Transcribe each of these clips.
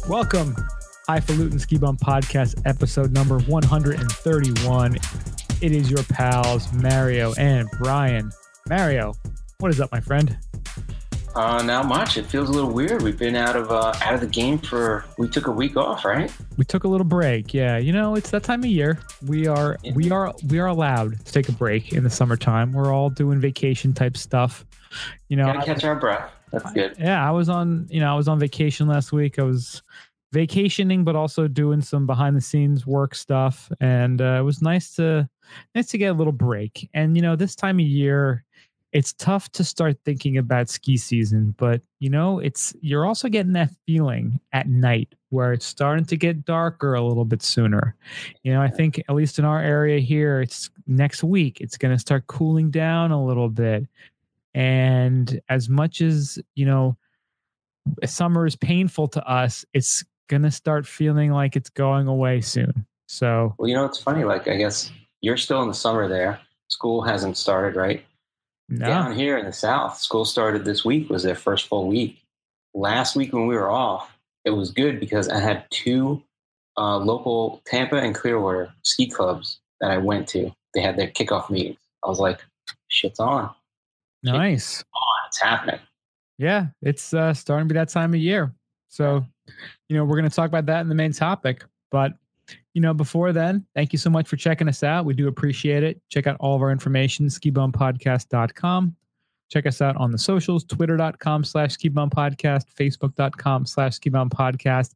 Welcome, Highfalutin Ski Bum Podcast, episode number 131. It is your pals, Mario and Brian. Mario, what is up, my friend? Not much. It feels a little weird. We've been out of the game we took a week off, right? We took a little break. Yeah, you know, it's that time of year. We are allowed to take a break in the summertime. We're all doing vacation type stuff. You know, gotta catch our breath. That's good. Yeah, I was on vacation last week. I was vacationing, but also doing some behind the scenes work stuff, and it was nice to get a little break. And you know, this time of year, it's tough to start thinking about ski season, but you know, you're also getting that feeling at night where it's starting to get darker a little bit sooner. You know, I think at least in our area here, it's next week, it's going to start cooling down a little bit. And as much as, you know, summer is painful to us, it's going to start feeling like it's going away soon. So, well, you know, it's funny. Like, I guess you're still in the summer there. School hasn't started, right? no. Down here in the South, school started this week, was their first full week. Last week when we were off, it was good because I had two local Tampa and Clearwater ski clubs that I went to. They had their kickoff meetings. I was like, shit's on. Nice. It's happening. Yeah, it's starting to be that time of year. So, you know, we're going to talk about that in the main topic. But, you know, before then, thank you so much for checking us out. We do appreciate it. Check out all of our information, skibumpodcast.com. Check us out on the socials, twitter.com/skibumpodcast, facebook.com/skibumpodcast,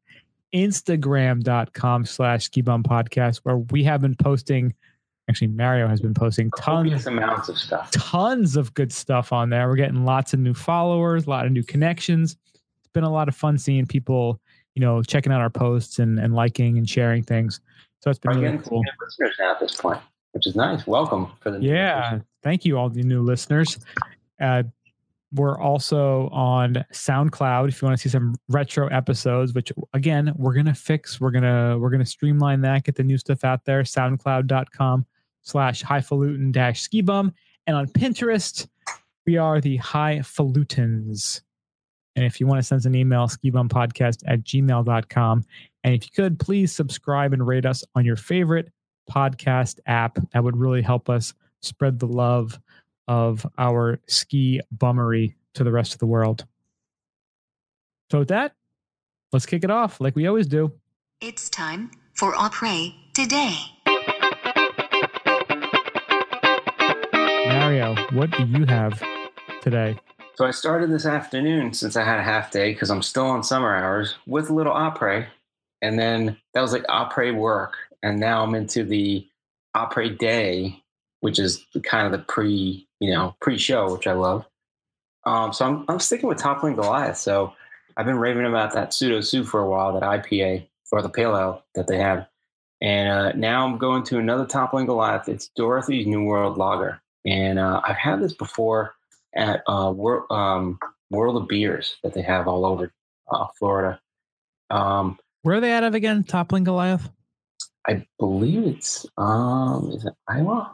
instagram.com/skibumpodcast, where we have been posting. Actually, Mario has been posting tons of good stuff on there. We're getting lots of new followers, a lot of new connections. It's been a lot of fun seeing people, you know, checking out our posts and liking and sharing things. So it's been really cool. Listeners now at this point, which is nice. Welcome for the new listeners. Thank you, all the new listeners. We're also on SoundCloud if you want to see some retro episodes, which again we're gonna fix. We're gonna streamline that, get the new stuff out there. SoundCloud.com/highfalutin-skibum, and on Pinterest we are the Highfalutins. And if you want to send us an email, skibumpodcast@gmail.com. And if you could, please subscribe and rate us on your favorite podcast app. That would really help us spread the love of our ski bummery to the rest of the world. So with that, let's kick it off like we always do. It's time for Après Today. Mario, what do you have today? So I started this afternoon since I had a half day because I'm still on summer hours with a little après. And then that was like après work. And now I'm into the après day, which is kind of the pre-show, which I love. So I'm sticking with Toppling Goliath. So I've been raving about that Pseudo Sue for a while, that IPA or the Pale Ale that they have. And now I'm going to another Toppling Goliath. It's Dorothy's New World Lager. And I've had this before at World of Beers that they have all over Florida. Where are they out of again? Toppling Goliath? I believe it's is it Iowa?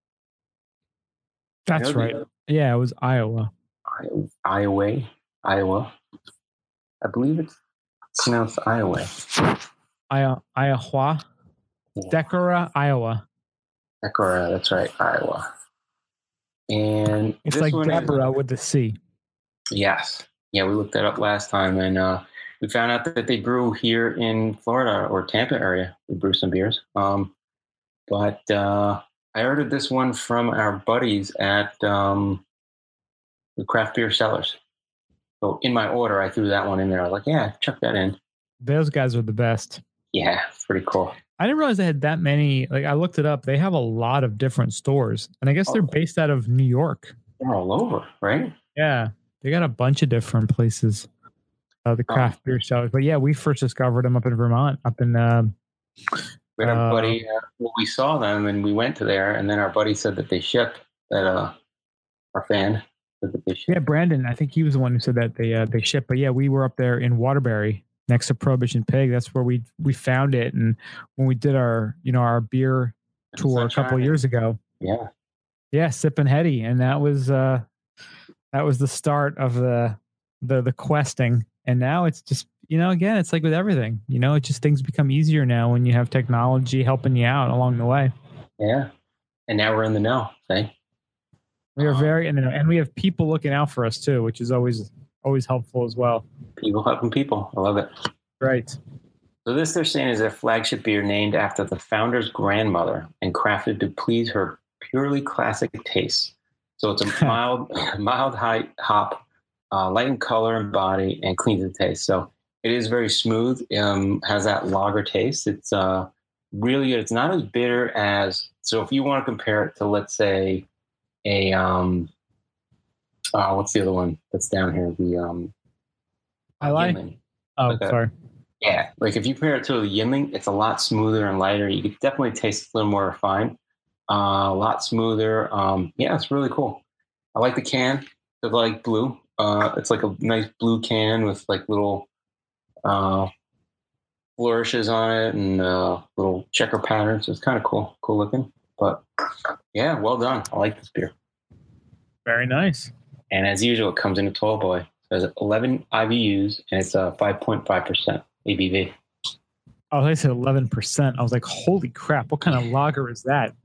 That's right. Yeah, it was Iowa. Iowa. I believe it's pronounced Iowa. Iowa. Yeah. Decorah, Iowa. Decorah, that's right, Iowa. And it's like Deborah with the C. Yes. Yeah, we looked that up last time, and we found out that they brew here in Florida or Tampa area. We brew some beers. But I ordered this one from our buddies at the Craft Beer Sellers. So in my order, I threw that one in there. I was like, yeah, chuck that in. Those guys are the best. Yeah, pretty cool. I didn't realize they had that many. Like, I looked it up. They have a lot of different stores. And I guess they're based out of New York. They're all over, right? Yeah. They got a bunch of different places. The Craft Beer Sellers. But yeah, we first discovered them up in Vermont. Up in... we had our buddy, we saw them and we went to there, and then our buddy said that they ship, that our fan said that they ship. Yeah, Brandon, I think he was the one who said that they ship. But yeah, we were up there in Waterbury next to Prohibition Pig. That's where we found it. And when we did our beer tour a couple of years ago. Yeah, Sippin' Heady. And that was the start of the questing. And now it's just, again, it's like with everything, it just things become easier now when you have technology helping you out along the way. Yeah. And now we're in the know. See? We are very in the know, and we have people looking out for us too, which is always helpful as well. People helping people. I love it. Right. So this they're saying is a flagship beer named after the founder's grandmother and crafted to please her purely classic taste. So it's a mild high hop, light in color and body, and clean to the taste. So it is very smooth. Has that lager taste. It's really good. It's not as bitter as. So if you want to compare it to, let's say, a what's the other one that's down here? The I like. Yinling. Oh, sorry. Yeah, like if you compare it to the Yinling, it's a lot smoother and lighter. You could definitely taste a little more refined. A lot smoother. Yeah, it's really cool. I like the can. It's like blue. It's like a nice blue can with like little flourishes on it and little checker patterns. It's kind of cool looking. But yeah, well done. I like this beer. Very nice. And as usual, it comes in a tall boy. It has 11 IBUs and it's 5.5% ABV. Oh, they said 11%. I was like, holy crap! What kind of lager is that?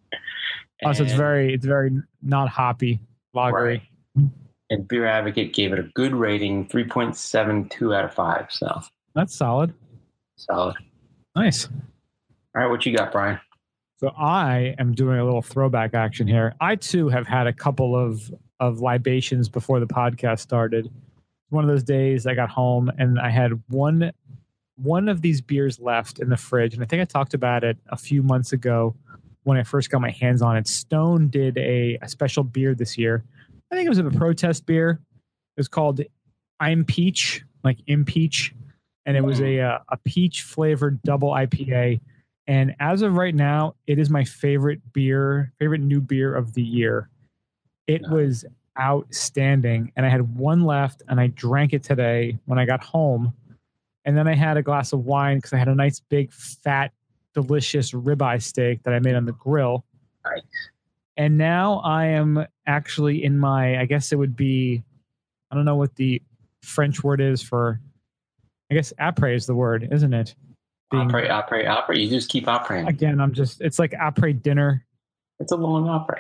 So it's very not hoppy lagery. Right. And Beer Advocate gave it a good rating, 3.72 out of 5. So that's solid. Solid. Nice. All right, what you got, Brian? So I am doing a little throwback action here. I too have had a couple of libations before the podcast started. One of those days I got home and I had one of these beers left in the fridge. And I think I talked about it a few months ago when I first got my hands on it. Stone did a special beer this year. I think it was a protest beer. It was called I'm Peach, like Impeach. And it was a peach flavored double IPA. And as of right now, it is my favorite new beer of the year. It was outstanding. And I had one left and I drank it today when I got home. And then I had a glass of wine because I had a nice big fat delicious ribeye steak that I made on the grill. Nice. And now I am actually in my, I guess it would be, I don't know what the French word is for, I guess après is the word, isn't it? Après. You just keep operating. Again, it's like après dinner. It's a long après.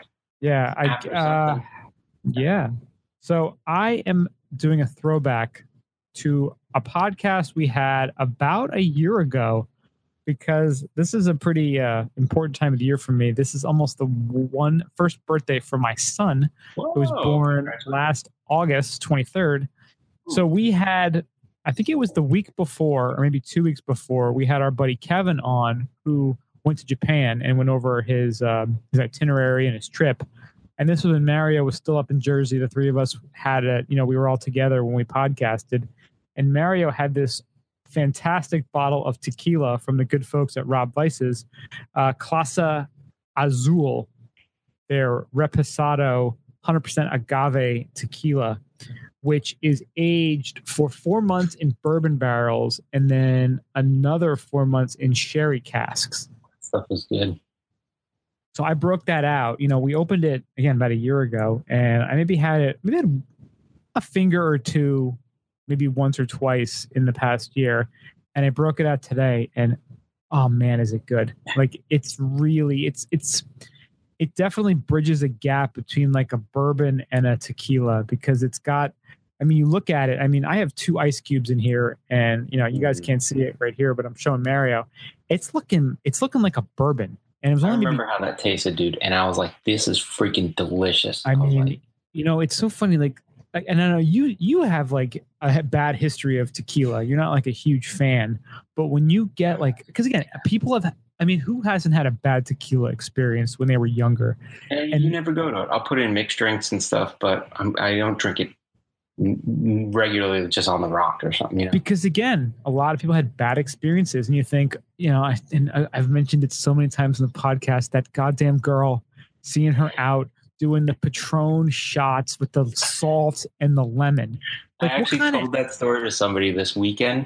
Yeah. Yeah. So I am doing a throwback to a podcast we had about a year ago, because this is a pretty important time of the year for me. This is almost the first birthday for my son, who was born last August 23rd. So we had, I think it was the week before, or maybe 2 weeks before, we had our buddy Kevin on, who went to Japan and went over his itinerary and his trip. And this was when Mario was still up in Jersey. The three of us had we were all together when we podcasted. And Mario had this fantastic bottle of tequila from the good folks at Rob Weiss's, Clase Azul, their Reposado 100% agave tequila, which is aged for 4 months in bourbon barrels and then another 4 months in sherry casks. That stuff was good. So I broke that out. We opened it again about a year ago, and I maybe had a finger or two, maybe once or twice in the past year. And I broke it out today, and oh man, is it good. Like it's really, it definitely bridges a gap between like a bourbon and a tequila, because it's got, you look at it. I have 2 ice cubes in here, and you guys can't see it right here, but I'm showing Mario. It's looking like a bourbon. And it was only I remember how that tasted, dude. And I was like, this is freaking delicious. It's so funny. Like, and I know you have like a bad history of tequila. You're not like a huge fan, but when you get like, because again, people have, who hasn't had a bad tequila experience when they were younger? And you never go to it. I'll put it in mixed drinks and stuff, but I don't drink it regularly, just on the rock or something. Because again, a lot of people had bad experiences, and you think, I've mentioned it so many times in the podcast, that goddamn girl, seeing her out doing the Patron shots with the salt and the lemon. Like, I actually told that story to somebody this past weekend,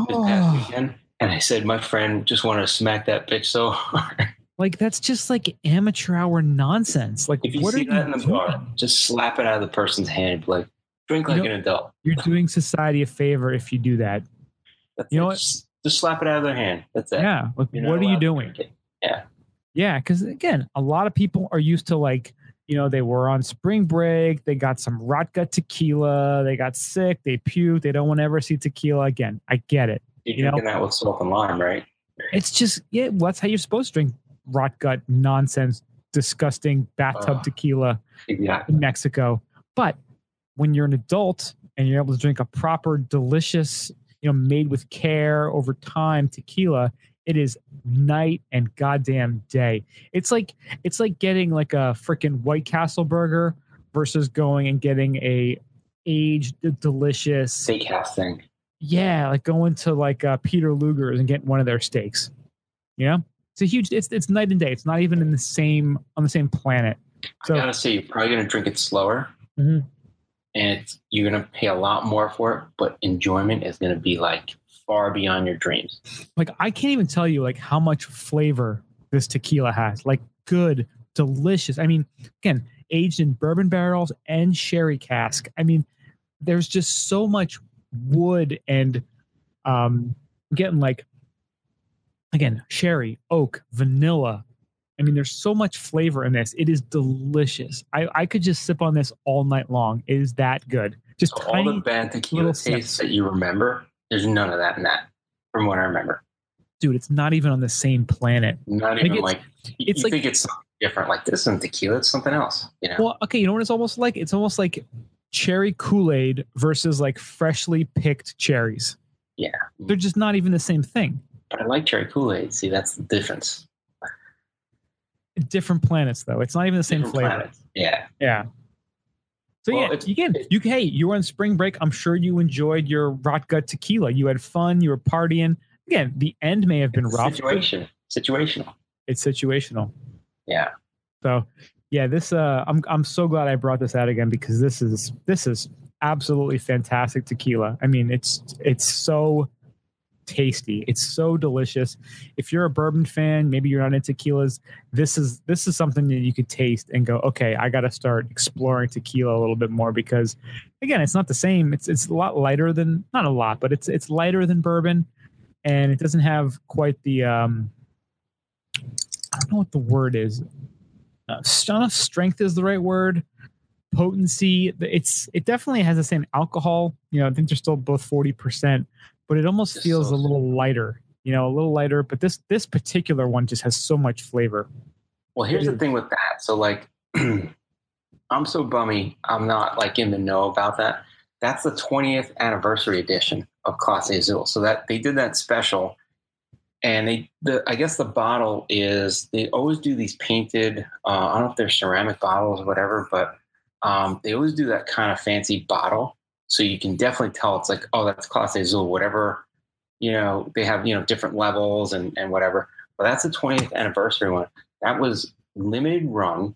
and I said my friend just wanted to smack that bitch so hard. Like, that's just like amateur hour nonsense. Like, if you see that in the bar, just slap it out of the person's hand, like, drink like an adult. You're doing society a favor if you do that. That's You know it. what? Just slap it out of their hand. That's it. Yeah. Like, You're not what are you allowed to doing? drink it. Yeah. Yeah, because again, a lot of people are used to like, they were on spring break, they got some rot gut tequila, they got sick, they puked, they don't want to ever see tequila again. I get it. You're drinking that with salt and lime, right? It's just, well, that's how you're supposed to drink rot gut nonsense, disgusting bathtub tequila in Mexico. But when you're an adult and you're able to drink a proper, delicious, made with care over time tequila, it is night and goddamn day. It's like getting like a freaking White Castle burger versus going and getting a aged, delicious steakhouse thing. Yeah, like going to like Peter Luger's and getting one of their steaks. It's a huge. It's night and day. It's not even on the same planet. So I gotta say, you're probably gonna drink it slower, and you're gonna pay a lot more for it. But enjoyment is gonna be like far beyond your dreams. Like I can't even tell you like how much flavor this tequila has. Like good, delicious. I mean, again, aged in bourbon barrels and sherry cask. I mean, there's just so much wood and getting like, again, sherry, oak, vanilla. I mean, there's so much flavor in this. It is delicious. I could just sip on this all night long. It is that good. Just so all the bad tequila tastes that you remember, there's none of that in that, from what I remember. Dude, it's not even on the same planet. Not even like you like, think it's something different. Like this isn't tequila, it's something else. Well, okay, you know what it's almost like? It's almost like cherry Kool-Aid versus like freshly picked cherries. Yeah. They're just not even the same thing. But I like cherry Kool-Aid. See, that's the difference. Different planets, though. It's not even the same flavor. Planets. Yeah. Yeah. So well, you were on spring break. I'm sure you enjoyed your rot gut tequila. You had fun. You were partying. Again, the end may have been rough. Situational. It's situational. Yeah. So, yeah, this I'm so glad I brought this out again because this is absolutely fantastic tequila. I mean, it's so tasty. It's so delicious. If you're a bourbon fan, maybe you're not into tequilas, this is something that you could taste and go, okay, I got to start exploring tequila a little bit more because again, it's not the same. It's a lot lighter than, not a lot, but it's lighter than bourbon and it doesn't have quite the I don't know what the word is. Strength is the right word. Potency. It definitely has the same alcohol. I think they're still both 40%. But it almost feels a little lighter, but this particular one just has so much flavor. Well, here's the thing with that. So like, I'm so bummy. I'm not like in the know about that. That's the 20th anniversary edition of Clase Azul. So that they did that special and I guess the bottle is, they always do these painted, I don't know if they're ceramic bottles or whatever, but they always do that kind of fancy bottle. So you can definitely tell it's like, oh, that's Clase Azul, whatever, they have, different levels and whatever. But that's the 20th anniversary one. That was limited run.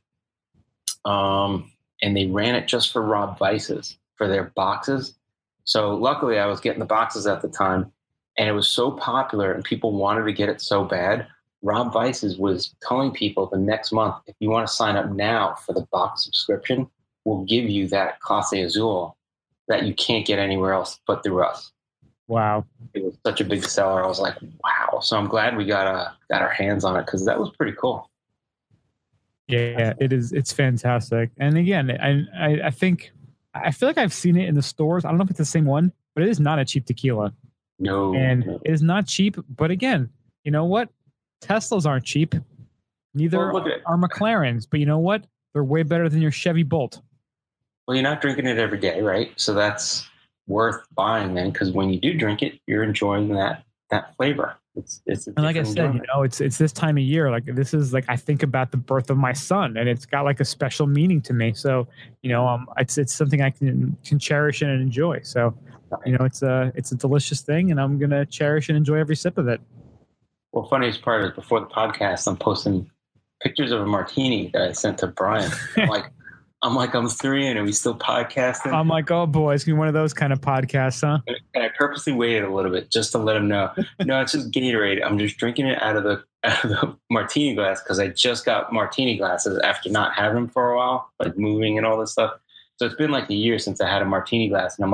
And they ran it just for Rob Weiss's, for their boxes. So luckily I was getting the boxes at the time and it was so popular and people wanted to get it so bad. Rob Weiss's was telling people the next month, if you want to sign up now for the box subscription, we'll give you that Clase Azul that you can't get anywhere else but through us. Wow. It was such a big seller. I was like, wow. So I'm glad we got our hands on it because that was pretty cool. Yeah, it is. It's fantastic. And again, I feel like I've seen it in the stores. I don't know if it's the same one, but it is not a cheap tequila. No. And it is not cheap. But again, you know what? Teslas aren't cheap. Neither are McLarens. But you know what? They're way better than your Chevy Bolt. Well, you're not drinking it every day, right? So that's worth buying then, because when you do drink it, you're enjoying that flavor. It's and like I said, it's this time of year. Like this is like I think about the birth of my son, and it's got like a special meaning to me. So it's something I can cherish and enjoy. So it's a delicious thing, and I'm gonna cherish and enjoy every sip of it. Well, funniest part is before the podcast, I'm posting pictures of a martini that I sent to Brian. I'm 3 in and we still podcasting. I'm like, oh boy, it's gonna be one of those kind of podcasts, huh? And I purposely waited a little bit just to let him know. No, it's just Gatorade. I'm just drinking it out of the martini glass because I just got martini glasses after not having them for a while, like moving and all this stuff. So it's been like a year since I had a martini glass, and I'm like,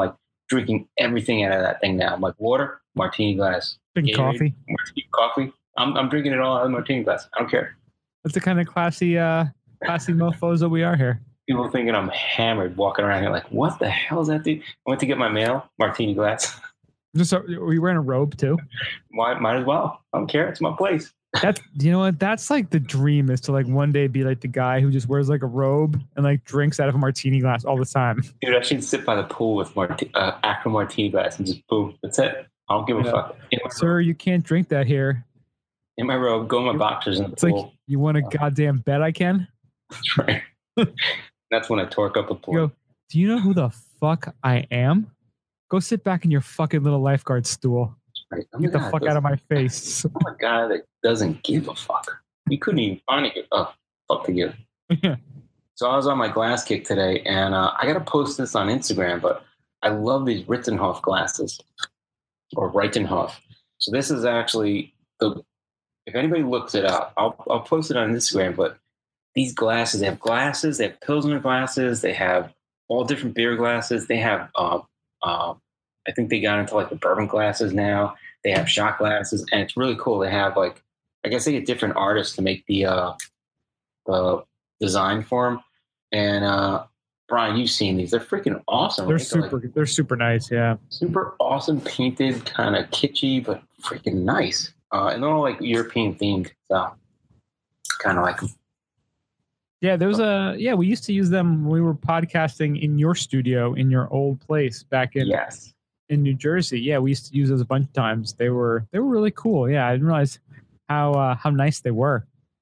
drinking everything out of that thing now. I'm like, water, martini glass. Drinking Gatorade, coffee. Coffee. I'm drinking it all out of the martini glass. I don't care. That's the kind of classy mofos that we are here. People are thinking I'm hammered walking around here like, what the hell is that dude? I went to get my mail, martini glass. Just were you wearing a robe too? Might as well. I don't care. It's my place. That's, you know what? That's like the dream, is to like one day be like the guy who just wears like a robe and like drinks out of a martini glass all the time. Dude, I should sit by the pool with actual martini glass and just boom. That's it. I don't give a fuck. Sir, you can't drink that here. In my robe, go in my boxers in the It's pool. like, you want a goddamn bet I can? That's right. That's when I torque up the pool. You go, do you know who the fuck I am? Go sit back in your fucking little lifeguard stool. Right. Oh Get the fuck out of my face. I'm a guy that doesn't give a fuck. You couldn't even find it. Oh, fuck to give. So I was on my glass kick today, and I got to post this on Instagram, but I love these Rittenhof glasses, or Reitenhof. So this is actually if anybody looks it up, I'll post it on Instagram, but these glasses, they have Pilsner glasses, they have all different beer glasses, they have, I think they got into like the bourbon glasses now, they have shot glasses, and it's really cool. They have like, I guess they get different artists to make the design for them. And Brian, you've seen these. They're freaking awesome. They're super nice, yeah. Super awesome, painted, kind of kitschy, but freaking nice. And they're all like European themed, so kind of like them. Yeah, we used to use them when we were podcasting in your studio in your old place back in New Jersey. Yeah, we used to use those a bunch of times. They were really cool. Yeah, I didn't realize how nice they were.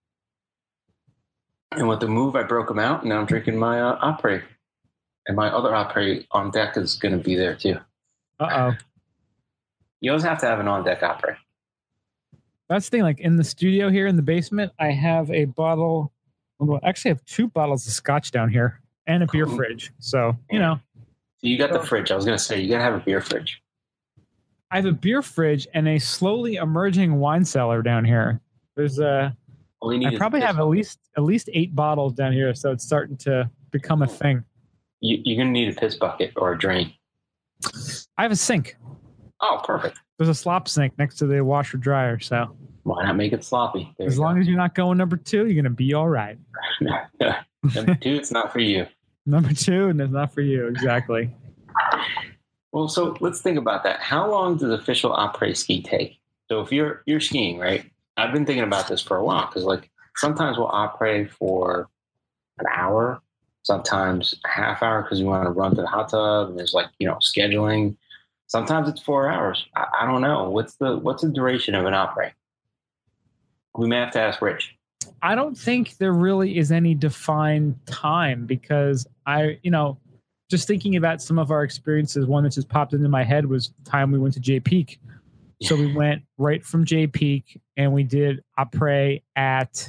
And with the move, I broke them out, and now I'm drinking my Opry. And my other Opry on deck is going to be there too. Uh-oh. You always have to have an on deck Opry. That's the thing. Like in the studio here in the basement, I have a bottle. Well, actually, I have 2 bottles of scotch down here and a beer fridge. So, you know. So you got the fridge. I was going to say, you got to have a beer fridge. I have a beer fridge and a slowly emerging wine cellar down here. There's I probably have at least 8 bottles down here, so it's starting to become a thing. You're going to need a piss bucket or a drain. I have a sink. Oh, perfect. There's a slop sink next to the washer dryer, so why not make it sloppy? As long as you're not going number 2, you're going to be all right. Number 2, it's not for you. Number 2, and it's not for you, exactly. Well, so let's think about that. How long does official après ski take? So if you're skiing, right? I've been thinking about this for a while, because like sometimes we'll après for an hour, sometimes a half hour because you want to run to the hot tub, and there's like, scheduling. Sometimes it's 4 hours. I don't know. What's the duration of an après? We may have to ask Rich. I don't think there really is any defined time, because just thinking about some of our experiences, one that just popped into my head was the time we went to Jay Peak. So we went right from Jay Peak and we did après at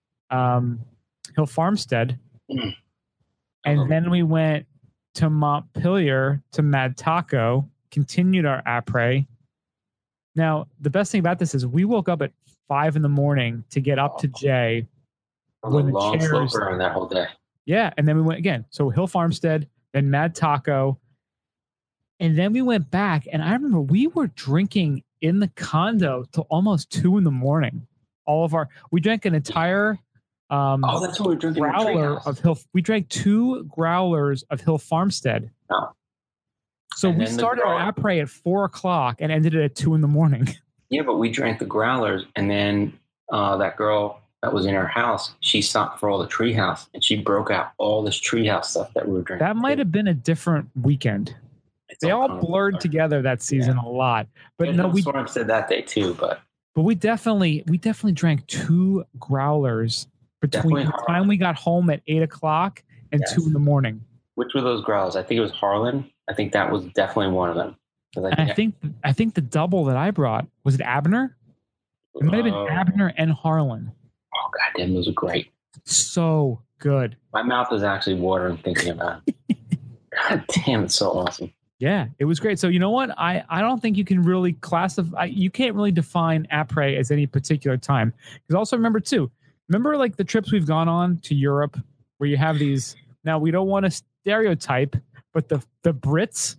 Hill Farmstead. Mm. And then we went to Montpelier to Mad Taco, continued our après. Now, the best thing about this is we woke up at 5 a.m. to get up to Jay. A long slope around that whole day. Yeah, and then we went again. So Hill Farmstead, then Mad Taco, and then we went back. And I remember we were drinking in the condo till almost 2 a.m. We drank an entire that's what we're drinking. growler of Hill. We drank 2 growlers of Hill Farmstead. Oh. So we started our après at 4 o'clock and ended it at 2 a.m. Yeah, but we drank the growlers, and then that girl that was in our house, she stopped for all the treehouse, and she broke out all this treehouse stuff that we were drinking. That might have been a different weekend. They all blurred together that season a lot. But no, we said that day too. But we definitely drank 2 growlers between the time we got home at 8 o'clock and 2 a.m. Which were those growlers? I think it was Harlan. I think that was definitely one of them. I think the double that I brought, was it Abner? It might have been Abner and Harlan. Oh, goddamn, those are great. So good. My mouth is actually watering thinking about it. God damn, it's so awesome. Yeah, it was great. So you know what? I don't think you can really classify. You can't really define après as any particular time. Because also remember like the trips we've gone on to Europe where you have these. Now we don't want to stereotype, but the Brits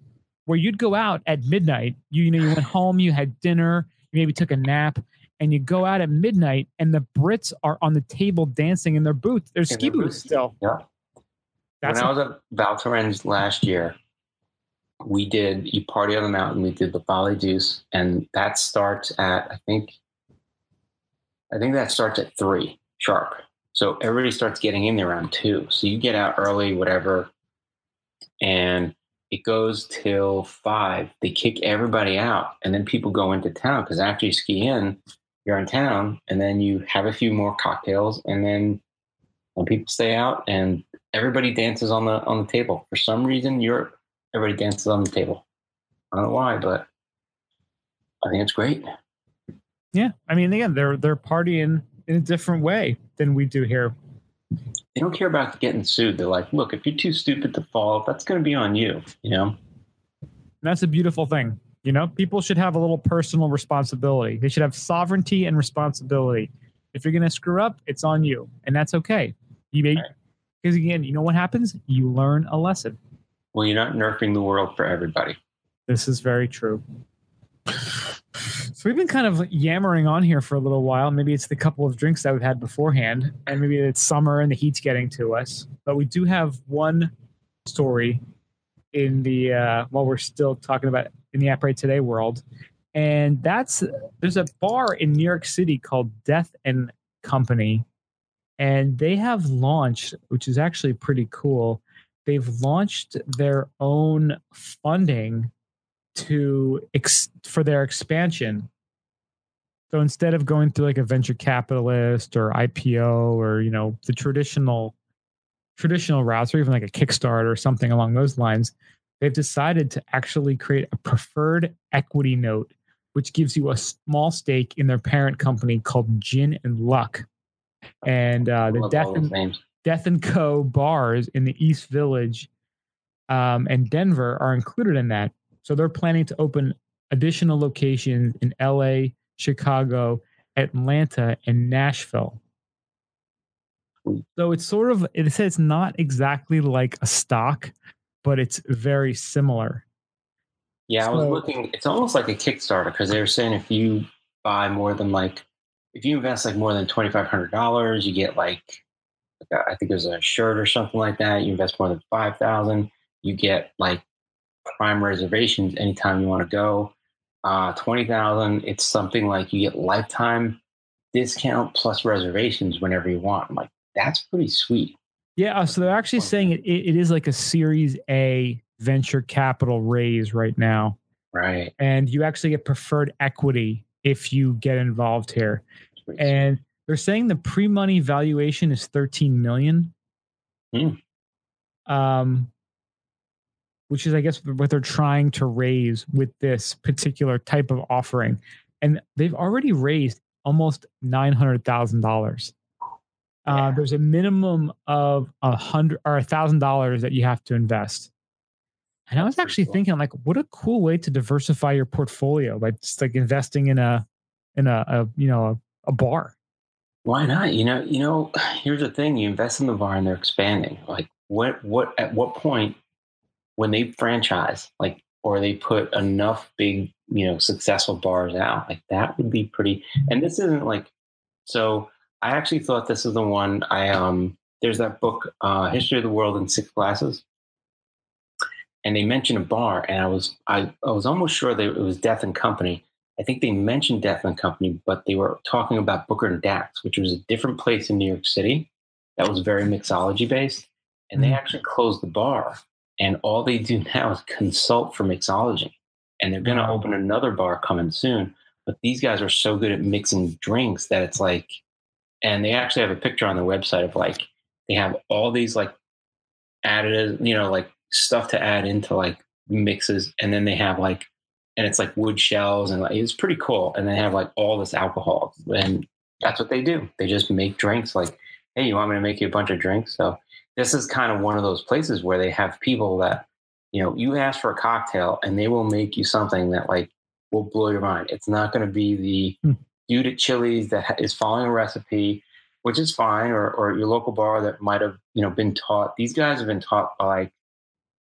where you'd go out at midnight. You went home, you had dinner, you maybe took a nap, and you go out at midnight, and the Brits are on the table dancing in their boots. Their ski boots still. Yeah. When I was at Val Thorens last year, you party on the mountain. We did the Volley Deuce, and that starts at, I think that starts at 3 sharp. So everybody starts getting in there around 2. So you get out early, whatever, and it goes till 5. They kick everybody out, and then people go into town because after you ski in, you're in town, and then you have a few more cocktails, and then when people stay out, and everybody dances on the table. For some reason, everybody dances on the table. I don't know why, but I think it's great. Yeah, I mean, again, they're partying in a different way than we do here. They don't care about getting sued. They're like, look, if you're too stupid to fall, that's going to be on you. And that's a beautiful thing. People should have a little personal responsibility. They should have sovereignty and responsibility. If you're going to screw up, it's on you, and that's okay. Because again, you know what happens? You learn a lesson. Well, you're not nerfing the world for everybody. This is very true. So we've been kind of yammering on here for a little while. Maybe it's the couple of drinks that we've had beforehand, and maybe it's summer and the heat's getting to us. But we do have one story in the while we're still talking about in the Apres Today world, and there's a bar in New York City called Death and Company, and they have launched, which is actually pretty cool. They've launched their own funding for their expansion. So instead of going through like a venture capitalist or IPO or the traditional routes, or even like a Kickstarter or something along those lines, they've decided to actually create a preferred equity note, which gives you a small stake in their parent company called Gin and Luck. And the Death and Co. bars in the East Village and Denver are included in that. So they're planning to open additional locations in LA, Chicago, Atlanta, and Nashville. So it says it's not exactly like a stock, but it's very similar. Yeah, I was looking. It's almost like a Kickstarter because they were saying if you buy more than if you invest more than $2,500, you get I think there's a shirt or something like that. You invest more than $5,000, you get prime reservations anytime you want to go. $20,000, it's something like you get lifetime discount plus reservations whenever you want. I'm like, that's pretty sweet. Yeah, so they're actually saying it is like a Series A venture capital raise right now. Right. And you actually get preferred equity if you get involved here. And they're saying the pre-money valuation is $13 million. Which is, I guess, what they're trying to raise with this particular type of offering. And they've already raised almost $900,000. There's a minimum of $100 or $1,000 that you have to invest. And I was actually thinking, what a cool way to diversify your portfolio by just investing in a bar. Why not? Here's the thing: you invest in the bar and they're expanding. At what point, when they franchise, or they put enough big, successful bars out, that would be pretty. And this isn't so. I actually thought this is the one. There's that book, History of the World in 6 Glasses, and they mentioned a bar, and I was almost sure that it was Death and Company. I think they mentioned Death and Company, but they were talking about Booker and Dax, which was a different place in New York City that was very mixology based, and they actually closed the bar. And all they do now is consult for mixology. And they're going to open another bar coming soon. But these guys are so good at mixing drinks that it's and they actually have a picture on their website of they have all these additives, stuff to add into mixes. And then they have and it's wood shells and it's pretty cool. And they have all this alcohol. And that's what they do. They just make drinks hey, you want me to make you a bunch of drinks? So this is kind of one of those places where they have people that, you ask for a cocktail and they will make you something that will blow your mind. It's not going to be the dude at Chili's that is following a recipe, which is fine, or your local bar that might have, been taught. These guys have been taught by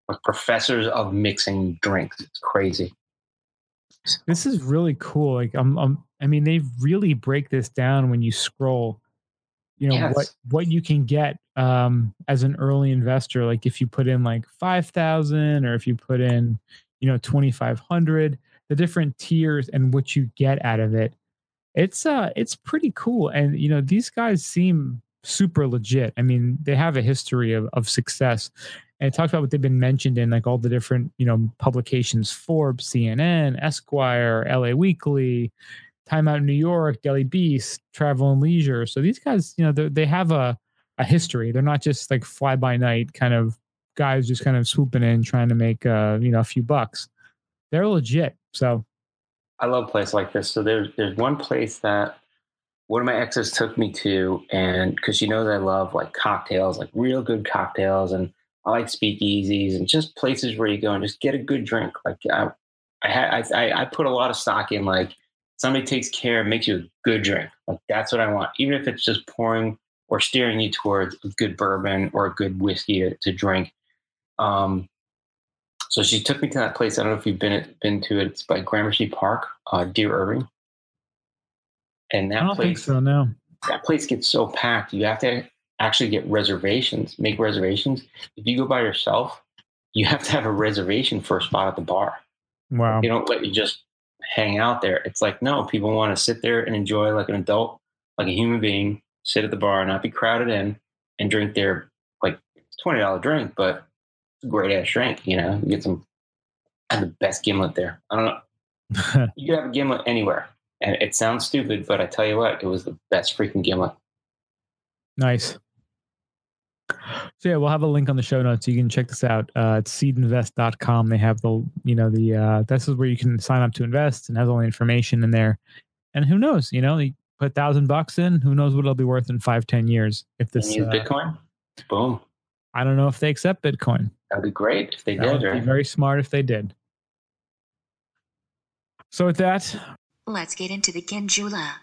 like professors of mixing drinks. It's crazy. This is really cool. Like I mean, they really break this down when you scroll. You know Yes. what you can get as an early investor. Like if you put in like 5,000, or if you put in 2,500, the different tiers and what you get out of it. It's pretty cool. And these guys seem super legit. I mean, they have a history of success. And it talks about what they've been mentioned in like all the different, publications: Forbes, CNN, Esquire, LA Weekly, Time Out in New York, Daily Beast, Travel and Leisure. So these guys, they have a history. They're not just like fly by night kind of guys just kind of swooping in trying to make a few bucks. They're legit. So I love a place like this. So there's one place that one of my exes took me to, and because she knows I love like cocktails, like real good cocktails, and I like speakeasies and just places where you go and just get a good drink. Like I put a lot of stock in like somebody takes care and makes you a good drink. Like that's what I want, even if it's just pouring or steering you towards a good bourbon or a good whiskey to drink. So she took me to that place. I don't know if you've been to it. It's by Gramercy Park, Deer Irving. And that I don't think place, so. No. that place gets so packed. You have to actually get reservations, make reservations. If you go by yourself, you have to have a reservation for a spot at the bar. Wow. They don't let you just hang out there. It's like, no, people want to sit there and enjoy like an adult, like a human being, sit at the bar, not be crowded in, and drink their like $20 drink, but it's a great ass drink. You get some. I had the best gimlet there. I don't know. You could have a gimlet anywhere. And it sounds stupid, but I tell you what, it was the best freaking gimlet. Nice. So yeah, we'll have a link on the show notes. You can check this out. It's seedinvest.com. They have this is where you can sign up to invest, and has all the information in there. And who knows, you put $1,000 in, who knows what it'll be worth in 5-10 years. If this use Bitcoin, boom. I don't know if they accept Bitcoin. That'd be great if they That did. would Right? be very smart if they did. So with that, let's get into the Ginjula.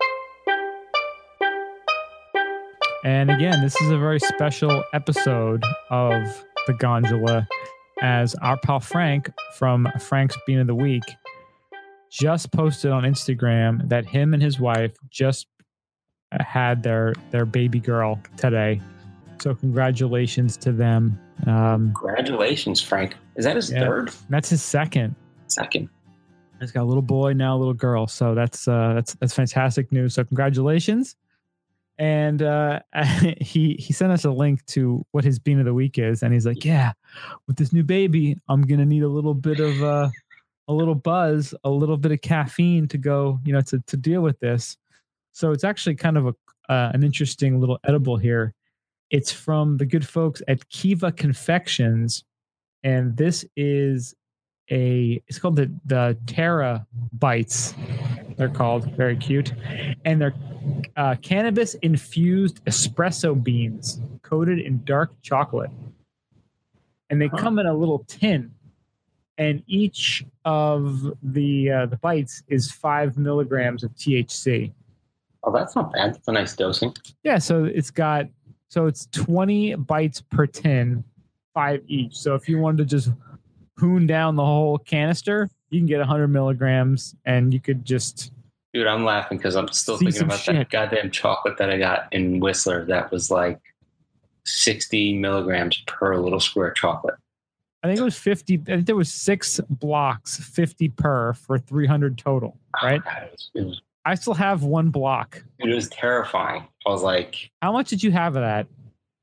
and again, this is a very special episode of the Gondola, as our pal Frank from Frank's Bean of the Week just posted on Instagram that him and his wife just had their baby girl today. So congratulations to them. Congratulations, Frank. Is that his third? That's his second. He's got a little boy, now a little girl. So that's fantastic news. So congratulations. And he sent us a link to what his Bean of the Week is, and he's like, "Yeah, with this new baby, I'm gonna need a little bit of a little buzz, a little bit of caffeine to go, to deal with this." So it's actually kind of an interesting little edible here. It's from the good folks at Kiva Confections, and this is it's called the Terra Bites. They're called, very cute, and they're cannabis infused espresso beans coated in dark chocolate, and they come in a little tin, and each of the bites is 5 milligrams of THC. Oh, that's not bad. That's a nice dosing. Yeah, so it's 20 bites per tin, 5 each. So if you wanted to just hoon down the whole canister, you can get 100 milligrams, and you could just... Dude, I'm laughing because I'm still thinking about that goddamn chocolate that I got in Whistler that was like 60 milligrams per little square chocolate. I think it was 50. I think there was 6 blocks, 50 per, for 300 total, right? Oh, God, I still have 1 block. Dude, it was terrifying. I was like... How much did you have of that?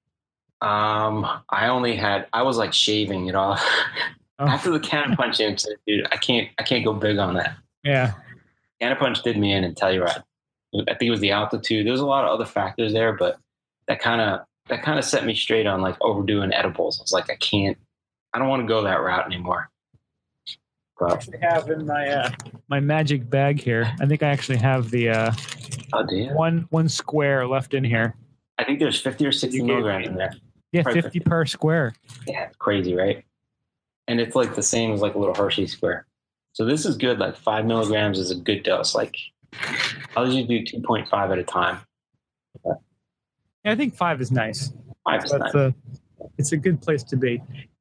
I was like shaving it off. After the Canna Punch incident, dude, I can't go big on that. Yeah. Canna Punch did me in and Telluride. I think it was the altitude. There's a lot of other factors there, but that kind of set me straight on like overdoing edibles. I was like, I don't want to go that route anymore. But I actually have in my magic bag here. I think I actually have the one square left in here. I think there's 50 or 60 milligrams in there. Yeah, probably 50 per square. Yeah, it's crazy, right? And it's like the same as like a little Hershey square. So this is good. Like 5 milligrams is a good dose. Like I'll usually do 2.5 at a time. Yeah, I think 5 is nice. 5 is nice. It's a good place to be.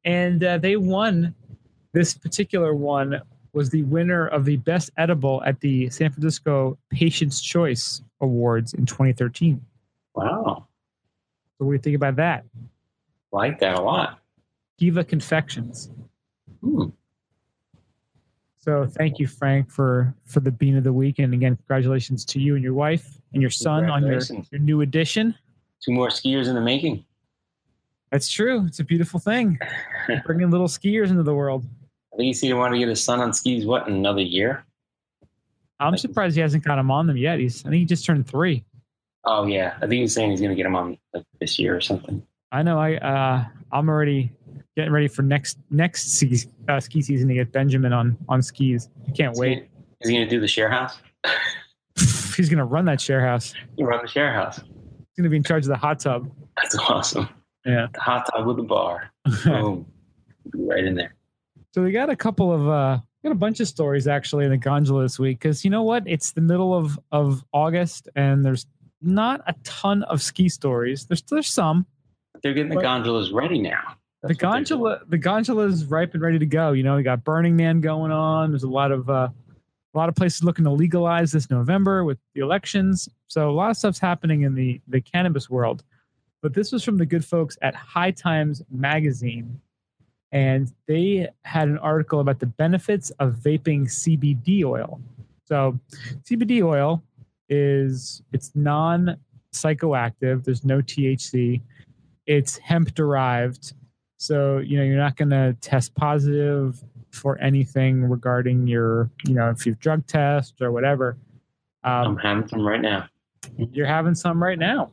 And they won. This particular one was the winner of the best edible at the San Francisco Patient's Choice Awards in 2013. Wow. So what do you think about that? Like that a lot. Kiva Confections. Hmm. So thank you, Frank, for the bean of the week. And again, congratulations to you and your wife and your son on your new addition. 2 more skiers in the making. That's true. It's a beautiful thing. Bringing little skiers into the world. I think he wanted to get his son on skis, what, in another year? I'm surprised he hasn't got him on them yet. I think he just turned 3. Oh, yeah. I think he was saying he's going to get him on like this year or something. I know. I'm already getting ready for next ski season to get Benjamin on skis. I can't wait. Is he going to do the share house? He's going to run that share house. He'll run the share house. He's going to be in charge of the hot tub. That's awesome. Yeah. The hot tub with the bar. Boom. Right in there. So we got a couple of got a bunch of stories actually in the gondola this week because you know what? It's the middle of August and there's not a ton of ski stories. There's some. They're getting the gondolas ready now. The gondola is ripe and ready to go. You know, we got Burning Man going on. There's a lot of places looking to legalize this November with the elections. So a lot of stuff's happening in the cannabis world. But this was from the good folks at High Times Magazine. And they had an article about the benefits of vaping CBD oil. So CBD oil it's non-psychoactive. There's no THC. It's hemp derived. So, you know, you're not going to test positive for anything regarding your, you know, if you've drug tests or whatever. I'm having some right now. You're having some right now.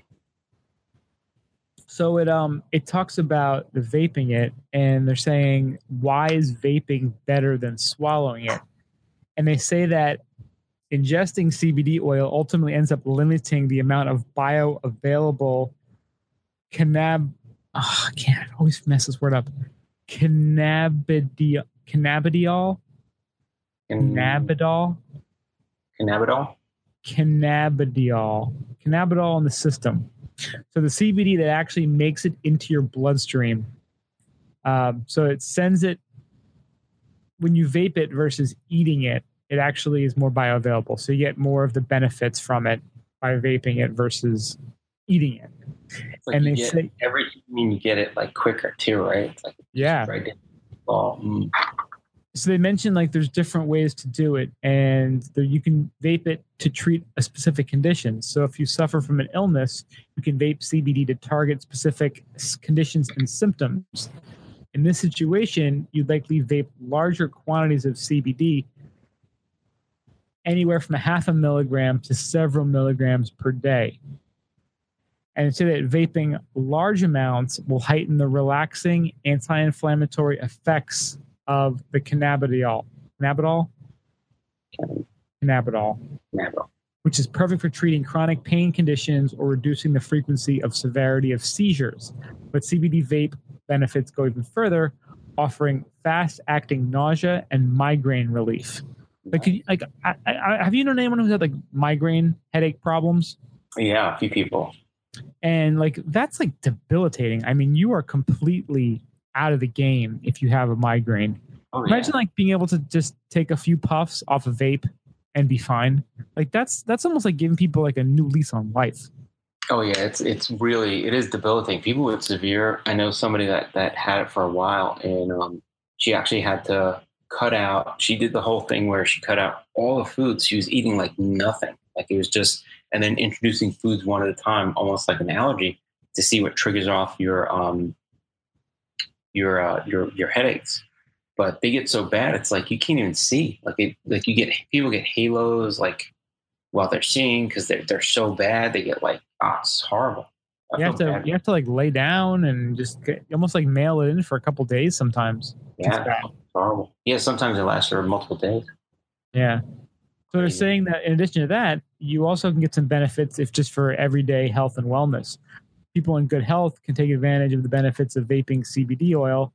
So it talks about the vaping it, and they're saying, why is vaping better than swallowing it? And they say that ingesting CBD oil ultimately ends up limiting the amount of bioavailable I always mess this word up. Cannabidiol. Cannabidol in the system. So the CBD that actually makes it into your bloodstream. So it sends it when you vape it versus eating it. It actually is more bioavailable. So you get more of the benefits from it by vaping it versus eating it. Like and they say you get it like quicker too, right? It's like right in. So they mentioned like there's different ways to do it, and you can vape it to treat a specific condition. So if you suffer from an illness, you can vape CBD to target specific conditions and symptoms. In this situation, you'd likely vape larger quantities of CBD, anywhere from 0.5 milligram to several milligrams per day. And so that vaping large amounts will heighten the relaxing anti-inflammatory effects of the cannabidiol, which is perfect for treating chronic pain conditions or reducing the frequency of severity of seizures. But CBD vape benefits go even further, offering fast-acting nausea and migraine relief. Have you known anyone who's had like migraine headache problems? Yeah, a few people. And like that's like debilitating. I mean, you are completely out of the game if you have a migraine. Oh, yeah. Imagine like being able to just take a few puffs off a vape and be fine. Like that's almost like giving people like a new lease on life. Oh yeah, it is debilitating. People with severe, I know somebody that had it for a while, and she actually had to cut out. She did the whole thing where she cut out all the foods. She was eating like nothing. Like it was just, and then introducing foods one at a time, almost like an allergy, to see what triggers off your headaches. But they get so bad, it's like you can't even see. People get halos like while they're seeing because they're so bad. They get like, it's horrible. You have to like lay down and just almost like mail it in for a couple of days sometimes. Yeah, it's horrible. Yeah, sometimes it lasts for multiple days. Yeah. So they're saying that in addition to that, you also can get some benefits if just for everyday health and wellness. People in good health can take advantage of the benefits of vaping CBD oil.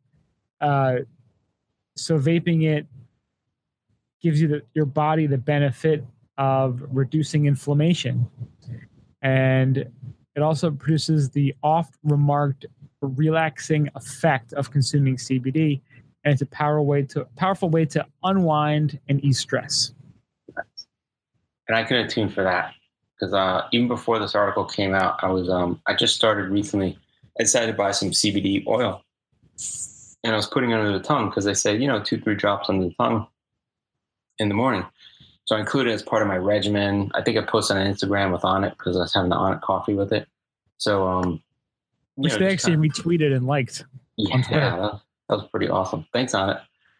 So vaping it gives you your body the benefit of reducing inflammation. And it also produces the oft-remarked relaxing effect of consuming CBD, and it's a powerful way to unwind and ease stress. And I can attune for that because even before this article came out, I just started recently. I decided to buy some CBD oil, and I was putting it under the tongue because they say 2-3 drops under the tongue in the morning. So I included it as part of my regimen. I think I posted on Instagram with Onnit because I was having the Onnit coffee with it. So which they actually retweeted and liked. Yeah, that was pretty awesome. Thanks, Onnit.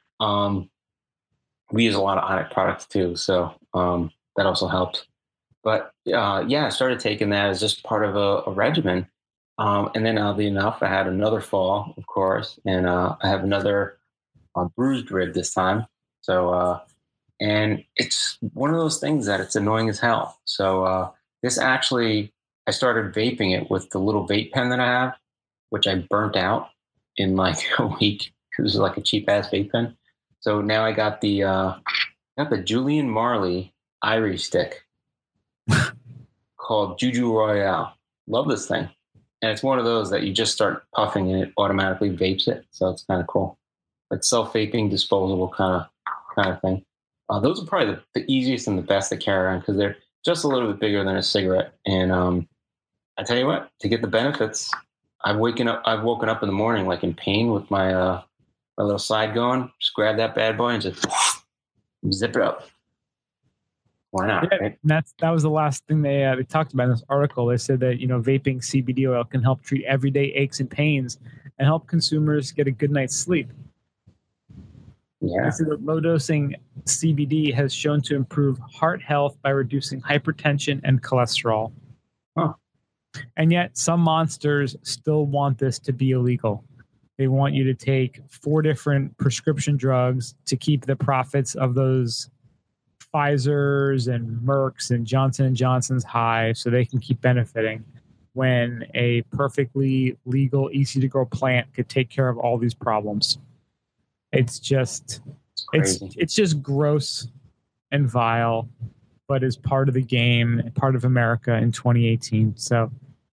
We use a lot of Onnit products too, so that also helped. But I started taking that as just part of a regimen. And then oddly enough, I had another fall, of course, and I have another bruised rib this time. So, and it's one of those things that it's annoying as hell. So this actually, I started vaping it with the little vape pen that I have, which I burnt out in like a week. It was like a cheap ass vape pen. So now I got the Julian Marley Irie stick called Juju Royale. Love this thing. And it's one of those that you just start puffing and it automatically vapes it. So it's kind of cool. Like self-vaping, disposable kind of thing. Those are probably the easiest and the best to carry around because they're just a little bit bigger than a cigarette. And I tell you what, to get the benefits, I've woken up in the morning like in pain with my my little side going. Just grab that bad boy and just zip it up. Why not? Yeah, right? That was the last thing they talked about in this article. They said that vaping CBD oil can help treat everyday aches and pains and help consumers get a good night's sleep. Yeah. They said that low dosing CBD has shown to improve heart health by reducing hypertension and cholesterol. Huh. And yet some monsters still want this to be illegal. They want you to take 4 different prescription drugs to keep the profits of those Pfizer's and Merck's and Johnson & Johnson's high so they can keep benefiting when a perfectly legal, easy to grow plant could take care of all these problems. It's just it's just gross and vile, but is part of the game, part of America in 2018. So,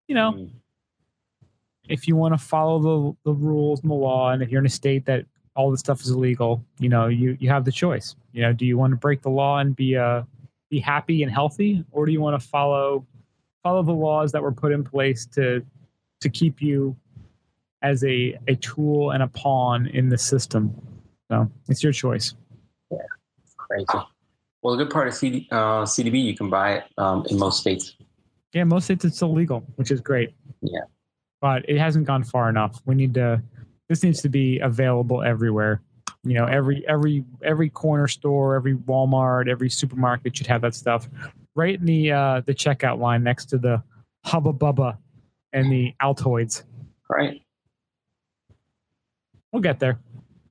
if you want to follow the rules and the law, and if you're in a state that all this stuff is illegal, you have the choice. Do you want to break the law and be happy and healthy, or do you want to follow the laws that were put in place to keep you as a tool and a pawn in the system? So it's your choice. Yeah, it's crazy. Well, the good part of CBD, you can buy it in most states. Yeah, most states it's still legal, which is great. Yeah, but it hasn't gone far enough. This needs to be available everywhere. Every corner store, every Walmart, every supermarket should have that stuff right in the checkout line next to the Hubba Bubba and the Altoids. Right. We'll get there.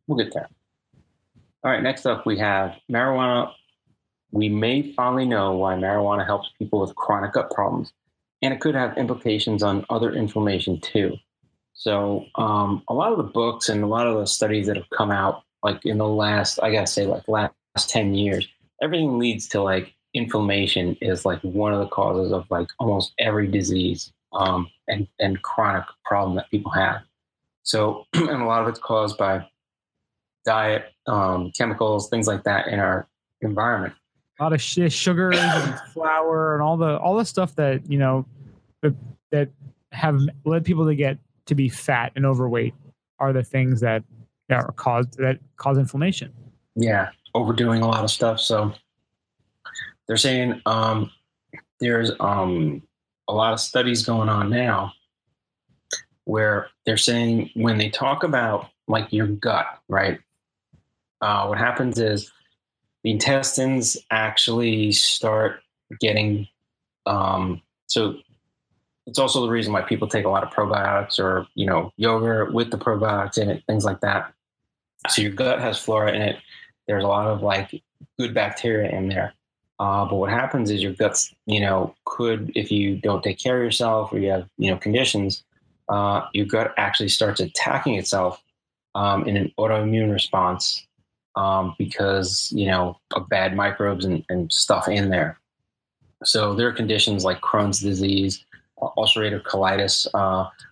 All right, next up we have marijuana. We may finally know why marijuana helps people with chronic gut problems, and it could have implications on other inflammation too. So a lot of the books and a lot of the studies that have come out, like in the last 10 years, everything leads to like inflammation is like one of the causes of like almost every disease and chronic problem that people have. So, and a lot of it's caused by diet, chemicals, things like that in our environment. A lot of sugars and flour and all the stuff that that have led people to be fat and overweight are the things that cause inflammation. Yeah, overdoing a lot of stuff. So they're saying there's a lot of studies going on now where they're saying when they talk about like your gut, right? What happens is the intestines actually start getting, so it's also the reason why people take a lot of probiotics or, yogurt with the probiotics in it, things like that. So your gut has flora in it. There's a lot of like good bacteria in there. But what happens is your guts, could, if you don't take care of yourself or you have, conditions, your gut actually starts attacking itself in an autoimmune response because, of bad microbes and stuff in there. So there are conditions like Crohn's disease, ulcerative colitis,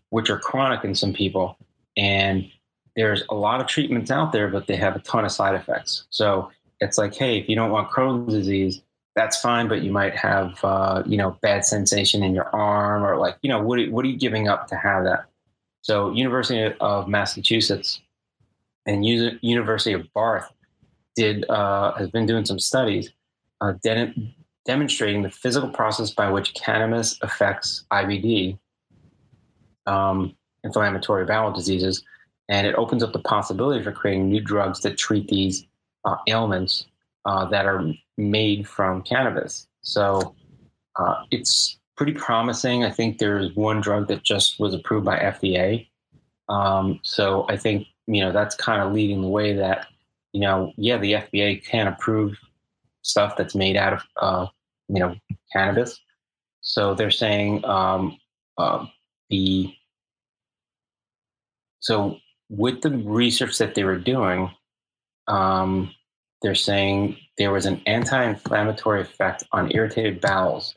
which are chronic in some people. And there's a lot of treatments out there, but they have a ton of side effects. So it's like, hey, if you don't want Crohn's disease, that's fine, but you might have, bad sensation in your arm, or like, what are you giving up to have that? So University of Massachusetts and University of Bath has been doing some studies demonstrating the physical process by which cannabis affects IBD, inflammatory bowel diseases, and it opens up the possibility for creating new drugs that treat these ailments that are made from cannabis. So it's pretty promising. I think there's one drug that just was approved by FDA. So I think, that's kind of leading the way that, the FDA can approve stuff that's made out of, cannabis. So they're saying so with the research that they were doing, they're saying there was an anti-inflammatory effect on irritated bowels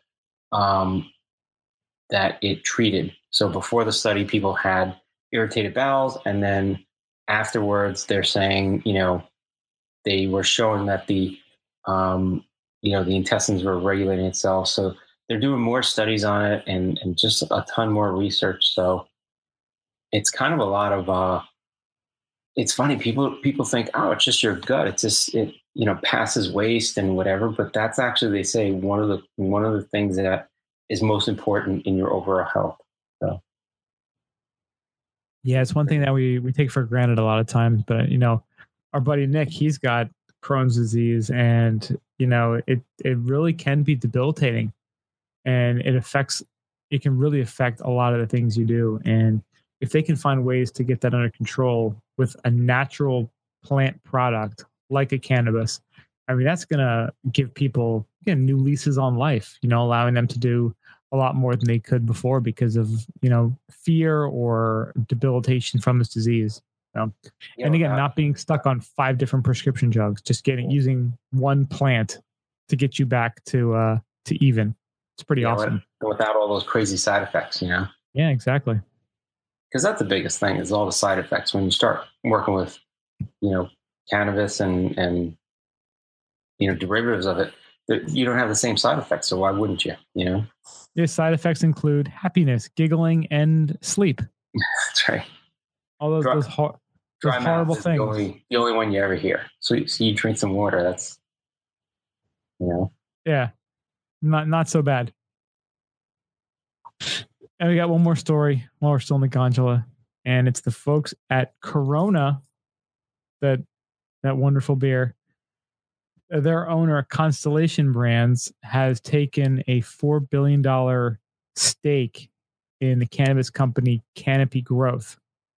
that it treated. So before the study, people had irritated bowels, and then afterwards, they're saying, they were showing that the intestines were regulating itself. So they're doing more studies on it and just a ton more research. So it's kind of a lot of, it's funny. People think, oh, it's just your gut. It's just, it passes waste and whatever. But that's actually, they say, one of the things that is most important in your overall health. So. Yeah, it's one thing that we take for granted a lot of times. But, our buddy Nick, he's got Crohn's disease, and, it really can be debilitating, and it can really affect a lot of the things you do. And if they can find ways to get that under control with a natural plant product like a cannabis, I mean, that's going to give people, again, new leases on life, allowing them to do a lot more than they could before because of, fear or debilitation from this disease. And again, not being stuck on 5 different prescription drugs, just using one plant to get you back to even. It's pretty awesome. Without all those crazy side effects, Yeah, exactly. Because that's the biggest thing, is all the side effects when you start working with, cannabis and derivatives of it. You don't have the same side effects, so why wouldn't you? Your side effects include happiness, giggling, and sleep. That's right. All those horrible things. The only one you ever hear. So you drink some water. That's, Yeah, not so bad. And we got one more story while we're still in the gondola, and it's the folks at Corona, that wonderful beer. Their owner, Constellation Brands, has taken a $4 billion stake in the cannabis company Canopy Growth.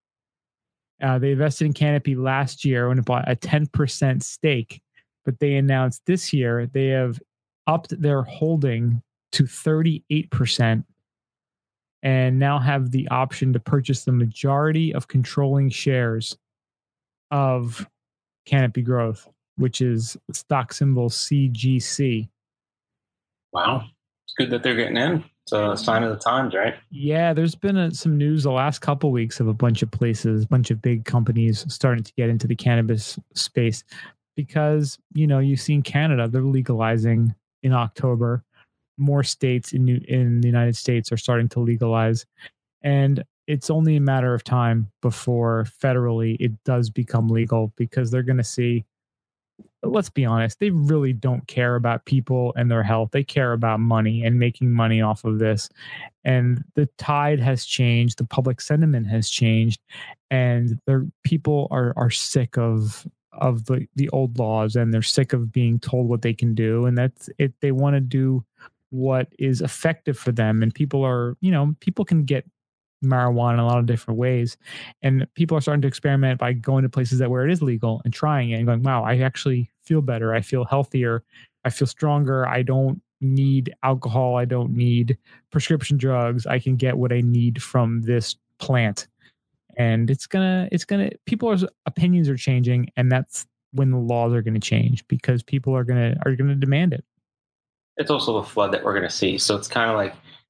They invested in Canopy last year when it bought a 10% stake, but they announced this year they have upped their holding to 38% and now have the option to purchase the majority of controlling shares of Canopy Growth, which is stock symbol CGC. Wow. It's good that they're getting in. It's a sign of the times, right? Yeah, there's been some news the last couple of weeks of a bunch of places, a bunch of big companies starting to get into the cannabis space because, you've seen Canada, they're legalizing in October. More states in the United States are starting to legalize. And it's only a matter of time before federally it does become legal, because they're going to see, let's be honest, they really don't care about people and their health. They care about money and making money off of this. And the tide has changed. The public sentiment has changed. And people are sick of the old laws, and they're sick of being told what they can do. And that's it. They want to do what is effective for them. And people can get marijuana in a lot of different ways, and people are starting to experiment by going to places where it is legal and trying it and going, wow, I actually feel better, I feel healthier, I feel stronger, I don't need alcohol, I don't need prescription drugs, I can get what I need from this plant. And it's gonna people's opinions are changing, and that's when the laws are going to change, because people are going to demand it. It's also the flood that we're going to see. So it's kind of like,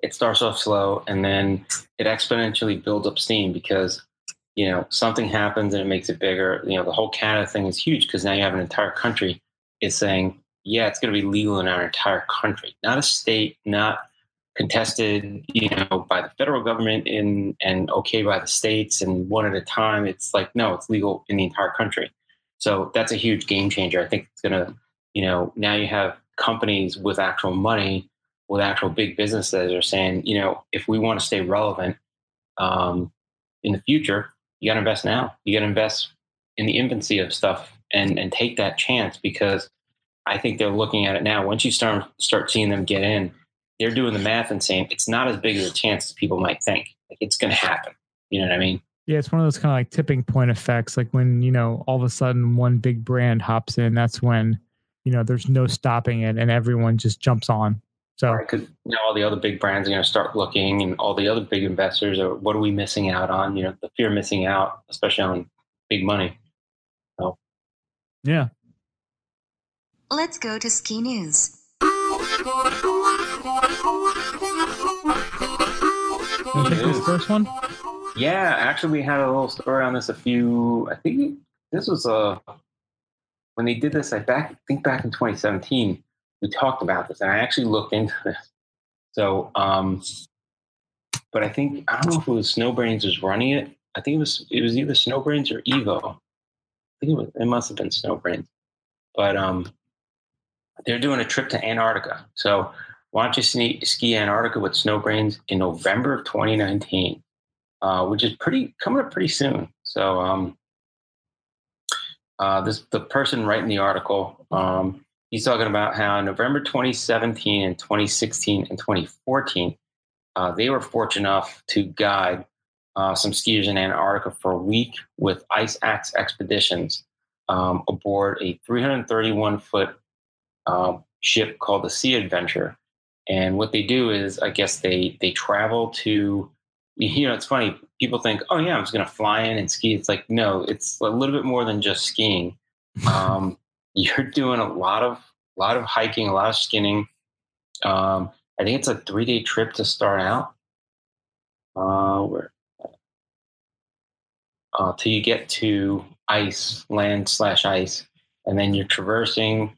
it starts off slow and then it exponentially builds up steam because, something happens and it makes it bigger. The whole Canada thing is huge because now you have an entire country is saying, yeah, it's going to be legal in our entire country, not a state, not contested, by the federal government and okay by the states and one at a time. It's like, no, it's legal in the entire country. So that's a huge game changer. I think it's going to, now you have companies with actual money, with actual big businesses are saying, if we want to stay relevant in the future, you got to invest now. You got to invest in the infancy of stuff and take that chance because I think they're looking at it now. Once you start seeing them get in, they're doing the math and saying it's not as big of a chance as people might think. Like it's going to happen. You know what I mean? Yeah, it's one of those kind of like tipping point effects. Like when, all of a sudden one big brand hops in, that's when, there's no stopping it and everyone just jumps on. So because all the other big brands are going to start looking and all the other big investors are, what are we missing out on? The fear of missing out, especially on big money. So, yeah. Let's go to ski news. Want to take this first one? Yeah, actually, we had a little story on this I think this was when they did this, I think back in 2017, we talked about this and I actually looked into this. So, but I don't know if it was Snowbrains was running it. I think it was either Snowbrains or Evo. I think it must have been Snowbrains. But they're doing a trip to Antarctica. So why don't you ski Antarctica with Snowbrains in November of 2019, which is coming up pretty soon. So the person writing the article, he's talking about how in November 2017 and 2016 and 2014, they were fortunate enough to guide some skiers in Antarctica for a week with Ice Axe Expeditions aboard a 331-foot ship called the Sea Adventure. And what they do is, I guess they travel to, it's funny. People think, oh yeah, I'm just going to fly in and ski. It's like, no, it's a little bit more than just skiing. You're doing a lot of hiking, a lot of skinning. I think it's a 3-day trip to start out. Till you get to land/ice, and then you're traversing.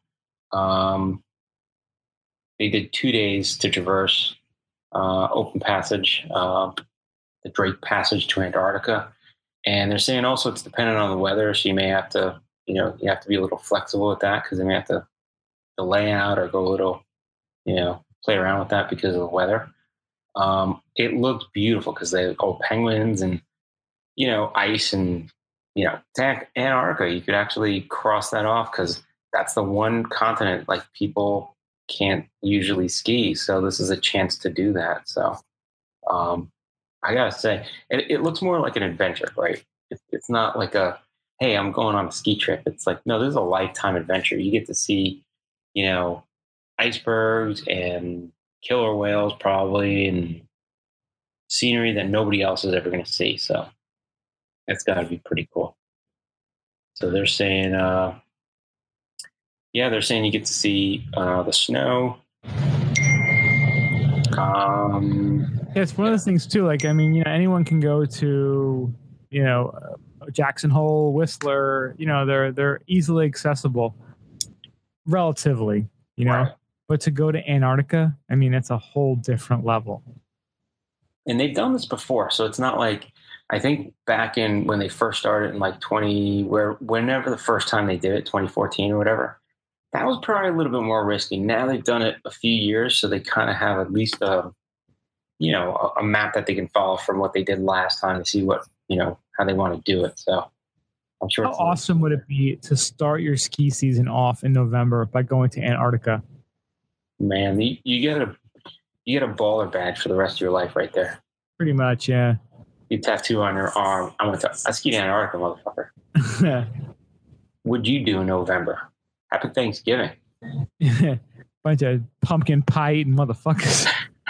They did 2 days to traverse open passage, the Drake Passage to Antarctica, and they're saying also it's dependent on the weather, so you may have to, you have to be a little flexible with that because they may have to delay out or go a little, play around with that because of the weather. It looked beautiful because they had old penguins and ice and Antarctica. You could actually cross that off because that's the one continent like people can't usually ski. So this is a chance to do that. So I gotta say, it looks more like an adventure, right? It's not like hey, I'm going on a ski trip. It's like, no, this is a lifetime adventure. You get to see, icebergs and killer whales probably and scenery that nobody else is ever going to see. So that's got to be pretty cool. So they're saying, they're saying you get to see the snow. It's one of those things too. Like, I mean, anyone can go to, Jackson Hole, Whistler. They're easily accessible, relatively. Right. But to go to Antarctica, I mean, it's a whole different level. And they've done this before, so it's not like, I think back in when they first started in like whenever the first time they did it, 2014 or whatever, that was probably a little bit more risky. Now they've done it a few years, so they kind of have at least a map that they can follow from what they did last time to see what, how they want to do it. So I'm sure. How awesome would it be to start your ski season off in November by going to Antarctica? Man, you get a baller badge for the rest of your life right there. Pretty much, yeah. You tattoo on your arm. I skied Antarctica, motherfucker. What'd you do in November? Happy Thanksgiving. Bunch of pumpkin pie eating motherfuckers.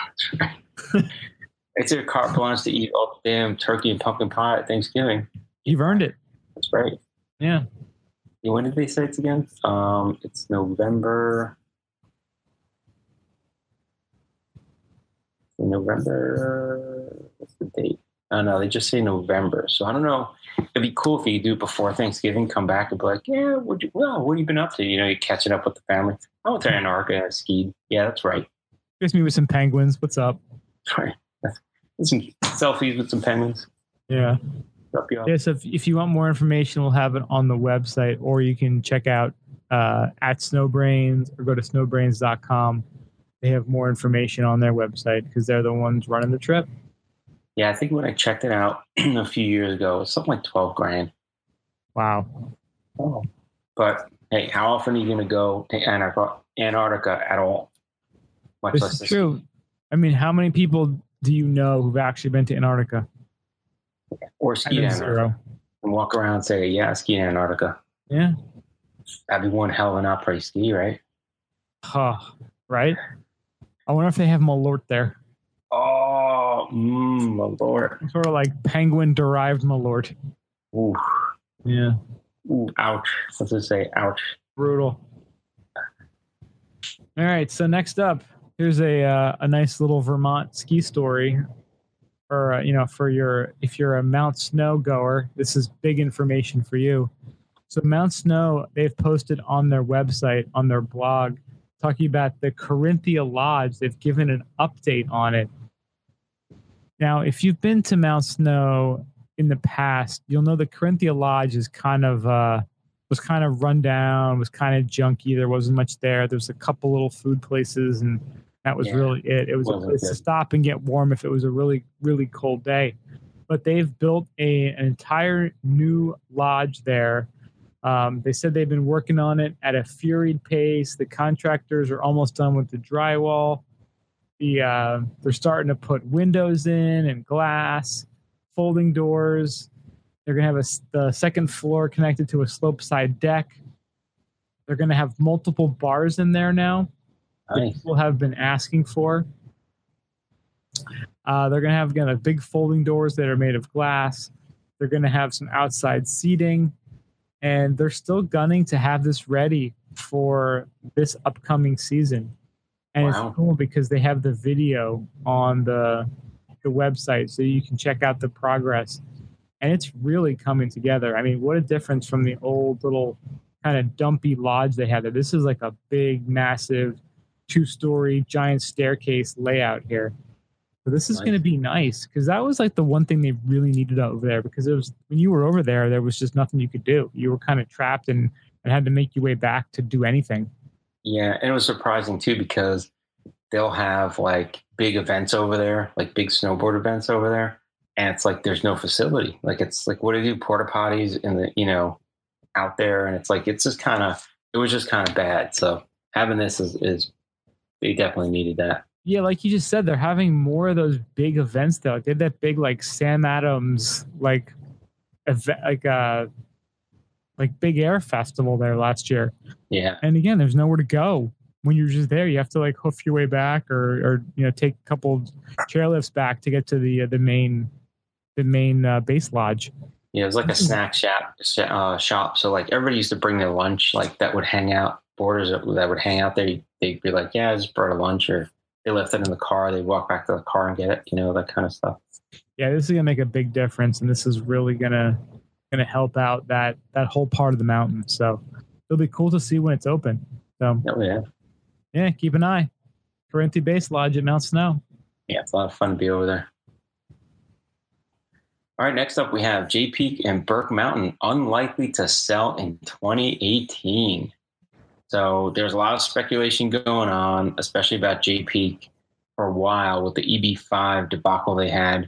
It's your carte blanche to eat all the damn turkey and pumpkin pie at Thanksgiving. You've earned it. That's right. Yeah. When did they say it's again? It's November. November. What's the date? Oh, no, they just say November. So I don't know. It'd be cool if you could do it before Thanksgiving, come back and be like, yeah, what have you been up to? You're catching up with the family. I went to Antarctica. I skied. Yeah, that's right. Kiss me with some penguins. What's up? That's right. Some selfies with some penguins. Yeah. Yeah, so if you want more information, we'll have it on the website, or you can check out at Snowbrains or go to snowbrains.com. They have more information on their website because they're the ones running the trip. Yeah, I think when I checked it out a few years ago, it was something like $12,000. Wow. Oh. But hey, how often are you going to go to Antarctica at all? Much This less is true. I mean, how many people do you know who've actually been to Antarctica? Or ski to Antarctica. And walk around and say, yeah, ski to Antarctica. Yeah. That'd be one hell of an après ski, right? Huh. Right? I wonder if they have Malort there. Oh, Malort. Sort of like penguin-derived Malort. Ooh. Yeah. Ooh, ouch. Let's just say ouch. Brutal. All right, so next up, here's a nice little Vermont ski story. Or if you're a Mount Snow goer, this is big information for you. So Mount Snow, they've posted on their website, on their blog, talking about the Corinthia Lodge. They've given an update on it. Now, if you've been to Mount Snow in the past, you'll know the Corinthia Lodge is was kind of run down, was kind of junky. There wasn't much there. There was a couple little food places, and that was really it. It was a place to stop and get warm if it was a really, really cold day. But they've built an entire new lodge there. They said they've been working on it at a furied pace. The contractors are almost done with the drywall. They're starting to put windows in and glass, folding doors. They're going to have the second floor connected to a slope-side deck. They're going to have multiple bars in there now. Nice. People have been asking for. They're going to have big folding doors that are made of glass. They're going to have some outside seating. And they're still gunning to have this ready for this upcoming season. And It's cool because they have the video on the website, so you can check out the progress. And it's really coming together. I mean, what a difference from the old little kind of dumpy lodge they had there. This is like a big, massive, 2-story, giant staircase layout here. So this is going to be nice, because that was like the one thing they really needed over there, because it was, when you were over there was just nothing you could do. You were kind of trapped and had to make your way back to do anything. Yeah, and it was surprising too, because they'll have like big events over there, like big snowboard events over there, and it's like there's no facility. Like it's like, what do you do? Porta potties in the out there, and it's like it was just kind of bad. So having this is they definitely needed that. Yeah, like you just said, they're having more of those big events though. They did that big like Sam Adams event, like big air festival there last year. Yeah. And again, there's nowhere to go when you're just there. You have to like hoof your way back, or take a couple chairlifts back to get to the main base lodge. Yeah, it was like a snack shop. So like everybody used to bring their lunch, like that would hang out. Boarders that would hang out there, they'd be like, "Yeah, I just brought a lunch," or they left it in the car. They walk back to the car and get it. That kind of stuff. Yeah, this is gonna make a big difference, and this is really gonna help out that whole part of the mountain. So it'll be cool to see when it's open. So yeah, keep an eye. Corinthia Base Lodge at Mount Snow. Yeah, it's a lot of fun to be over there. All right, next up we have Jay Peak and Burke Mountain unlikely to sell in 2018. So there's a lot of speculation going on, especially about Jay Peak for a while with the EB5 debacle they had,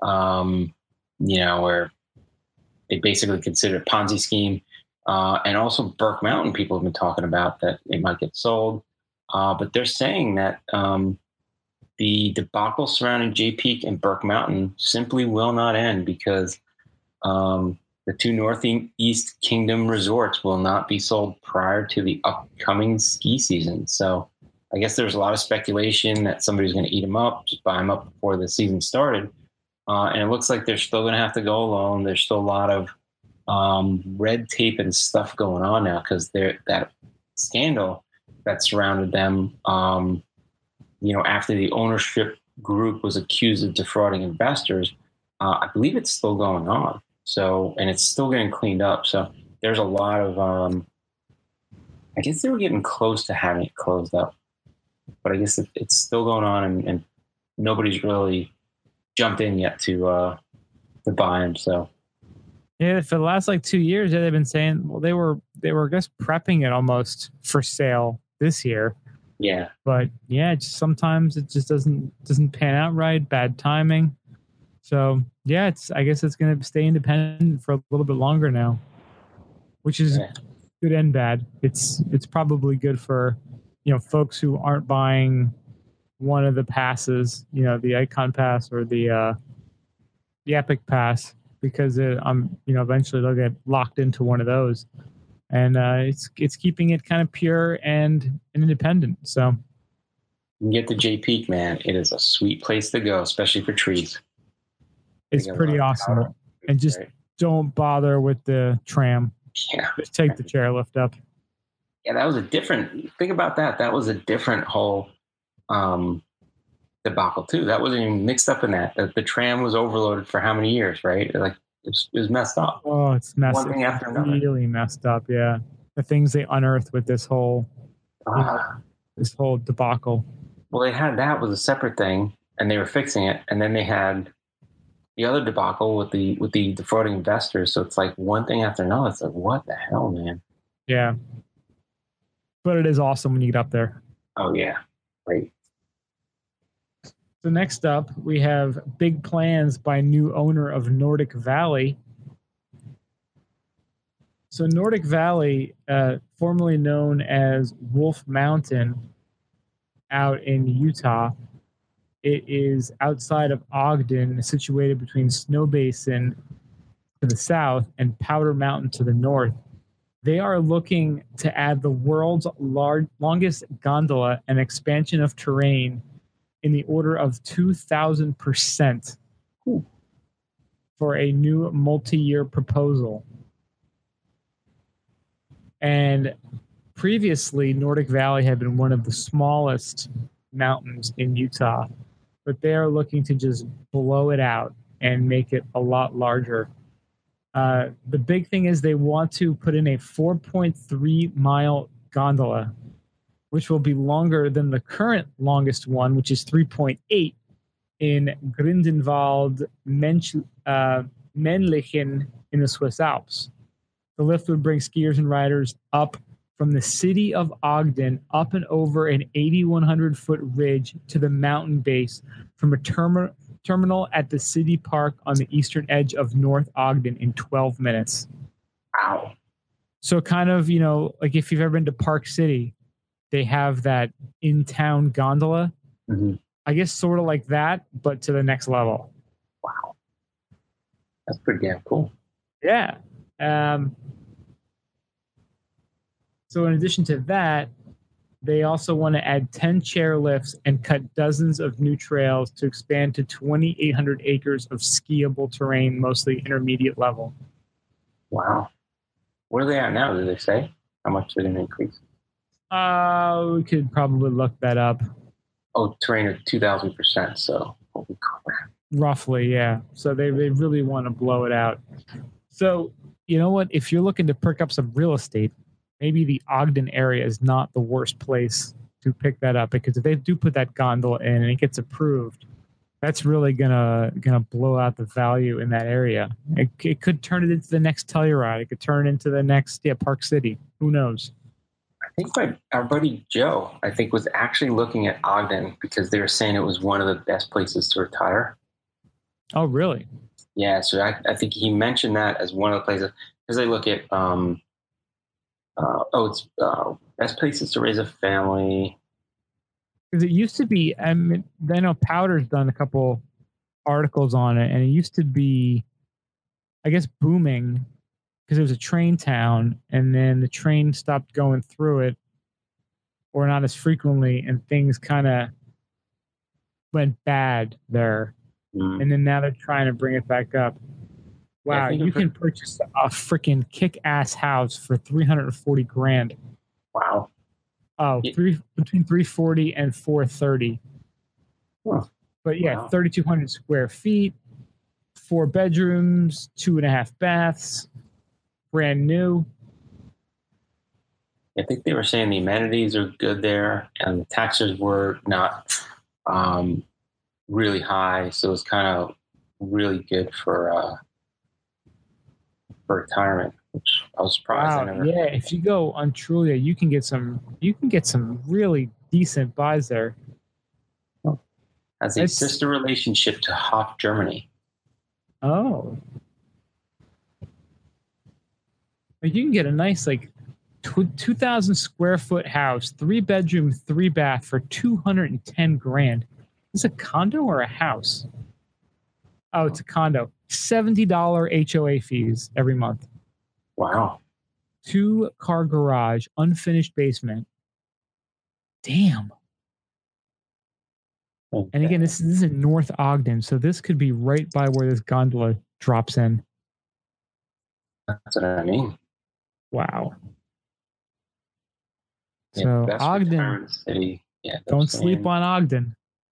where they basically considered a Ponzi scheme. And also Burke Mountain, people have been talking about that it might get sold. But they're saying that the debacle surrounding Jay Peak and Burke Mountain simply will not end, because the two Northeast Kingdom resorts will not be sold prior to the upcoming ski season. So I guess there's a lot of speculation that somebody's going to eat them up, just buy them up before the season started. And it looks like they're still going to have to go alone. There's still a lot of red tape and stuff going on now, because that scandal that surrounded them, after the ownership group was accused of defrauding investors. I believe it's still going on. So, and it's still getting cleaned up. So there's a lot of, I guess they were getting close to having it closed up, but I guess it's still going on, and nobody's really jumped in yet to buy them. So Yeah, for the last like 2 years, they've been saying, well, they were I guess prepping it almost for sale this year. yeah, But yeah, sometimes it just doesn't pan out right, bad timing. So yeah, I guess it's going to stay independent for a little bit longer now, which is good and bad. It's probably good for, folks who aren't buying one of the passes, the Icon Pass or the Epic Pass, because eventually they'll get locked into one of those, and it's keeping it kind of pure and independent. So you can get to J Peak, man. It is a sweet place to go, especially for trees. It's pretty awesome. And just don't bother with the tram. Yeah. Just take the chairlift up. Yeah, that was a different, think about that. That was a different whole debacle too. That wasn't even mixed up in that. The tram was overloaded for how many years, right? Like it was messed up. Oh, it's messed up. One thing after another. Really messed up, yeah. The things they unearthed with this whole this whole debacle. Well, they had that was a separate thing, and they were fixing it, and then they had the other debacle with the defrauding investors. So it's like one thing after another. It's like, what the hell, man? Yeah. But it is awesome when you get up there. Oh yeah, great. So next up, we have big plans by new owner of Nordic Valley. So Nordic Valley, formerly known as Wolf Mountain, out in Utah. It is outside of Ogden, situated between Snow Basin to the south and Powder Mountain to the north. They are looking to add the world's longest gondola and expansion of terrain in the order of 2,000% for a new multi-year proposal. And previously, Nordic Valley had been one of the smallest mountains in Utah, but they are looking to just blow it out and make it a lot larger. The big thing is they want to put in a 4.3-mile gondola, which will be longer than the current longest one, which is 3.8 in Grindelwald, Männlichen in the Swiss Alps. The lift would bring skiers and riders up from the city of Ogden up and over an 8,100-foot ridge to the mountain base from a terminal at the city park on the eastern edge of North Ogden in 12 minutes. Wow. So kind of, like if you've ever been to Park City, they have that in-town gondola. Mm-hmm. I guess sort of like that, but to the next level. Wow. That's pretty damn cool. Yeah. So in addition to that, they also want to add 10 chairlifts and cut dozens of new trails to expand to 2,800 acres of skiable terrain, mostly intermediate level. Wow. Where are they at now? Did they say how much they're going to increase? We could probably look that up. Oh, terrain of 2,000%. So, holy crap. Roughly, yeah. So they really want to blow it out. So, you know what? If you're looking to pick up some real estate, maybe the Ogden area is not the worst place to pick that up, because if they do put that gondola in and it gets approved, that's really gonna blow out the value in that area. It could turn it into the next Telluride. It could turn it into the next Park City. Who knows? I think our buddy Joe, I think, was actually looking at Ogden because they were saying it was one of the best places to retire. Oh, really? Yeah, so I think he mentioned that as one of the places, because they look at it's best places to raise a family. Because it used to be, I know Powder's done a couple articles on it, and it used to be, I guess, booming because it was a train town, and then the train stopped going through it, or not as frequently, and things kind of went bad there. And then now they're trying to bring it back up. Wow, you can purchase a freaking kick-ass house for $340,000. Wow. Oh, between $340 and $430. Huh. But yeah, Wow. 3,200 square feet, 4 bedrooms, 2.5 baths, brand new. I think they were saying the amenities are good there, and the taxes were not really high, so it's kind of really good for retirement. Which I was surprised. I Wow, never yeah. If you go on Trulia, you can get some really decent buys there. has a It's sister relationship to Hof Germany. oh, like you can get a nice like 2,000 square foot house, 3 bedroom, 3 bath for 210 grand. Is it a condo or a house? Oh, it's a condo. $70 HOA fees every month. Wow. 2-car garage, unfinished basement. Damn. Okay. And again, this is in North Ogden, so this could be right by where this gondola drops in. That's what I mean. Wow. Yeah, So best Ogden, retirement city. Yeah, don't sleep on Ogden.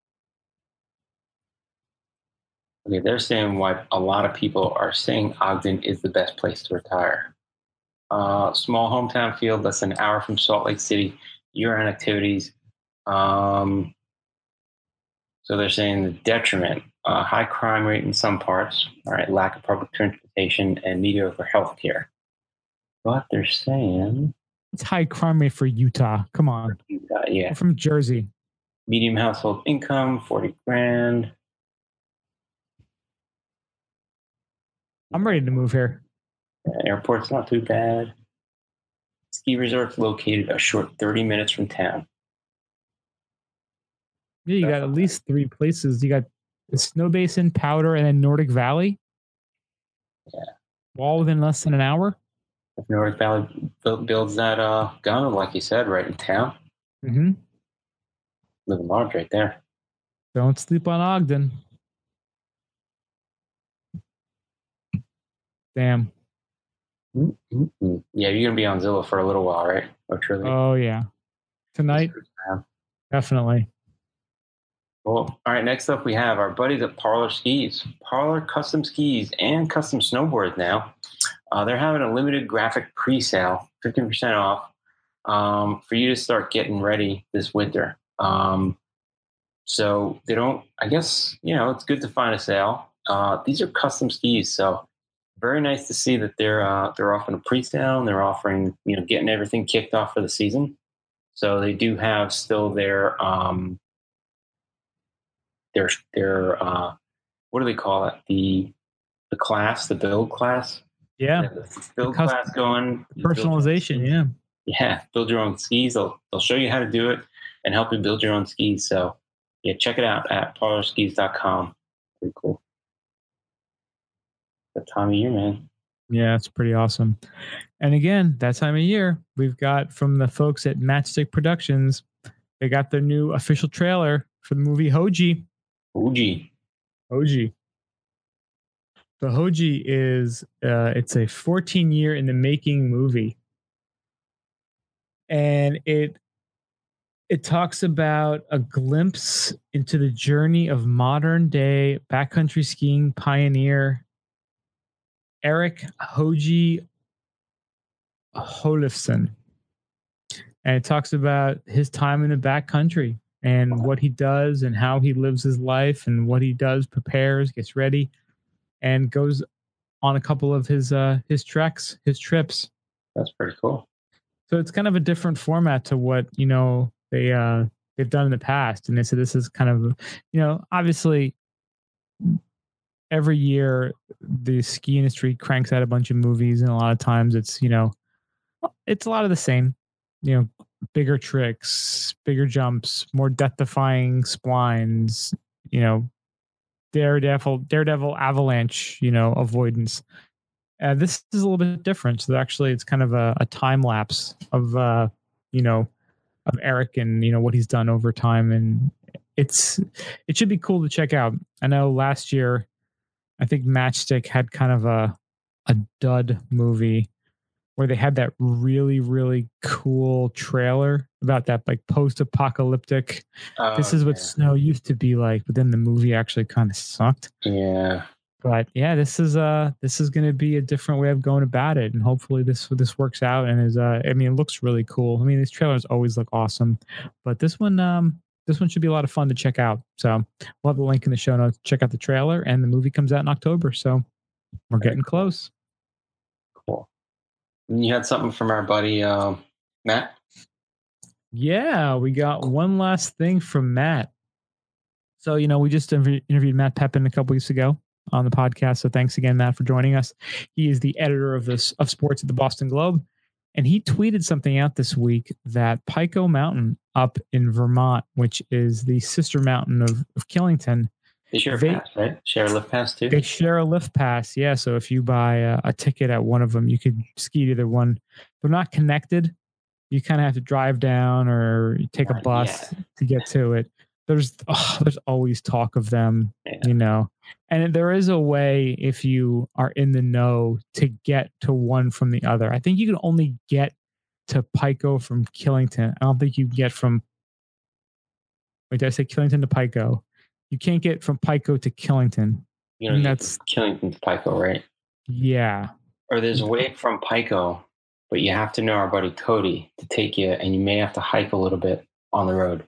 Okay, they're saying why a lot of people are saying Ogden is the best place to retire. Small hometown feel, less than an hour from Salt Lake City, year-round activities. So they're saying the detriment, high crime rate in some parts, all right, lack of public transportation, and mediocre health care. But they're saying, It's high crime rate for Utah. Come on. yeah, We're from Jersey. medium household income, 40 grand. I'm ready to move here. Airport's not too bad. Ski resort's located a short 30 minutes from town. Yeah, you got at least 3 places. You got the Snow Basin, Powder, and then Nordic Valley. Yeah. All within less than an hour. If Nordic Valley builds that gun, like you said, right in town, Mm-hmm. living large right there. Don't sleep on Ogden. Damn. Mm-hmm. Yeah, you're gonna be on Zillow for a little while, right? Or truly? Oh yeah. Tonight, definitely. Cool. All right, next up we have our buddies at Parlor Skis. Parlor Custom Skis and Custom Snowboards now. They're having a limited graphic pre-sale, 15% off, for you to start getting ready this winter. So they don't, I guess, it's good to find a sale. These are custom skis, so very nice to see that they're offering a pre-sale and they're offering, getting everything kicked off for the season. So they do have still their what do they call it? The class, the build class. Yeah. The build class going. Personalization, yeah. Yeah, build your own skis. They'll show you how to do it and help you build your own skis. So yeah, check it out at parlorskis.com. Pretty cool. That time of year, man. Yeah, it's pretty awesome. And again, that time of year, we've got from the folks at Matchstick Productions, they got their new official trailer for the movie Hoji. Hoji. The Hoji is it's a 14-year in the making movie. And it talks about a glimpse into the journey of modern day backcountry skiing pioneer Erik Hoji Olofsson. And it talks about his time in the backcountry and what he does and how he lives his life and what he does, prepares, gets ready, and goes on a couple of his treks, his trips. That's pretty cool. So it's kind of a different format to what, they've done in the past. And they said this is kind of, obviously every year the ski industry cranks out a bunch of movies, and a lot of times it's, it's a lot of the same, bigger tricks, bigger jumps, more death-defying splines, daredevil avalanche, avoidance. This is a little bit different. So actually, it's kind of a time lapse of of Erik and what he's done over time, and it should be cool to check out. I know last year, I think Matchstick had kind of a dud movie where they had that really, really cool trailer about that like post-apocalyptic. This is what snow used to be like, but then the movie actually kind of sucked. Yeah. But yeah, this is going to be a different way of going about it, and hopefully this works out. And is I mean, it looks really cool. I mean, these trailers always look awesome, but this one should be a lot of fun to check out. So we'll have the link in the show notes. Check out the trailer, and the movie comes out in October. So we're getting close. Cool. And you had something from our buddy Matt? Yeah, we got one last thing from Matt. So, we just interviewed Matt Pepin a couple weeks ago on the podcast. So thanks again, Matt, for joining us. He is the editor of sports at the Boston Globe. And he tweeted something out this week that Pico Mountain up in Vermont, which is the sister mountain of Killington. They share a pass, right? Share a lift pass too? They share a lift pass, yeah. So if you buy a ticket at one of them, you could ski to either one. They're not connected. You kind of have to drive down or take a bus to get to it. There's always talk of them, and there is a way, if you are in the know, to get to one from the other. I think you can only get to Pico from Killington. I don't think you get from, wait, did I say Killington to Pico? You can't get from Pico to Killington. That's Killington to Pico, right? Yeah. Or there's a way from Pico, but you have to know our buddy Cody to take you, and you may have to hike a little bit on the road.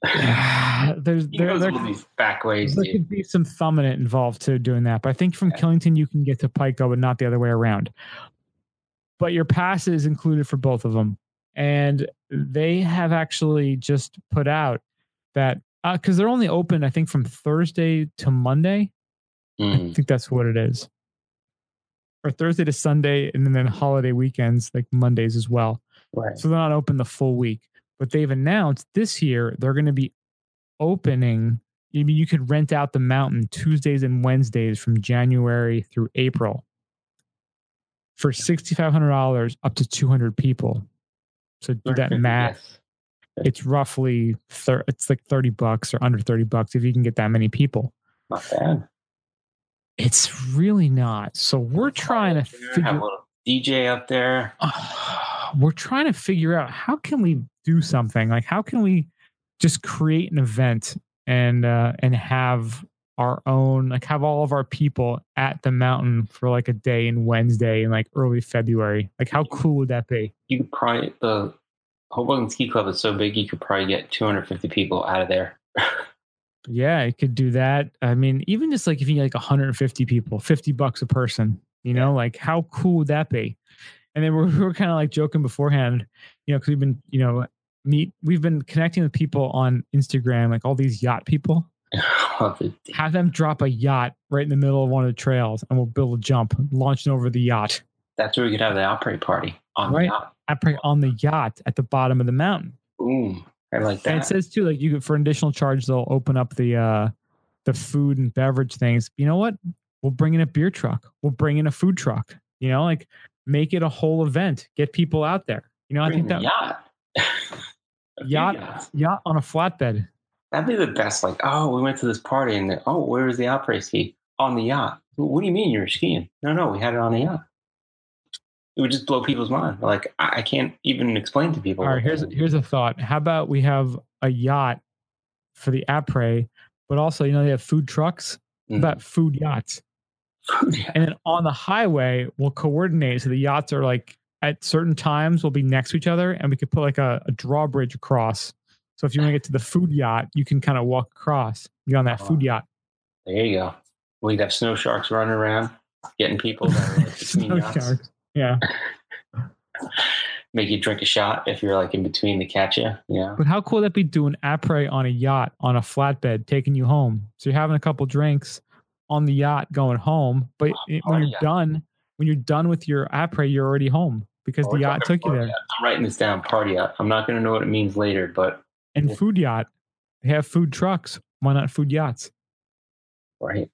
There back ways. There could be some thumb in it involved to doing that, but I think from Killington you can get to Pico, but not the other way around. But your pass is included for both of them, and they have actually just put out that because they're only open, I think, from Thursday to Monday. I think that's what it is, or Thursday to Sunday, and then holiday weekends like Mondays as well. Right. So they're not open the full week. But they've announced this year they're going to be opening. I mean, you could rent out the mountain Tuesdays and Wednesdays from January through April for $6,500 up to 200 people. So do that math. It's roughly it's like $30 or under $30 if you can get that many people. Not bad. It's really not. So we're trying to have a little DJ up there. We're trying to figure out how can we do something, like how can we just create an event and have our own, like have all of our people at the mountain for like a day in Wednesday in like early February. Like how cool would that be? You could probably, the Hoboken Ski Club is so big, you could probably get 250 people out of there. Yeah, it could do that. I mean, even just like if you get like 150 people, $50 a person, like how cool would that be? And then we're kind of like joking beforehand, because we've been, we've been connecting with people on Instagram, like all these yacht people. Have them drop a yacht right in the middle of one of the trails, and we'll build a jump, launching over the yacht. That's where we could have the après party on the yacht. Après on the yacht at the bottom of the mountain. Ooh, I like that. And it says too, like you could, for additional charge, they'll open up the food and beverage things. You know what? We'll bring in a beer truck. We'll bring in a food truck. Like make it a whole event. Get people out there. I think that yacht on a flatbed. That'd be the best. Like, we went to this party and where was the après ski? On the yacht. What do you mean you were skiing? No, we had it on the yacht. It would just blow people's mind. Like, I can't even explain to people. All right, here's a thought. How about we have a yacht for the après, but also, they have food trucks. How about food yachts? And then on the highway, we'll coordinate. So the yachts are like at certain times will be next to each other, and we could put like a drawbridge across. So if you want to get to the food yacht, you can kind of walk across. You're on that food yacht. There you go. We'd have snow sharks running around, getting people. Snow sharks. Yeah. Make you drink a shot if you're like in between to catch you. Yeah. But how cool would that be doing après on a yacht on a flatbed, taking you home? So you're having a couple drinks on the yacht going home, but when you're done with your après, you're already home because the yacht took you there. I'm writing this down, party yacht. I'm not going to know what it means later, but food yacht, they have food trucks. Why not food yachts? Right.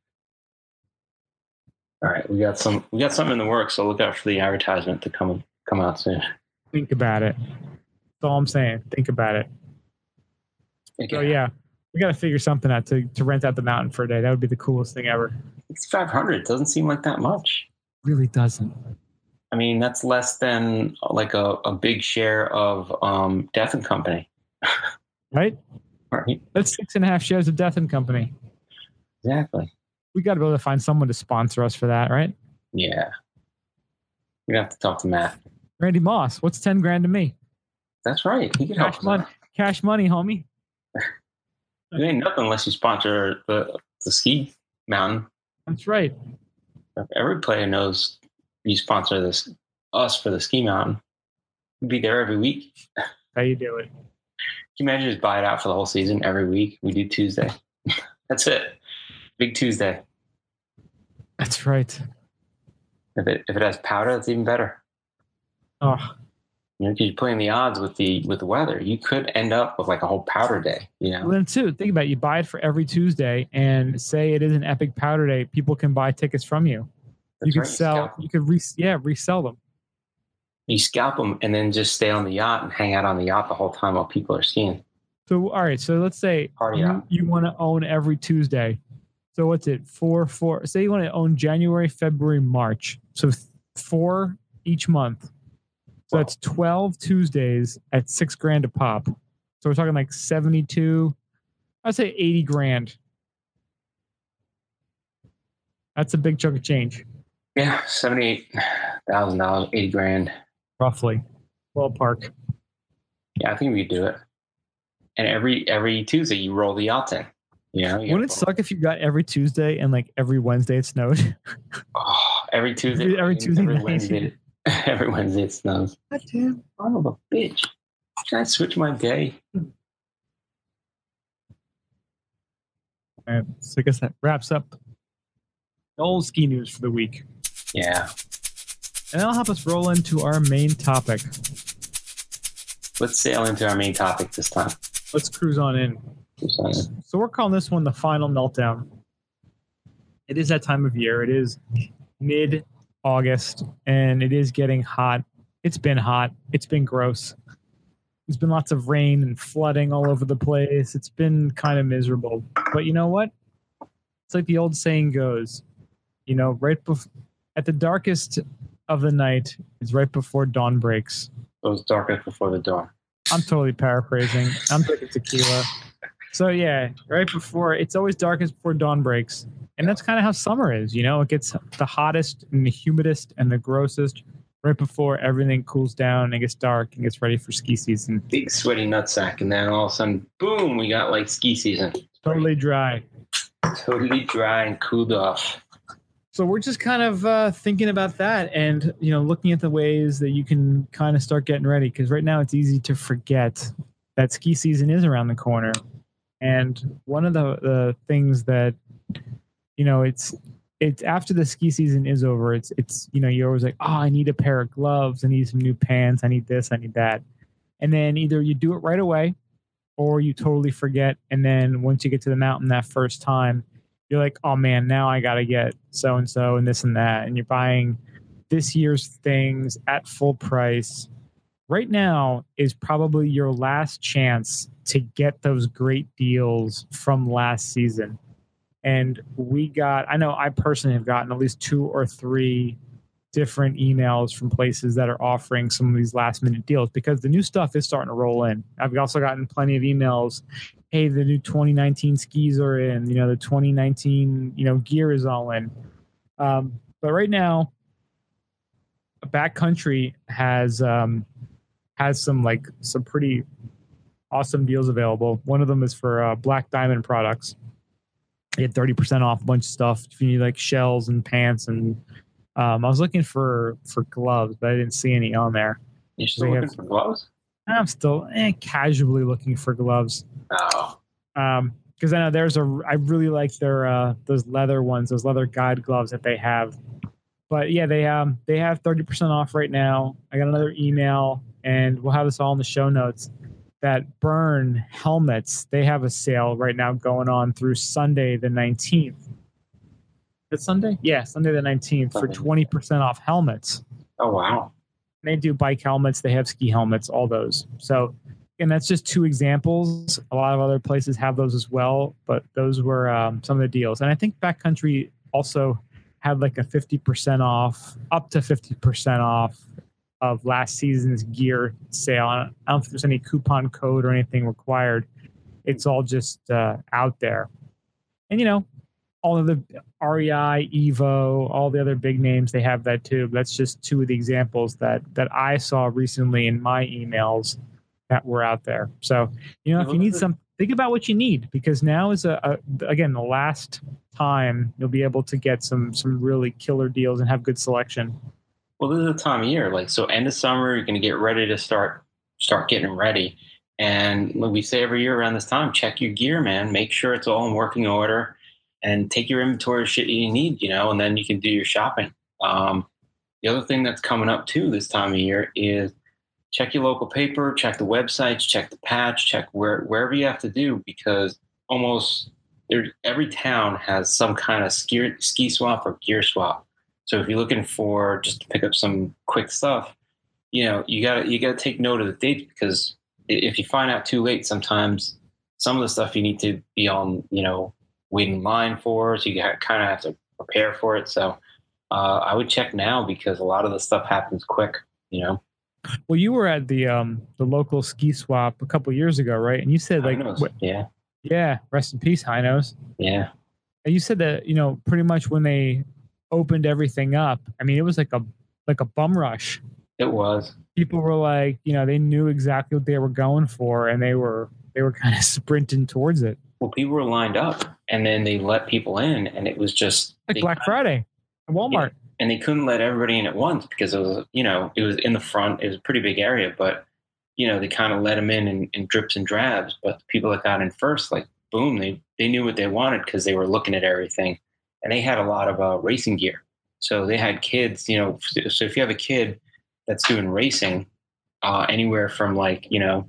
All right, we got something in the works, so look out for the advertisement to come out soon. Think about it. That's all I'm saying. Think about it. Okay. So yeah, we got to figure something out to rent out the mountain for a day. That would be the coolest thing ever. $6,500 doesn't seem like that much. Really doesn't. I mean, that's less than like a big share of Death and Company. Right? Right. That's 6.5 shares of Death and Company. Exactly. We got to be able to find someone to sponsor us for that, right? Yeah. We have to talk to Matt. Randy Moss, what's 10 grand to me? That's right. He can help us out. Cash money, homie. It ain't nothing unless you sponsor the ski mountain. That's right. Every player knows you sponsor us for the ski mountain. We'd be there every week. How you do it? Can you imagine just buy it out for the whole season every week? We do Tuesday. That's it. Big Tuesday. That's right. If it has powder, that's even better. Oh, Because you're playing the odds with the weather. You could end up with like a whole powder day. Well, then too, think about it. You buy it for every Tuesday, and say it is an epic powder day. People can buy tickets from you. That's you could right. sell. You could resell them. You scalp them and then just stay on the yacht and hang out on the yacht the whole time while people are skiing. So all right. So let's say you want to own every Tuesday. So what's it? 4. Say you want to own January, February, March. So 4 each month. So that's 12 Tuesdays at $6,000 a pop. So we're talking like 72. I'd say 80 grand. That's a big chunk of change. Yeah, $78,000, 80 grand. Roughly. Ballpark. Yeah, I think we could do it. And every Tuesday you roll the yacht in. Wouldn't it suck if you got every Tuesday and like every Wednesday it snowed? Oh, every Tuesday. every Tuesday. Every Wednesday. Every Wednesday it snows. God damn, son of a bitch. Can I switch my day? Right, so I guess that wraps up the old ski news for the week. Yeah. And that'll help us roll into our main topic. Let's sail into our main topic this time. Let's cruise on in. So we're calling this one the Final Meltdown. It is that time of year. It is mid-August, and it is getting hot. It's been hot. It's been gross. There's been lots of rain and flooding all over the place. It's been kind of miserable. But you know what? It's like the old saying goes, at the darkest of the night is right before dawn breaks. It was darkest before the dawn. I'm totally paraphrasing. I'm drinking tequila. So yeah, it's always darkest before dawn breaks. And that's kind of how summer is, It gets the hottest and the humidest and the grossest right before everything cools down and gets dark and gets ready for ski season. Big sweaty nutsack, and then all of a sudden, boom, we got like ski season. Totally dry. Totally dry and cooled off. So we're just kind of thinking about that and, looking at the ways that you can kind of start getting ready. Because right now it's easy to forget that ski season is around the corner. And one of the things that, it's after the ski season is over, it's you're always like, oh, I need a pair of gloves. I need some new pants. I need this. I need that. And then either you do it right away or you totally forget. And then once you get to the mountain that first time, you're like, oh man, now I got to get so-and-so and this and that. And you're buying this year's things at full price. Right now is probably your last chance to get those great deals from last season. And I know I personally have gotten at least 2 or 3 different emails from places that are offering some of these last minute deals because the new stuff is starting to roll in. I've also gotten plenty of emails. Hey, the new 2019 skis are in, the 2019, gear is all in. But right now, Backcountry has some pretty awesome deals available. One of them is for Black Diamond products. They had 30% off a bunch of stuff if you need like shells and pants. And I was looking for gloves, but I didn't see any on there. You're still looking for gloves? I'm still casually looking for gloves. Oh. Because I know I really like their those leather ones, those leather guide gloves that they have. But yeah, they have 30% off right now. I got another email, and we'll have this all in the show notes. That Burn helmets, they have a sale right now going on through Sunday the 19th. Is it Sunday? Yeah, Sunday the 19th for 20% off helmets. Oh wow! They do bike helmets. They have ski helmets. All those. So. And that's just 2 examples. A lot of other places have those as well, but those were some of the deals. And I think Backcountry also had like a 50% off, up to 50% off of last season's gear sale. I don't think there's any coupon code or anything required. It's all just out there. And, all of the REI, Evo, all the other big names, they have that too. But that's just two of the examples that I saw recently in my emails that were out there. So, if you need some, think about what you need, because now is again, the last time you'll be able to get some really killer deals and have good selection. Well, this is the time of year, like, so end of summer, you're going to get ready to start getting ready. And like we say every year around this time, check your gear, man. Make sure it's all in working order, and take your inventory of shit you need, and then you can do your shopping. The other thing that's coming up too this time of year is check your local paper, check the websites, check the patch, check wherever you have to do, because almost every town has some kind of ski swap or gear swap. So if you're looking for just to pick up some quick stuff, you gotta take note of the dates, because if you find out too late, sometimes some of the stuff you need to be on, waiting in line for, so you kind of have to prepare for it. So I would check now, because a lot of the stuff happens quick. Well, you were at the local ski swap a couple years ago, right? And you said yeah, rest in peace, High Nose. Yeah. And you said that pretty much when they opened everything up, I mean, it was like a bum rush. It was. People were like, they knew exactly what they were going for, and they were kind of sprinting towards it. Well, people were lined up, and then they let people in, and it was just like Black Friday at Walmart. Yeah, and they couldn't let everybody in at once, because it was, it was in the front. It was a pretty big area, but they kind of let them in drips and drabs. But the people that got in first, like, boom, they knew what they wanted, because they were looking at everything, and they had a lot of racing gear. So they had kids, so if you have a kid that's doing racing, anywhere from like,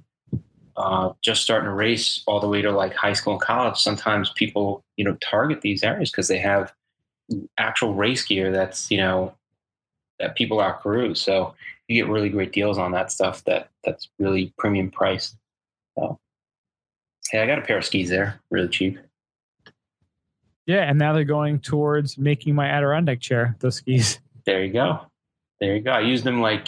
just starting to race all the way to like high school and college, sometimes people, target these areas because they have actual race gear that's, that people outgrew. So you get really great deals on that stuff that's really premium priced. So, hey, I got a pair of skis there, really cheap. Yeah, and now they're going towards making my Adirondack chair, those skis. There you go. I used them I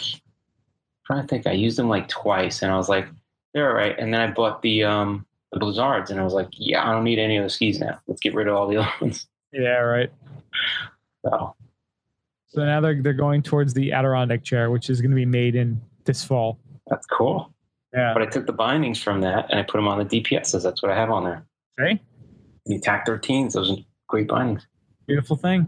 used them like twice, and I was like, they're all right. And then I bought the Blizzards, and I was like, yeah, I don't need any of the skis now. Let's get rid of all the other ones. Yeah, right. So now they're going towards the Adirondack chair, which is going to be made in this fall. That's cool. Yeah. But I took the bindings from that, and I put them on the DPSs. That's what I have on there. Okay. The TAC 13s, those are great bindings. Beautiful thing.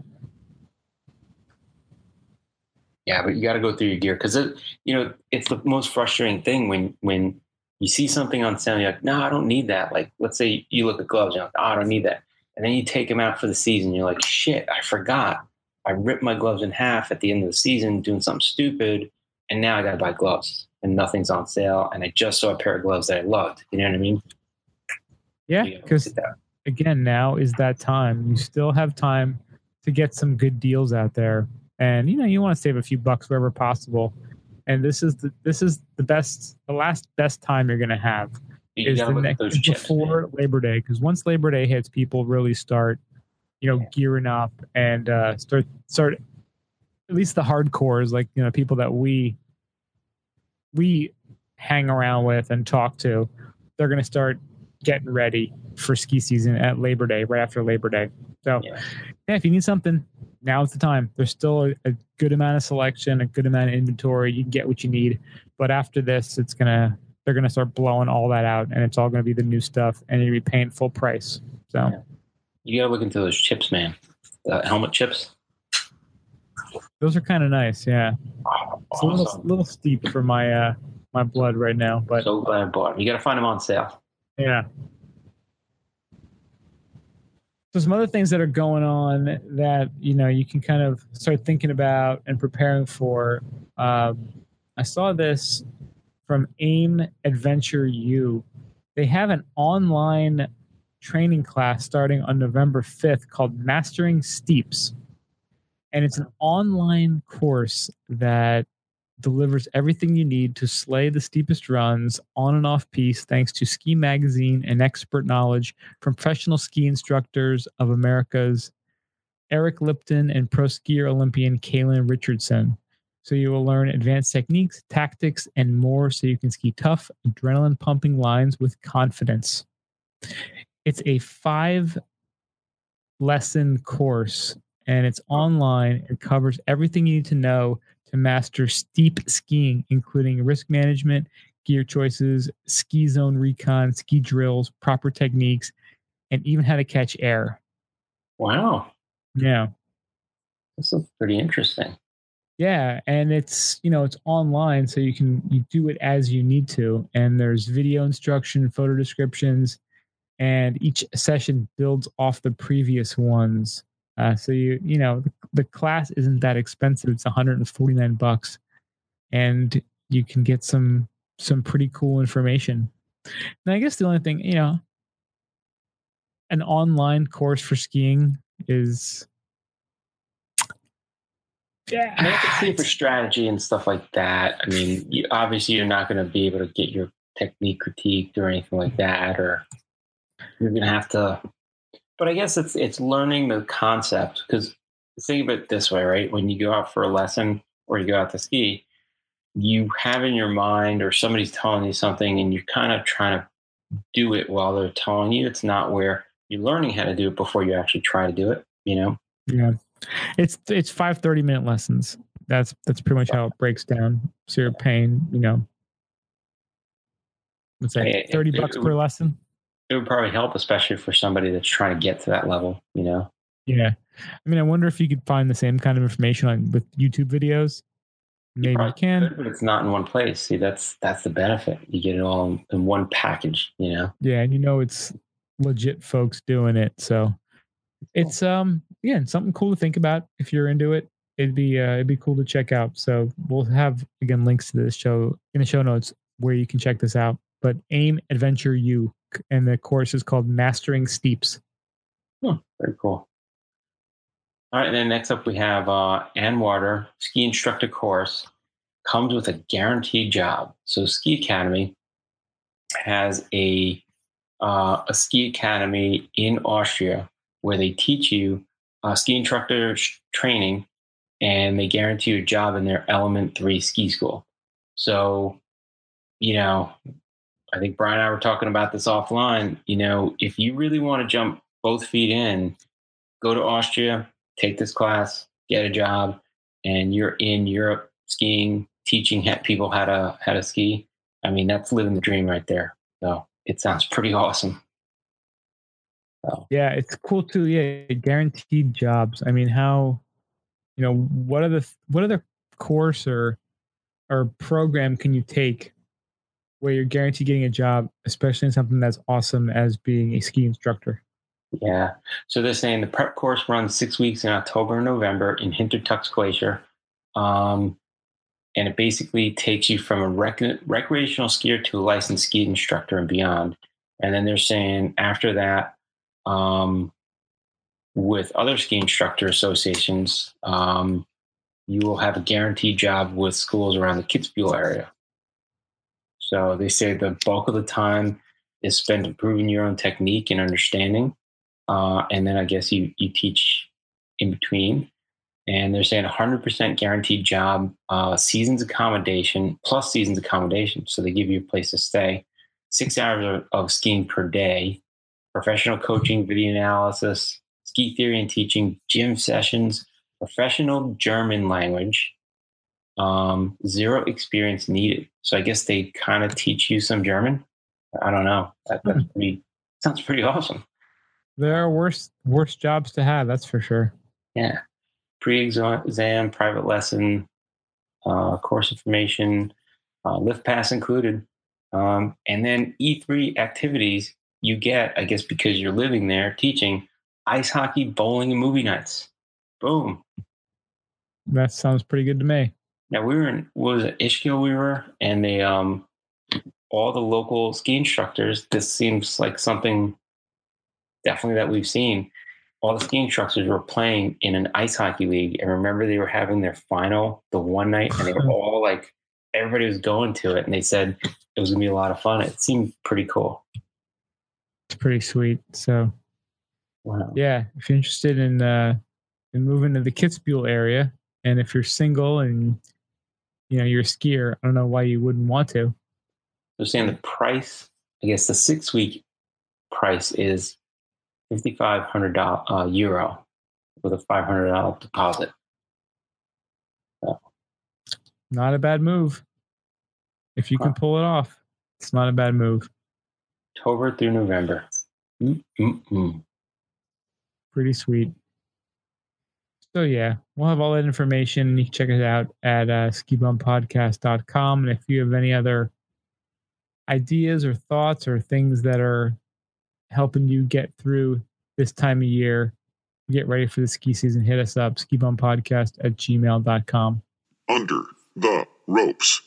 Yeah, but you got to go through your gear, because it's the most frustrating thing when you see something on sale. You're like, no, I don't need that. Like, let's say you look at gloves, you're like, oh, I don't need that, and then you take them out for the season. You're like, shit, I forgot. I ripped my gloves in half at the end of the season doing something stupid, and now I got to buy gloves, and nothing's on sale, and I just saw a pair of gloves that I loved. You know what I mean? Yeah, because again, now is that time. You still have time to get some good deals out there. And you want to save a few bucks wherever possible, and this is the last best time you're going to have is the next before Labor Day, because once Labor Day hits, people really start gearing up and start at least the hardcores, like people that we hang around with and talk to. They're going to start getting ready for ski season at Labor Day, right after Labor Day. So yeah, if you need something, now's the time. There's still a good amount of selection, a good amount of inventory. You can get what you need. But after this, they're gonna start blowing all that out, and it's all gonna be the new stuff, and you're gonna be paying full price. So yeah. You gotta look into those chips, man. The helmet chips. Those are kind of nice, yeah. Oh, it's awesome. a little steep for my my blood right now, but so glad I bought them. You gotta find them on sale. Yeah. So some other things that are going on that you can kind of start thinking about and preparing for. I saw this from AIM Adventure U. They have an online training class starting on November 5th called Mastering Steeps, and it's an online course that delivers everything you need to slay the steepest runs on and off piste, thanks to Ski Magazine and expert knowledge from professional ski instructors of America's Eric Lipton and pro skier Olympian Kaylin Richardson. So you will learn advanced techniques, tactics, and more so you can ski tough, adrenaline pumping lines with confidence. It's a 5-lesson course and it's online. It covers everything you need to know to master steep skiing, including risk management, gear choices, ski zone recon, ski drills, proper techniques, and even how to catch air. Wow. Yeah. This is pretty interesting. Yeah, and it's it's online, so you do it as you need to, and there's video instruction, photo descriptions, and each session builds off the previous ones. So the class isn't that expensive; it's $149, and you can get some pretty cool information. And I guess the only thing an online course for skiing is Yeah, I mean, I can see for strategy and stuff like that. I mean, obviously, you're not going to be able to get your technique critiqued or anything like that, or you're going to have to. But I guess it's learning the concept because think of it this way, right? When you go out for a lesson or you go out to ski, you have in your mind or somebody's telling you something, and you're kind of trying to do it while they're telling you. It's not where you're learning how to do it before you actually try to do it. Yeah. It's 5 30-minute lessons. That's pretty much how it breaks down. So you're paying, what's that, $30 per lesson? It would probably help, especially for somebody that's trying to get to that level, Yeah. I mean, I wonder if you could find the same kind of information with YouTube videos. Maybe you can. Could, but it's not in one place. See, that's the benefit. You get it all in one package, Yeah, and it's legit folks doing it. So it's something cool to think about if you're into it. It'd be cool to check out. So we'll have again links to this show in the show notes where you can check this out. But AIM Adventure U, and the course is called Mastering Steeps. Very cool. All right, and then next up we have Ann Warder ski instructor course comes with a guaranteed job. So Ski Academy has a ski academy in Austria where they teach you ski instructor training, and they guarantee you a job in their Element 3 ski school. So, I think Brian and I were talking about this offline. If you really want to jump both feet in, go to Austria, take this class, get a job, and you're in Europe skiing, teaching people how to ski. I mean, that's living the dream right there. So it sounds pretty awesome. Yeah, it's cool too. Yeah, guaranteed jobs. I mean, how, what other course or program can you take where you're guaranteed getting a job, especially in something that's awesome as being a ski instructor? Yeah. So they're saying the prep course runs 6 weeks in October and November in Hintertux Glacier. And it basically takes you from a recreational skier to a licensed ski instructor and beyond. And then they're saying after that, with other ski instructor associations, you will have a guaranteed job with schools around the Kitzbühel area. So they say the bulk of the time is spent improving your own technique and understanding. And then I guess you teach in between. And they're saying 100% guaranteed job, seasons accommodation, plus seasons accommodation. So they give you a place to stay, 6 hours of skiing per day, professional coaching, video analysis, ski theory and teaching, gym sessions, professional German language, 0 experience needed. So I guess they kind of teach you some German. I don't know. Sounds pretty awesome. There are worse jobs to have, that's for sure. Yeah. Pre-exam, private lesson, course information, lift pass included. And then E3 activities you get, I guess, because you're living there teaching, ice hockey, bowling, and movie nights. Boom. That sounds pretty good to me. Now we were in, what was it, Ischgl and they, all the local ski instructors, this seems like something definitely that we've seen. All the ski instructors were playing in an ice hockey league. And remember, they were having their final the one night, and they were all like, everybody was going to it. And they said it was going to be a lot of fun. It seemed pretty cool. It's pretty sweet. So, wow. Yeah, if you're interested in and move into the Kitzbühel area. And if you're single and you're a skier, I don't know why you wouldn't want to. They're saying the price, I guess the 6-week price is €5,500 with a $500 deposit. So, not a bad move. If you can pull it off, it's not a bad move. October through November. Pretty sweet. So yeah, we'll have all that information. You can check it out at skibumpodcast.com. And if you have any other ideas or thoughts or things that are helping you get through this time of year, get ready for the ski season, hit us up, skibumpodcast@gmail.com. Under the ropes.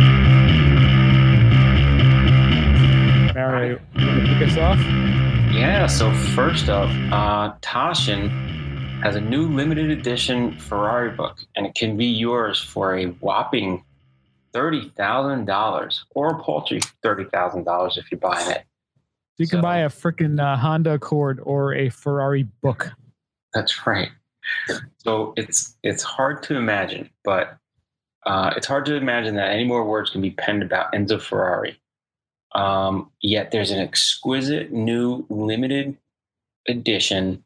Mario, you want to kick us off? Yeah, so first up, Taschen has a new limited edition Ferrari book, and it can be yours for a whopping $30,000 or a paltry $30,000 if you're buying it. You can buy a freaking Honda Accord or a Ferrari book. That's right. So it's hard to imagine, but it's hard to imagine that any more words can be penned about Enzo Ferrari. Yet there's an exquisite new limited edition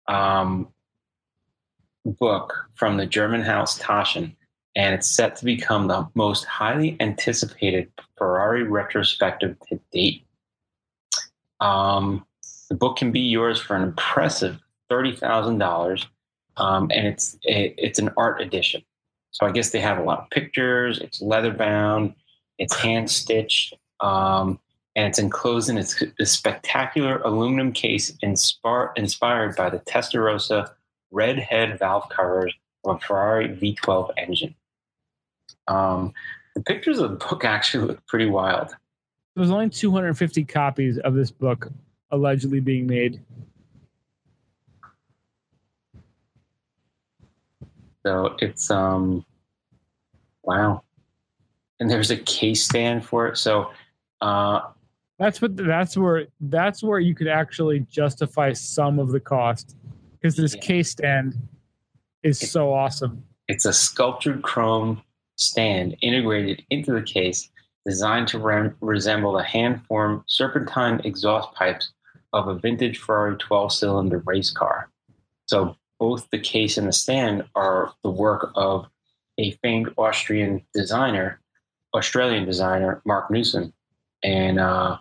book from the German house Taschen, and it's set to become the most highly anticipated Ferrari retrospective to date. The book can be yours for an impressive $30,000, and it's an art edition. So I guess they have a lot of pictures. It's leather bound. It's hand stitched. And it's enclosed in a spectacular aluminum case inspired by the Testarossa red head valve covers of a Ferrari V12 engine. The pictures of the book actually look pretty wild. There's only 250 copies of this book allegedly being made. So it's wow. And there's a case stand for it. So that's where you could actually justify some of the cost, because this case stand is so awesome. It's a sculptured chrome stand integrated into the case, designed to resemble the hand-formed serpentine exhaust pipes of a vintage Ferrari 12-cylinder race car. So both the case and the stand are the work of a famed Australian designer, Mark Newson. And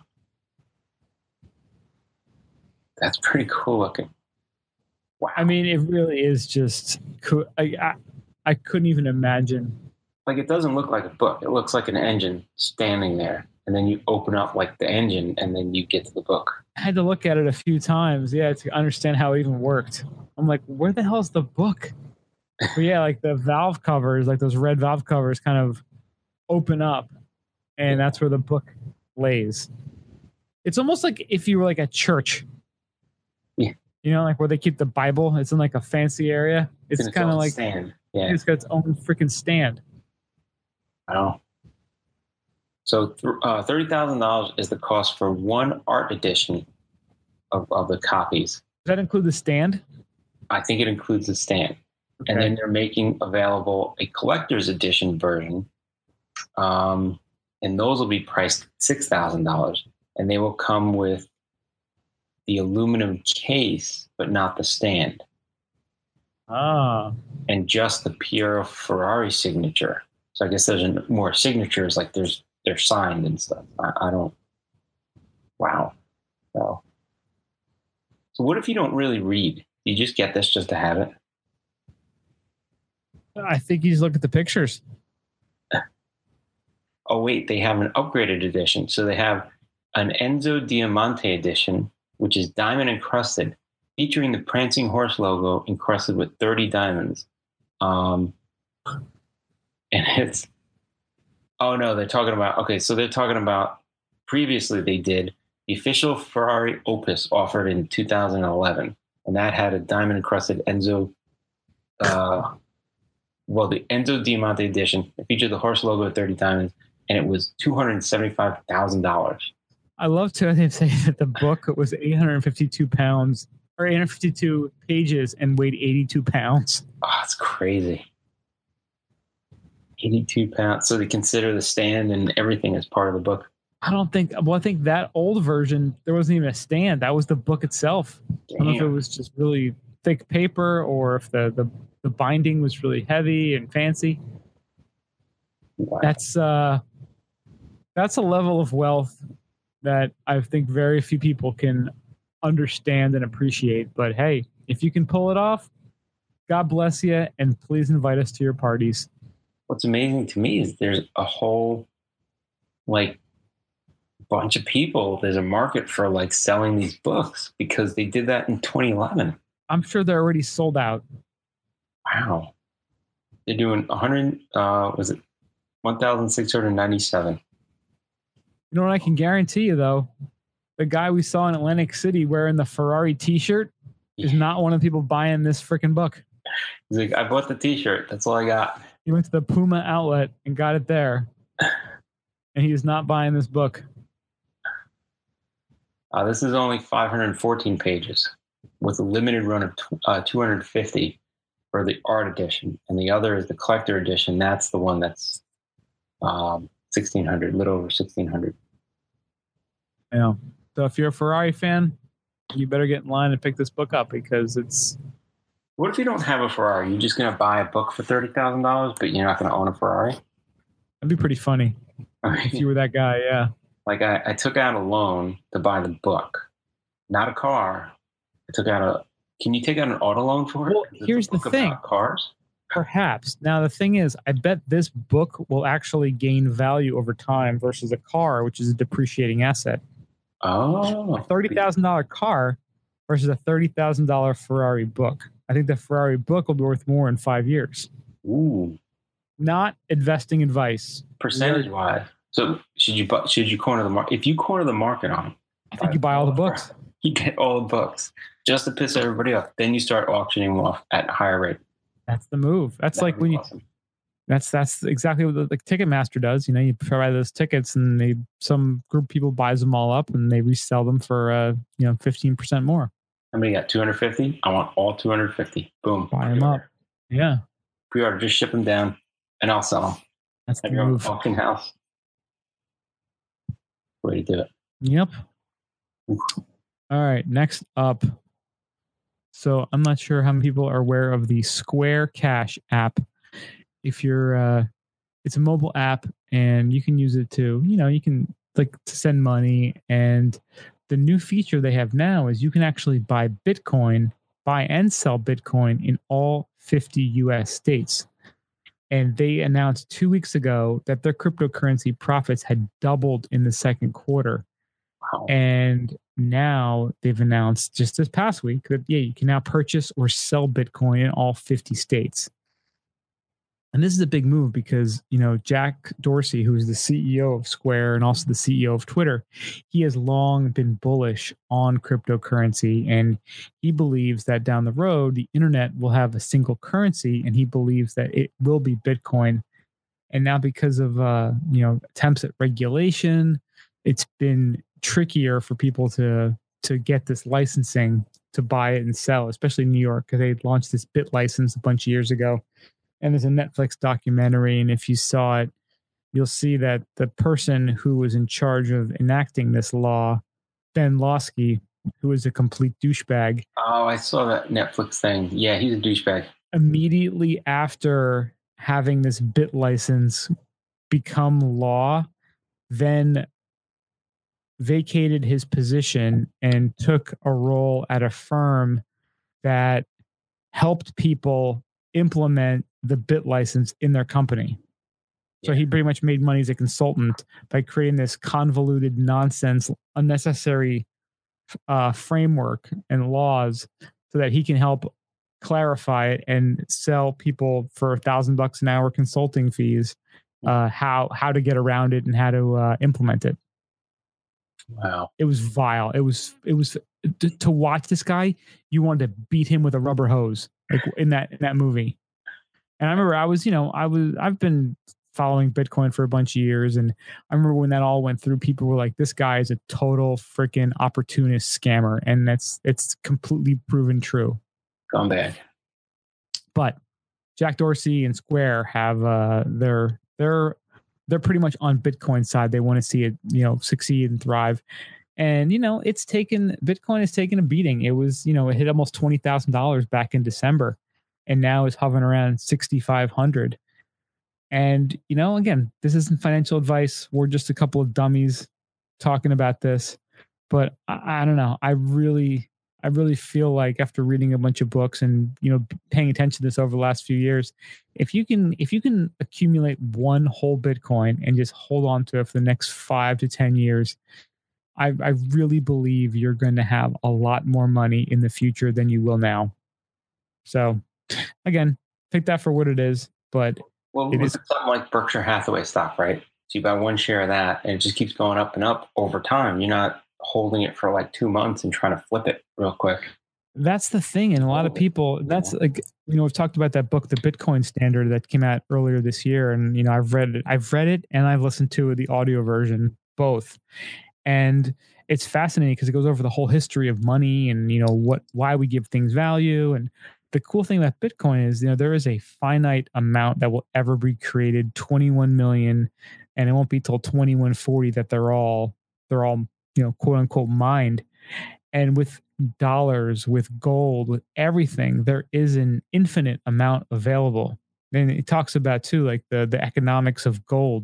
that's pretty cool looking. Wow. I mean, it really is just cool. I couldn't even imagine. Like, it doesn't look like a book. It looks like an engine standing there. And then you open up like the engine and then you get to the book. I had to look at it a few times, to understand how it even worked. I'm like, where the hell's the book? But yeah, like the valve covers, like those red valve covers kind of open up, and that's where the book lays. It's almost like if you were like a church. Yeah. Like where they keep the Bible. It's in like a fancy area. It's kind of like stand. Yeah. It's got its own freaking stand. Wow. So $30,000 is the cost for one art edition of the copies. Does that include the stand? I think it includes the stand. Okay. And then they're making available a collector's edition version. And those will be priced $6,000. And they will come with the aluminum case, but not the stand. Ah. And just the Piero Ferrari signature. So I guess there's more signatures, like they're signed and stuff. I don't. Wow. So what if you don't really read? You just get this just to have it? I think you just look at the pictures. Oh, wait, they have an upgraded edition. So they have an Enzo Diamante edition, which is diamond encrusted, featuring the Prancing Horse logo encrusted with 30 diamonds. And it's, oh no, they're talking about, previously they did the official Ferrari Opus offered in 2011. And that had a diamond encrusted Enzo, the Enzo Diamante edition. It featured the horse logo at 30 diamonds, and it was $275,000. I love to say that the book was 852 pounds, or 852 pages and weighed 82 pounds. Oh, that's crazy. 82 pounds. So they consider the stand and everything as part of the book. I think that old version, there wasn't even a stand. That was the book itself. Damn. I don't know if it was just really thick paper or if the binding was really heavy and fancy. Wow. That's a level of wealth that I think very few people can understand and appreciate. But hey, if you can pull it off, God bless you, and please invite us to your parties. What's amazing to me is there's a whole bunch of people. There's a market for selling these books because they did that in 2011. I'm sure they're already sold out. Wow. They're doing 1,697. You know what I can guarantee you, though? The guy we saw in Atlantic City wearing the Ferrari t-shirt is not one of the people buying this freaking book. He's like, I bought the t-shirt. That's all I got. He went to the Puma outlet and got it there. And he is not buying this book. This is only 514 pages with a limited run of 250 for the art edition. And the other is the collector edition. That's the one that's 1,600, a little over 1,600. Yeah. So if you're a Ferrari fan, you better get in line and pick this book up because it's... What if you don't have a Ferrari? You're just going to buy a book for $30,000, but you're not going to own a Ferrari? That'd be pretty funny if you were that guy, yeah. I took out a loan to buy the book, not a car. Can you take out an auto loan for it? Well, here's the thing. Cars? Perhaps. Now, the thing is, I bet this book will actually gain value over time versus a car, which is a depreciating asset. Oh. A $30,000 car versus a $30,000 Ferrari book. I think the Ferrari book will be worth more in 5 years. Ooh. Not investing advice. Percentage-wise. So should you corner the market? If you corner the market on it, I think you buy all the books. You get all the books just to piss everybody off. Then you start auctioning them off at a higher rate. That's the move. That's like when awesome. That's exactly what the Ticketmaster does. You know, you provide those tickets, and some group of people buys them all up, and they resell them for 15% more. How many got? 250. I want all 250. Boom. Buy them up. Yeah. Pre-order. Just ship them down, and I'll sell them. That's the move. Auction house. Way to do it. Yep. Oof. All right. Next up. So I'm not sure how many people are aware of the Square Cash app. If you're, it's a mobile app, and you can use it to, you can to send money. And the new feature they have now is you can actually buy and sell Bitcoin in all 50 U.S. states. And they announced 2 weeks ago that their cryptocurrency profits had doubled in the second quarter. Wow. And now they've announced just this past week that, you can now purchase or sell Bitcoin in all 50 states. And this is a big move because, Jack Dorsey, who is the CEO of Square and also the CEO of Twitter, he has long been bullish on cryptocurrency. And he believes that down the road, the internet will have a single currency, and he believes that it will be Bitcoin. And now because of, attempts at regulation, it's been trickier for people to get this licensing to buy it and sell, especially in New York, because they launched this Bit license a bunch of years ago. And there's a Netflix documentary, and if you saw it, you'll see that the person who was in charge of enacting this law, Ben Lawsky, who is a complete douchebag. Oh, I saw that Netflix thing. Yeah, he's a douchebag. Immediately after having this Bit license become law, then vacated his position and took a role at a firm that helped people implement the Bit license in their company. So he pretty much made money as a consultant by creating this convoluted nonsense, unnecessary framework and laws so that he can help clarify it and sell people for $1,000 an hour consulting fees how to get around it and how to implement it. Wow. It was vile. It was to watch this guy, you wanted to beat him with a rubber hose, like in that movie. And I remember I've been following Bitcoin for a bunch of years. And I remember when that all went through, people were like, this guy is a total freaking opportunist scammer. And it's completely proven true. Gone bad. But Jack Dorsey and Square have they're pretty much on Bitcoin side. They want to see it, succeed and thrive. And Bitcoin has taken a beating. It was, it hit almost $20,000 back in December, and now is hovering around 6,500. And again, this isn't financial advice. We're just a couple of dummies talking about this. But I don't know. I really feel like after reading a bunch of books and paying attention to this over the last few years, if you can accumulate one whole Bitcoin and just hold on to it for the next 5 to 10 years, I really believe you're going to have a lot more money in the future than you will now. So again, take that for what it is. But it is something like Berkshire Hathaway stock, right? So you buy one share of that and it just keeps going up and up over time. You're not holding it for like 2 months and trying to flip it real quick. That's the thing. And a lot of people, that's like, we've talked about that book, The Bitcoin Standard, that came out earlier this year. And, I've read it and I've listened to the audio version, both. And it's fascinating because it goes over the whole history of money and, why we give things value. And the cool thing about Bitcoin is, there is a finite amount that will ever be created, 21 million, and it won't be till 2140 that they're all, quote unquote mined. And with dollars, with gold, with everything, there is an infinite amount available. And it talks about too, like the economics of gold.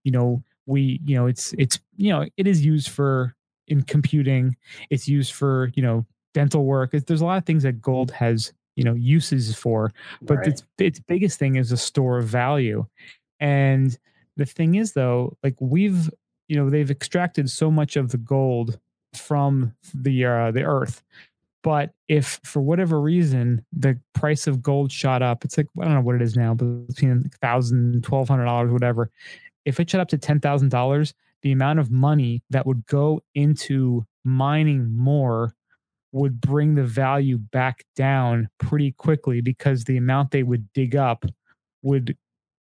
It is used for in computing. It's used for, dental work. There's a lot of things that gold has, uses for, but right. its biggest thing is a store of value. And the thing is though, like they've extracted so much of the gold from the earth. But if for whatever reason the price of gold shot up, it's like, I don't know what it is now, but between $1,000, $1,200, whatever. If it shot up to $10,000, the amount of money that would go into mining more would bring the value back down pretty quickly, because the amount they would dig up would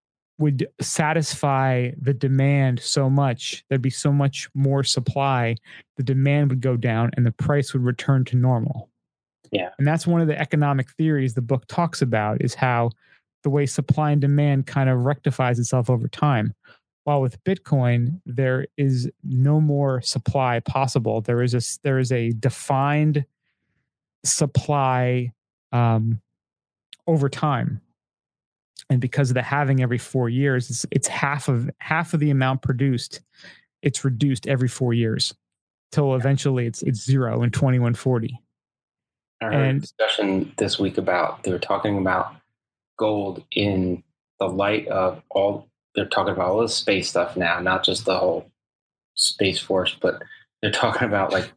satisfy the demand so much. There'd be so much more supply, the demand would go down and the price would return to normal. Yeah. And that's one of the economic theories the book talks about, is how the way supply and demand kind of rectifies itself over time. While with Bitcoin, there is no more supply possible. There is a defined supply over time. And because of the halving every 4 years, it's half of the amount produced. It's reduced every 4 years till eventually it's zero in 2140. I heard a discussion this week about, they were talking about gold in the light of they're talking about all the space stuff now, not just the whole Space Force, but they're talking about like,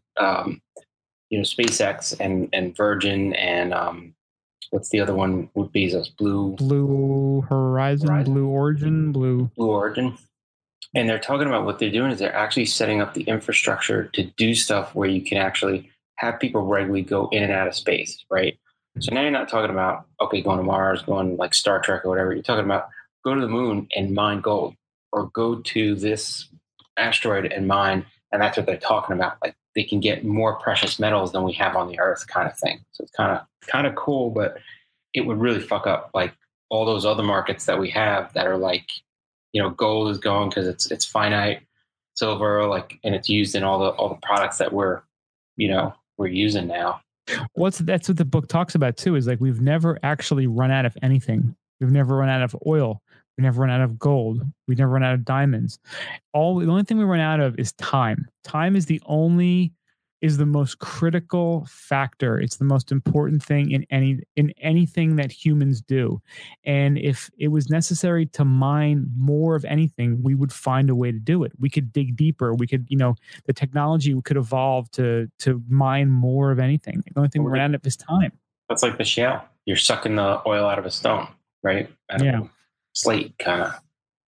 SpaceX and Virgin and what's the other one with Bezos? Blue Horizon, Blue Origin. And they're talking about what they're doing is they're actually setting up the infrastructure to do stuff where you can actually have people regularly go in and out of space, right? So now you're not talking about, going to Mars, going like Star Trek or whatever. You're talking about go to the moon and mine gold, or go to this asteroid and mine. And that's what they're talking about. Like they can get more precious metals than we have on the Earth, kind of thing. So it's kind of cool, but it would really fuck up like all those other markets that we have that are like, gold is going because it's finite, silver, like, and it's used in all the products that we're using now. That's what the book talks about too, is like we've never actually run out of anything. We've never run out of oil. We never run out of gold. We never run out of diamonds. The only thing we run out of is time. Time is the most critical factor. It's the most important thing in anything that humans do. And if it was necessary to mine more of anything, we would find a way to do it. We could dig deeper. We could, the technology could evolve to mine more of anything. The only thing we run out of is time. That's like the shale. You're sucking the oil out of a stone, right? Slate kind of.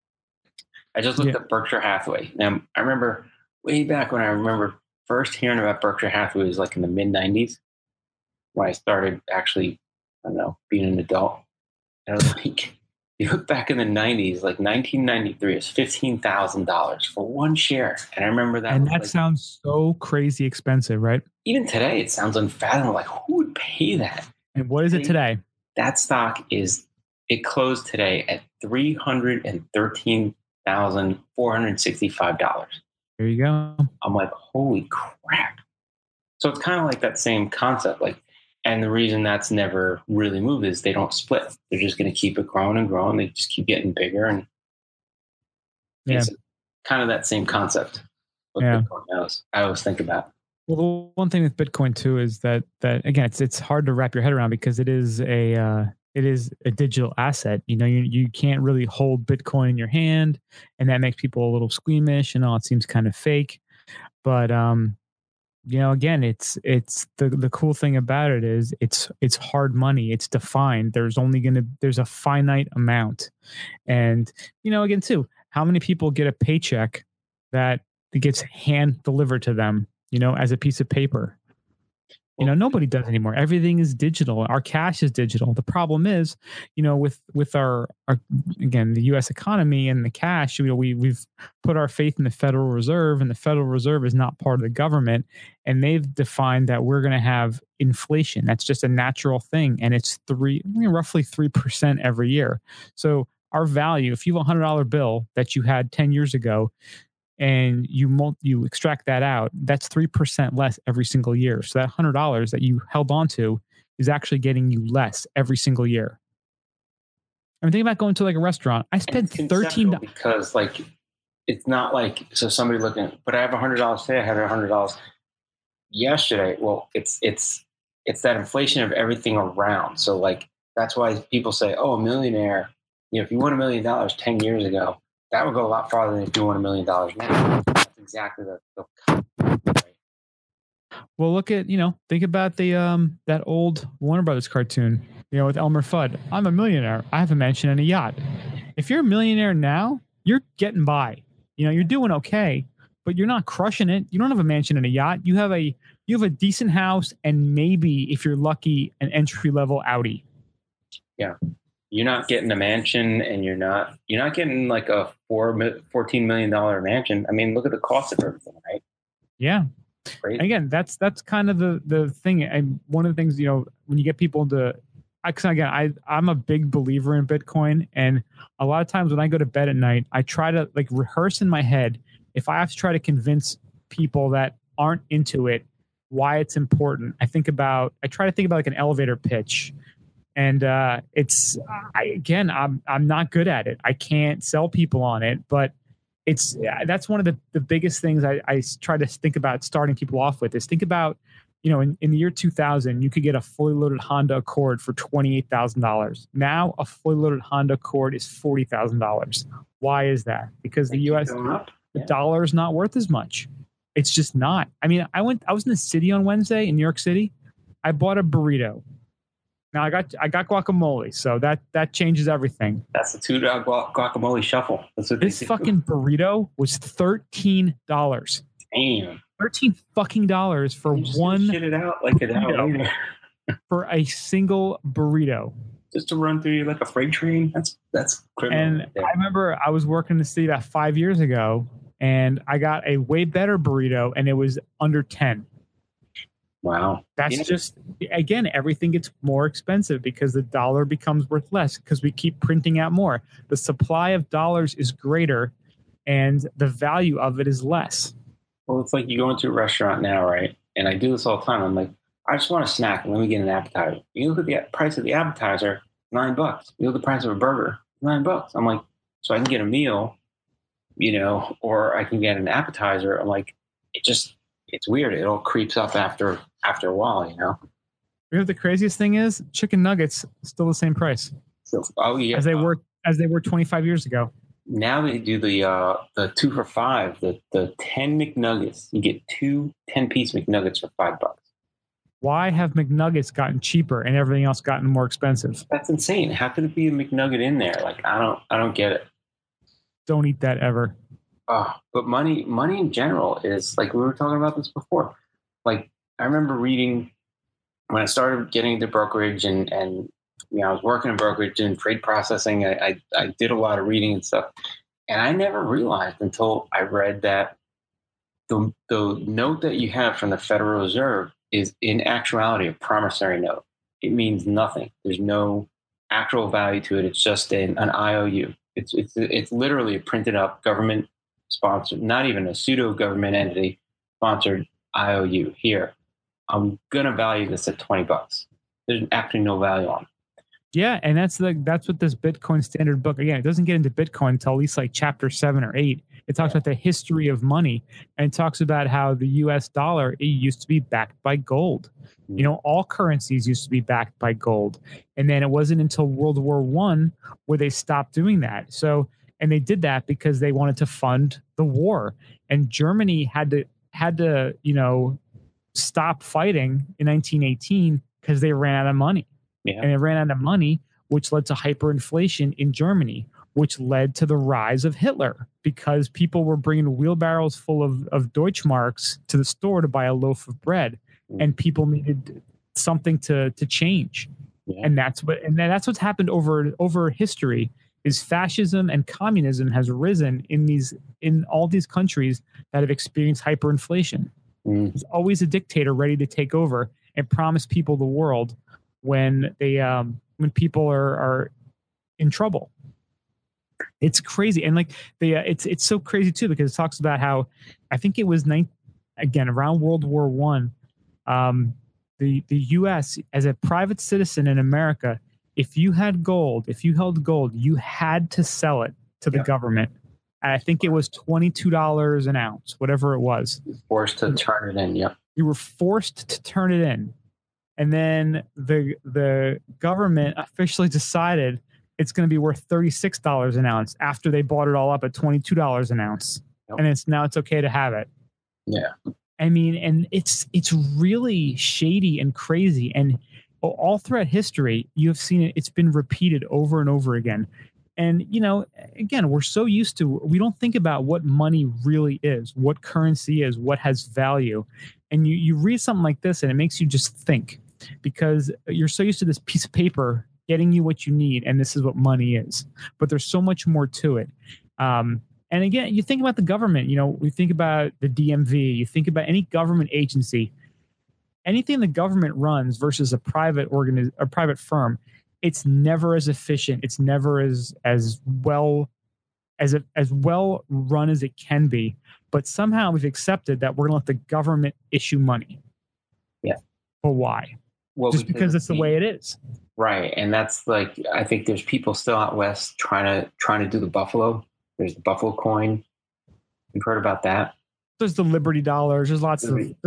I just looked at Berkshire Hathaway. Now, I remember way back when I remember first hearing about Berkshire Hathaway was like in the mid-90s when I started actually, being an adult. And I was like, You look back in the 90s, like 1993, it's $15,000 for one share. And I remember that. And that sounds so crazy expensive, right? Even today, it sounds unfathomable. Like, who would pay that? And what is it today? That stock it closed today at $313,465. There you go. I'm like, holy crap. So it's kind of like that same concept. Like, and the reason that's never really moved is they don't split. They're just going to keep it growing and growing. They just keep getting bigger. And it's kind of that same concept. What Bitcoin knows. I always think about. Well, the one thing with Bitcoin too is that again, it's hard to wrap your head around because it is a digital asset. You know, you can't really hold Bitcoin in your hand, and that makes people a little squeamish, and it seems kind of fake. But you know, again, it's the cool thing about it is it's hard money. It's defined. There's a finite amount, and you know, again, too, how many people get a paycheck that gets hand delivered to them? You know, as a piece of paper. You know, nobody does anymore. Everything is digital. Our cash is digital. The problem is, you know, with our again, the U.S. economy and the cash, you know, we've put our faith in the Federal Reserve, and the Federal Reserve is not part of the government. And they've defined that we're going to have inflation. That's just a natural thing. And it's roughly 3% every year. So our value, if you have $100 bill that you had 10 years ago, and you extract that out, that's 3% less every single year. So that $100 that you held on to is actually getting you less every single year. I'm thinking about going to like a restaurant. I spent $13 because like it's not like so somebody looking. But I have $100 today. I had $100 yesterday. Well, it's that inflation of everything around. So like that's why people say, "Oh, a millionaire." You know, if you won $1 million 10 years ago, that would go a lot farther than if you won $1 million now. That's exactly the right. Well, think about the that old Warner Brothers cartoon, you know, with Elmer Fudd. I'm a millionaire. I have a mansion and a yacht. If you're a millionaire now, you're getting by. You know, you're doing okay, but you're not crushing it. You don't have a mansion and a yacht. You have a decent house and maybe, if you're lucky, an entry-level Audi. Yeah. You're not getting a mansion, and you're not getting like a $14 million mansion. I mean, look at the cost of everything, right? Yeah. Again, that's kind of the thing. And one of the things, you know, when you get people to, I'm a big believer in Bitcoin, and a lot of times when I go to bed at night, I try to like rehearse in my head if I have to try to convince people that aren't into it why it's important. I try to think about like an elevator pitch. And I'm not good at it. I can't sell people on it, but that's one of the biggest things I try to think about starting people off with is think about, you know, in the year 2000, you could get a fully loaded Honda Accord for $28,000. Now a fully loaded Honda Accord is $40,000. Why is that? Because the U.S. the dollar is not worth as much. It's just not. I mean, I was in the city on Wednesday in New York City. I bought a burrito. Now I got guacamole, so that changes everything. That's the $2 guacamole shuffle. That's what this fucking burrito was $13. Damn, $13 for one. Shit it out like an hour later for a single burrito. Just to run through you like a freight train. That's criminal. And I remember I was working in the city about 5 years ago, and I got a way better burrito, and it was under 10. Wow. That's just, again, everything gets more expensive because the dollar becomes worth less because we keep printing out more. The supply of dollars is greater and the value of it is less. Well, it's like you go into a restaurant now, right? And I do this all the time. I'm like, I just want a snack and let me get an appetizer. You look at the price of the appetizer, $9. You look at the price of a burger, $9. I'm like, so I can get a meal, you know, or I can get an appetizer. I'm like, it's weird. It all creeps up after a while, you know. You know what the craziest thing is? Chicken nuggets still the same price. So, oh yeah, as they were 25 years ago. Now they do the 2 for $5, the 10 McNuggets. You get 2 10-piece McNuggets for $5. Why have McNuggets gotten cheaper and everything else gotten more expensive? That's insane. How could it be a McNugget in there? Like I don't get it. Don't eat that ever. But money in general is like we were talking about this before. Like I remember reading when I started getting into brokerage and I was working in brokerage and trade processing. I did a lot of reading and stuff. And I never realized until I read that the note that you have from the Federal Reserve is in actuality a promissory note. It means nothing. There's no actual value to it. It's just an IOU. It's literally a printed up government sponsored, not even a pseudo government entity sponsored IOU. Here, I'm gonna value this at $20. There's actually no value on it. Yeah, and that's what this Bitcoin standard book, again, it doesn't get into Bitcoin until at least like chapter 7 or 8. It talks about the history of money, and it talks about how the US dollar, it used to be backed by gold. You know, all currencies used to be backed by gold. And then it wasn't until World War I where they stopped doing that. So, and they did that because they wanted to fund the war. And Germany had to, you know, stop fighting in 1918 because they ran out of money. Yeah. And they ran out of money, which led to hyperinflation in Germany, which led to the rise of Hitler because people were bringing wheelbarrows full of Deutschmarks to the store to buy a loaf of bread, and people needed something to change. Yeah. And that's what's happened over history is fascism and communism has risen in all these countries that have experienced hyperinflation. There's always a dictator ready to take over and promise people the world when people are in trouble. It's crazy. And like it's so crazy too, because it talks about how I think it was around World War I, the US as a private citizen in America, if you held gold, you had to sell it to the government. And I think it was $22 an ounce, whatever it was. Forced to turn it in. Yep. You were forced to turn it in. And then the government officially decided it's going to be worth $36 an ounce after they bought it all up at $22 an ounce. Yep. And it's okay to have it. Yeah. I mean, and it's really shady and crazy. And all throughout history, you have seen it. It's been repeated over and over again. And, you know, again, we're so used to, we don't think about what money really is, what currency is, what has value. And you read something like this and it makes you just think, because you're so used to this piece of paper getting you what you need. And this is what money is. But there's so much more to it. And again, you think about the government, you know, we think about the DMV, you think about any government agency, anything the government runs versus a private firm, it's never as efficient. It's never as well run as it can be. But somehow we've accepted that we're going to let the government issue money. Yeah. But why? Well, just because it's the way it is. Right. And that's like, I think there's people still out west trying to do the Buffalo. There's the Buffalo coin. You've heard about that? There's the Liberty dollars. There's lots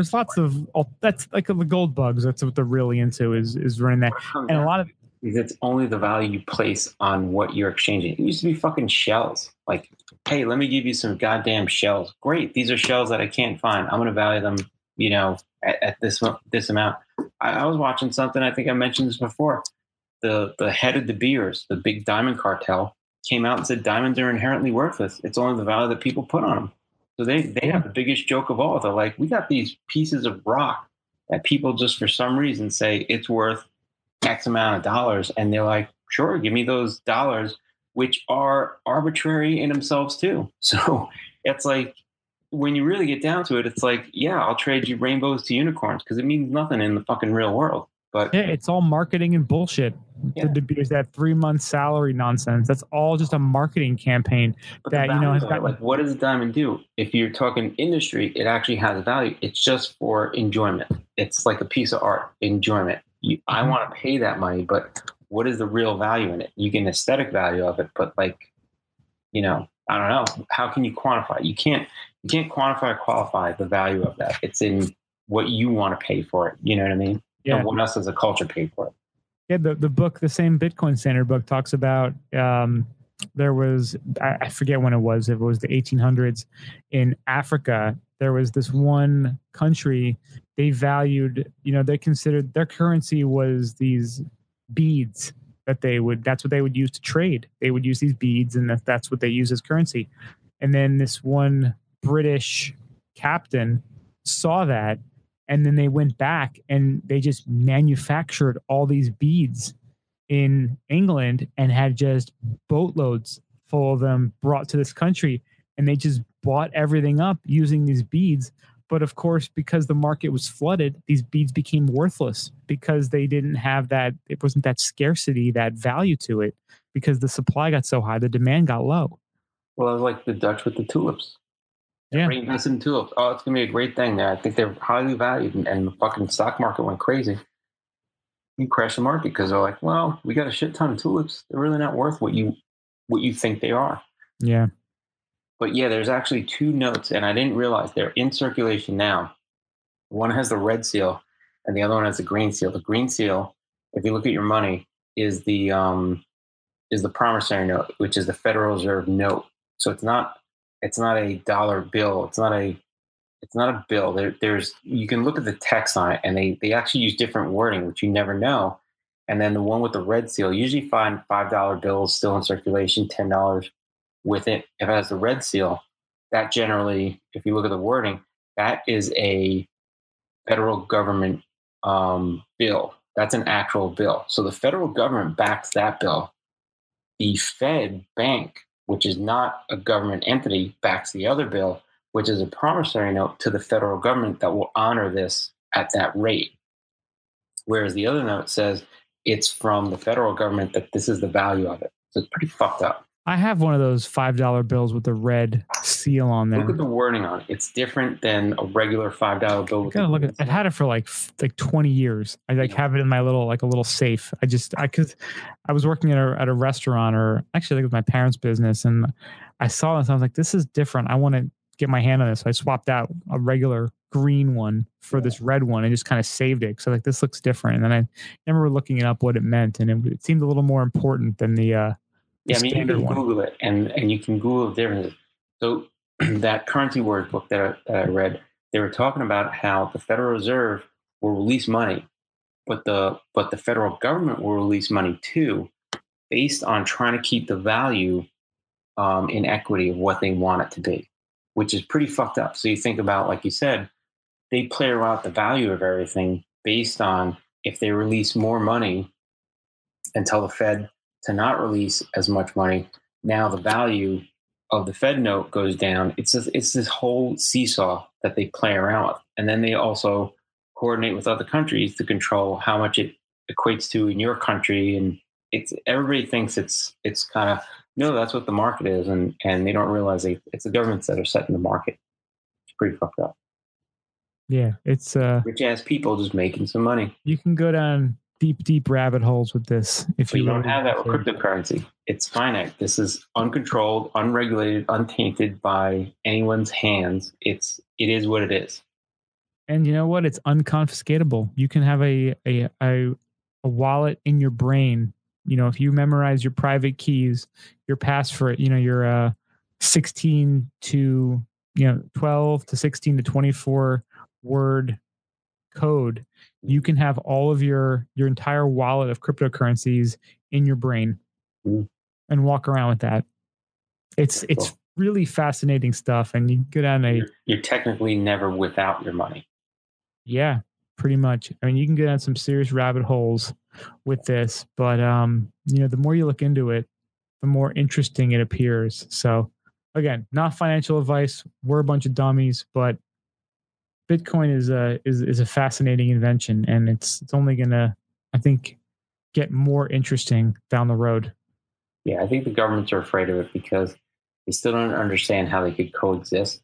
of that's like the gold bugs. That's what they're really into is running that. And a lot of it's only the value you place on what you're exchanging. It used to be fucking shells. Like, hey, let me give you some goddamn shells. Great. These are shells that I can't find. I'm going to value them, you know, at this amount. I was watching something. I think I mentioned this before. The head of De Beers, the big diamond cartel, came out and said diamonds are inherently worthless. It's only the value that people put on them. So they have the biggest joke of all. They're like, we got these pieces of rock that people just for some reason say it's worth X amount of dollars. And they're like, sure, give me those dollars, which are arbitrary in themselves too. So it's like, when you really get down to it, it's like, yeah, I'll trade you rainbows to unicorns because it means nothing in the fucking real world. But yeah, it's all marketing and bullshit. Yeah. There's that 3-month salary nonsense. That's all just a marketing campaign that, you know, has got like, what does a diamond do? If you're talking industry, it actually has value. It's just for enjoyment. It's like a piece of art, enjoyment. I want to pay that money, but what is the real value in it? You get an aesthetic value of it, but like, you know, I don't know. How can you quantify it? You can't quantify or qualify the value of that. It's in what you want to pay for it. You know what I mean? Yeah. And what else does a culture pay for it? Yeah, the book, the same Bitcoin Standard book, talks about there was, I forget when it was, if it was the 1800s in Africa, there was this one country, they valued, you know, they considered their currency was these beads that's what they would use to trade. They would use these beads and that's what they use as currency. And then this one British captain saw that, and then they went back and they just manufactured all these beads in England and had just boatloads full of them brought to this country, and they just bought everything up using these beads. But of course, because the market was flooded, these beads became worthless because they didn't have that, it wasn't that scarcity, that value to it, because the supply got so high, the demand got low. Well, it was like the Dutch with the tulips. Yeah. Reinvested in tulips. Oh, it's going to be a great thing there. I think they're highly valued, and the fucking stock market went crazy. You crash the market because they're like, well, we got a shit ton of tulips. They're really not worth what you think they are. Yeah. But yeah, there's actually 2 notes, and I didn't realize they're in circulation now. One has the red seal, and the other one has the green seal. The green seal, if you look at your money, is the promissory note, which is the Federal Reserve note. So it's not a dollar bill. It's not a bill. There's you can look at the text on it, and they actually use different wording, which you never know. And then the one with the red seal, usually find $5 bills still in circulation, $10 with it. If it has the red seal, that generally, if you look at the wording, that is a federal government bill. That's an actual bill. So the federal government backs that bill. The Fed Bank, which is not a government entity, backs the other bill, which is a promissory note to the federal government that will honor this at that rate. Whereas the other note says it's from the federal government that this is the value of it. So it's pretty fucked up. I have one of those $5 bills with the red seal on there. Look at the wording on it. It's different than a regular $5 bill. I've had it for like 20 years. I have it in my little safe. Because I was working at a restaurant, or actually like with my parents' business, and I saw this. I was like, this is different. I want to get my hand on this. So I swapped out a regular green one for this red one and just kind of saved it. So like, this looks different. And then I remember looking it up what it meant, and it seemed a little more important than the yeah, I mean, you can Google it, and you can Google the differences. So that currency word book that I read, they were talking about how the Federal Reserve will release money, but the federal government will release money too, based on trying to keep the value in equity of what they want it to be, which is pretty fucked up. So you think about, like you said, they play around the value of everything based on if they release more money and tell the Fed to not release as much money, now the value of the Fed note goes down. It's this whole seesaw that they play around with. And then they also coordinate with other countries to control how much it equates to in your country. And everybody thinks it's kind of, no, that's what the market is. And they don't realize it's the governments that are setting the market. It's pretty fucked up. Yeah, it's rich ass people just making some money. You can go down deep rabbit holes with this if you don't have that with cryptocurrency. It's finite. This is uncontrolled, unregulated, untainted by anyone's hands. It is what it is. And you know what? It's unconfiscatable. You can have a wallet in your brain. You know, if you memorize your private keys, your password, your 16 to 12 to 16 to 24 word code, you can have all of your entire wallet of cryptocurrencies in your brain and walk around with that. It's really fascinating stuff. And you go down you're technically never without your money. Yeah, pretty much. I mean, you can go down some serious rabbit holes with this, but the more you look into it, the more interesting it appears. So again, not financial advice. We're a bunch of dummies, but Bitcoin is a fascinating invention, and it's only gonna, I think, get more interesting down the road. Yeah, I think the governments are afraid of it because they still don't understand how they could coexist.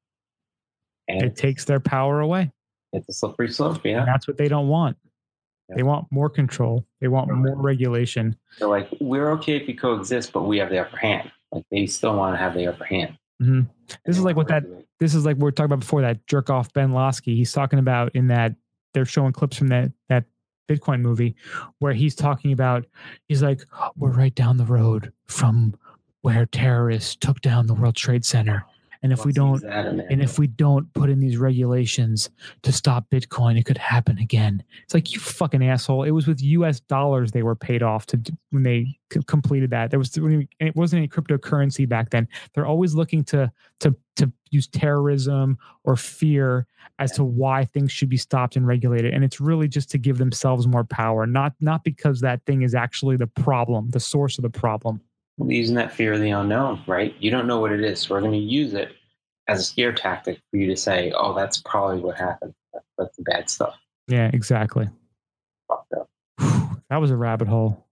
And it takes their power away. It's a slippery slope, yeah. And that's what they don't want. Yeah. They want more control. They want more regulation. They're like, we're okay if you coexist, but we have the upper hand. Like, they still want to have the upper hand. Mm-hmm. This is like what this is like we were talking about before, that jerk off Ben Lasky. He's talking about in that they're showing clips from that Bitcoin movie where he's talking about, he's like, we're right down the road from where terrorists took down the World Trade Center. And if we don't, put in these regulations to stop Bitcoin, it could happen again. It's like, you fucking asshole. It was with US dollars they were paid off when they completed that. It wasn't any cryptocurrency back then. They're always looking to use terrorism or fear as to why things should be stopped and regulated. And it's really just to give themselves more power, not because that thing is actually the problem, the source of the problem. Well, using that fear of the unknown, right? You don't know what it is. So we're going to use it as a scare tactic for you to say, oh, that's probably what happened. That's the bad stuff. Yeah, exactly. Fucked up. That was a rabbit hole.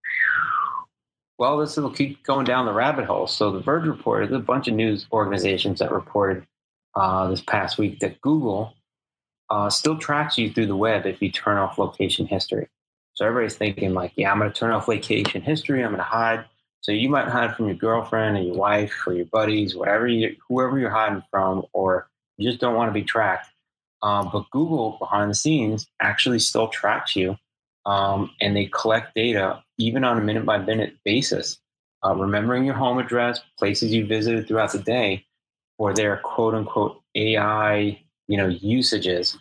Well, this will keep going down the rabbit hole. So the Verge reported, there's a bunch of news organizations that reported this past week that Google still tracks you through the web if you turn off location history. So everybody's thinking like, yeah, I'm going to turn off location history. I'm going to hide. So you might hide from your girlfriend and your wife or your buddies, whoever you're hiding from, or you just don't want to be tracked. But Google behind the scenes actually still tracks you, and they collect data even on a minute-by-minute basis, remembering your home address, places you visited throughout the day, for their quote-unquote AI, usages,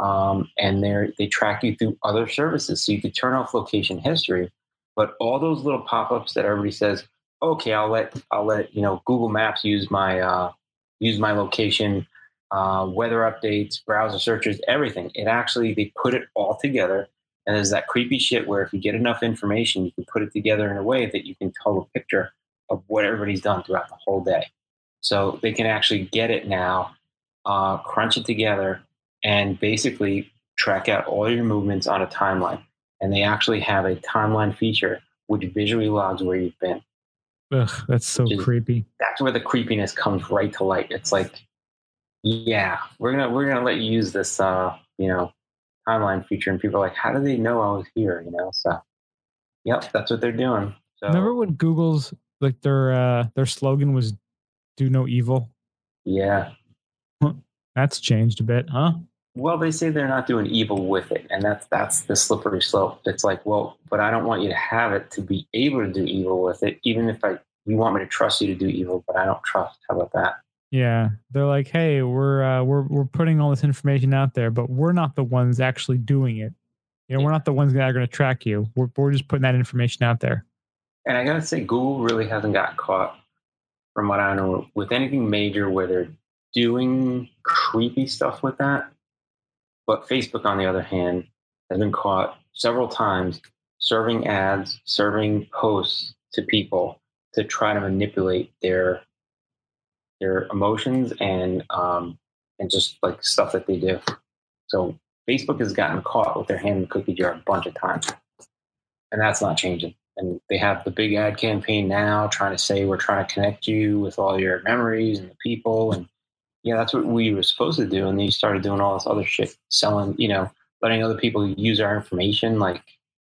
and they track you through other services. So you could turn off location history. But all those little pop-ups that everybody says, okay, I'll let Google Maps use my location, weather updates, browser searches, everything. They put it all together, and there's that creepy shit where if you get enough information, you can put it together in a way that you can tell a picture of what everybody's done throughout the whole day. So they can actually get it now, crunch it together, and basically track out all your movements on a timeline. And they actually have a timeline feature which visually logs where you've been. Ugh, that's so creepy. That's where the creepiness comes right to light. It's like, yeah, we're gonna let you use this, timeline feature, and people are like, how do they know I was here? So, yep, that's what they're doing. So, remember when Google's their slogan was "Do no evil"? Yeah, that's changed a bit, huh? Well, they say they're not doing evil with it, and that's the slippery slope. It's like, well, but I don't want you to have it to be able to do evil with it, even if you want me to trust you to do evil, but I don't trust. How about that? Yeah, they're like, hey, we're putting all this information out there, but we're not the ones actually doing it. We're not the ones that are going to track you. We're just putting that information out there. And I gotta say, Google really hasn't got caught, from what I know, with anything major where they're doing creepy stuff with that. But Facebook, on the other hand, has been caught several times serving ads, serving posts to people to try to manipulate their emotions and just like stuff that they do. So Facebook has gotten caught with their hand in the cookie jar a bunch of times, and that's not changing. And they have the big ad campaign now trying to say, we're trying to connect you with all your memories and the people, and yeah, that's what we were supposed to do. And then you started doing all this other shit, selling, letting other people use our information. Like,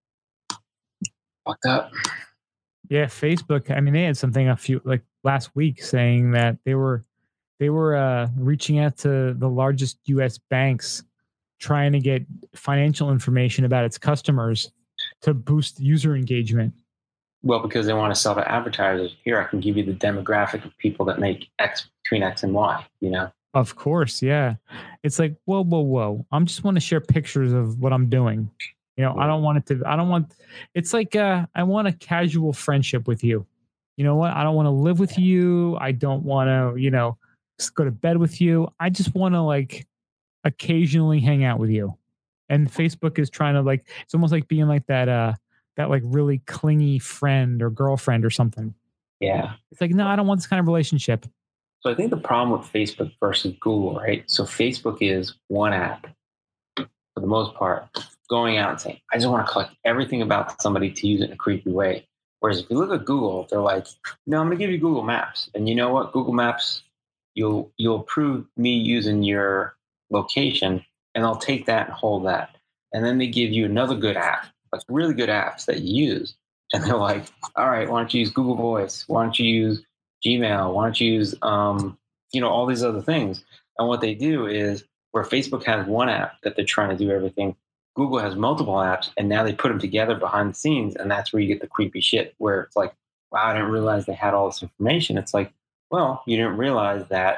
fucked up. Yeah, Facebook. I mean, they had something last week saying that they were reaching out to the largest U.S. banks, trying to get financial information about its customers to boost user engagement. Well, because they want to sell to advertisers. Here, I can give you the demographic of people that make X between X and Y, Of course, yeah. It's like, whoa. I just want to share pictures of what I'm doing. I don't want it's like, I want a casual friendship with you. You know what? I don't want to live with you. I don't want to, just go to bed with you. I just want to occasionally hang out with you. And Facebook is trying to it's almost like being like that really clingy friend or girlfriend or something. Yeah. It's like, no, I don't want this kind of relationship. So I think the problem with Facebook versus Google, right? So Facebook is one app for the most part, going out and saying, I just want to collect everything about somebody to use it in a creepy way. Whereas if you look at Google, they're like, no, I'm going to give you Google Maps. And you know what? Google Maps, you'll approve me using your location, and I'll take that and hold that. And then they give you another good app, like really good apps that you use. And they're like, all right, why don't you use Google Voice? Why don't you use Gmail? Why don't you use, all these other things? And what they do is, where Facebook has one app that they're trying to do everything, Google has multiple apps, and now they put them together behind the scenes, and that's where you get the creepy shit, where it's like, wow, I didn't realize they had all this information. It's like, well, you didn't realize that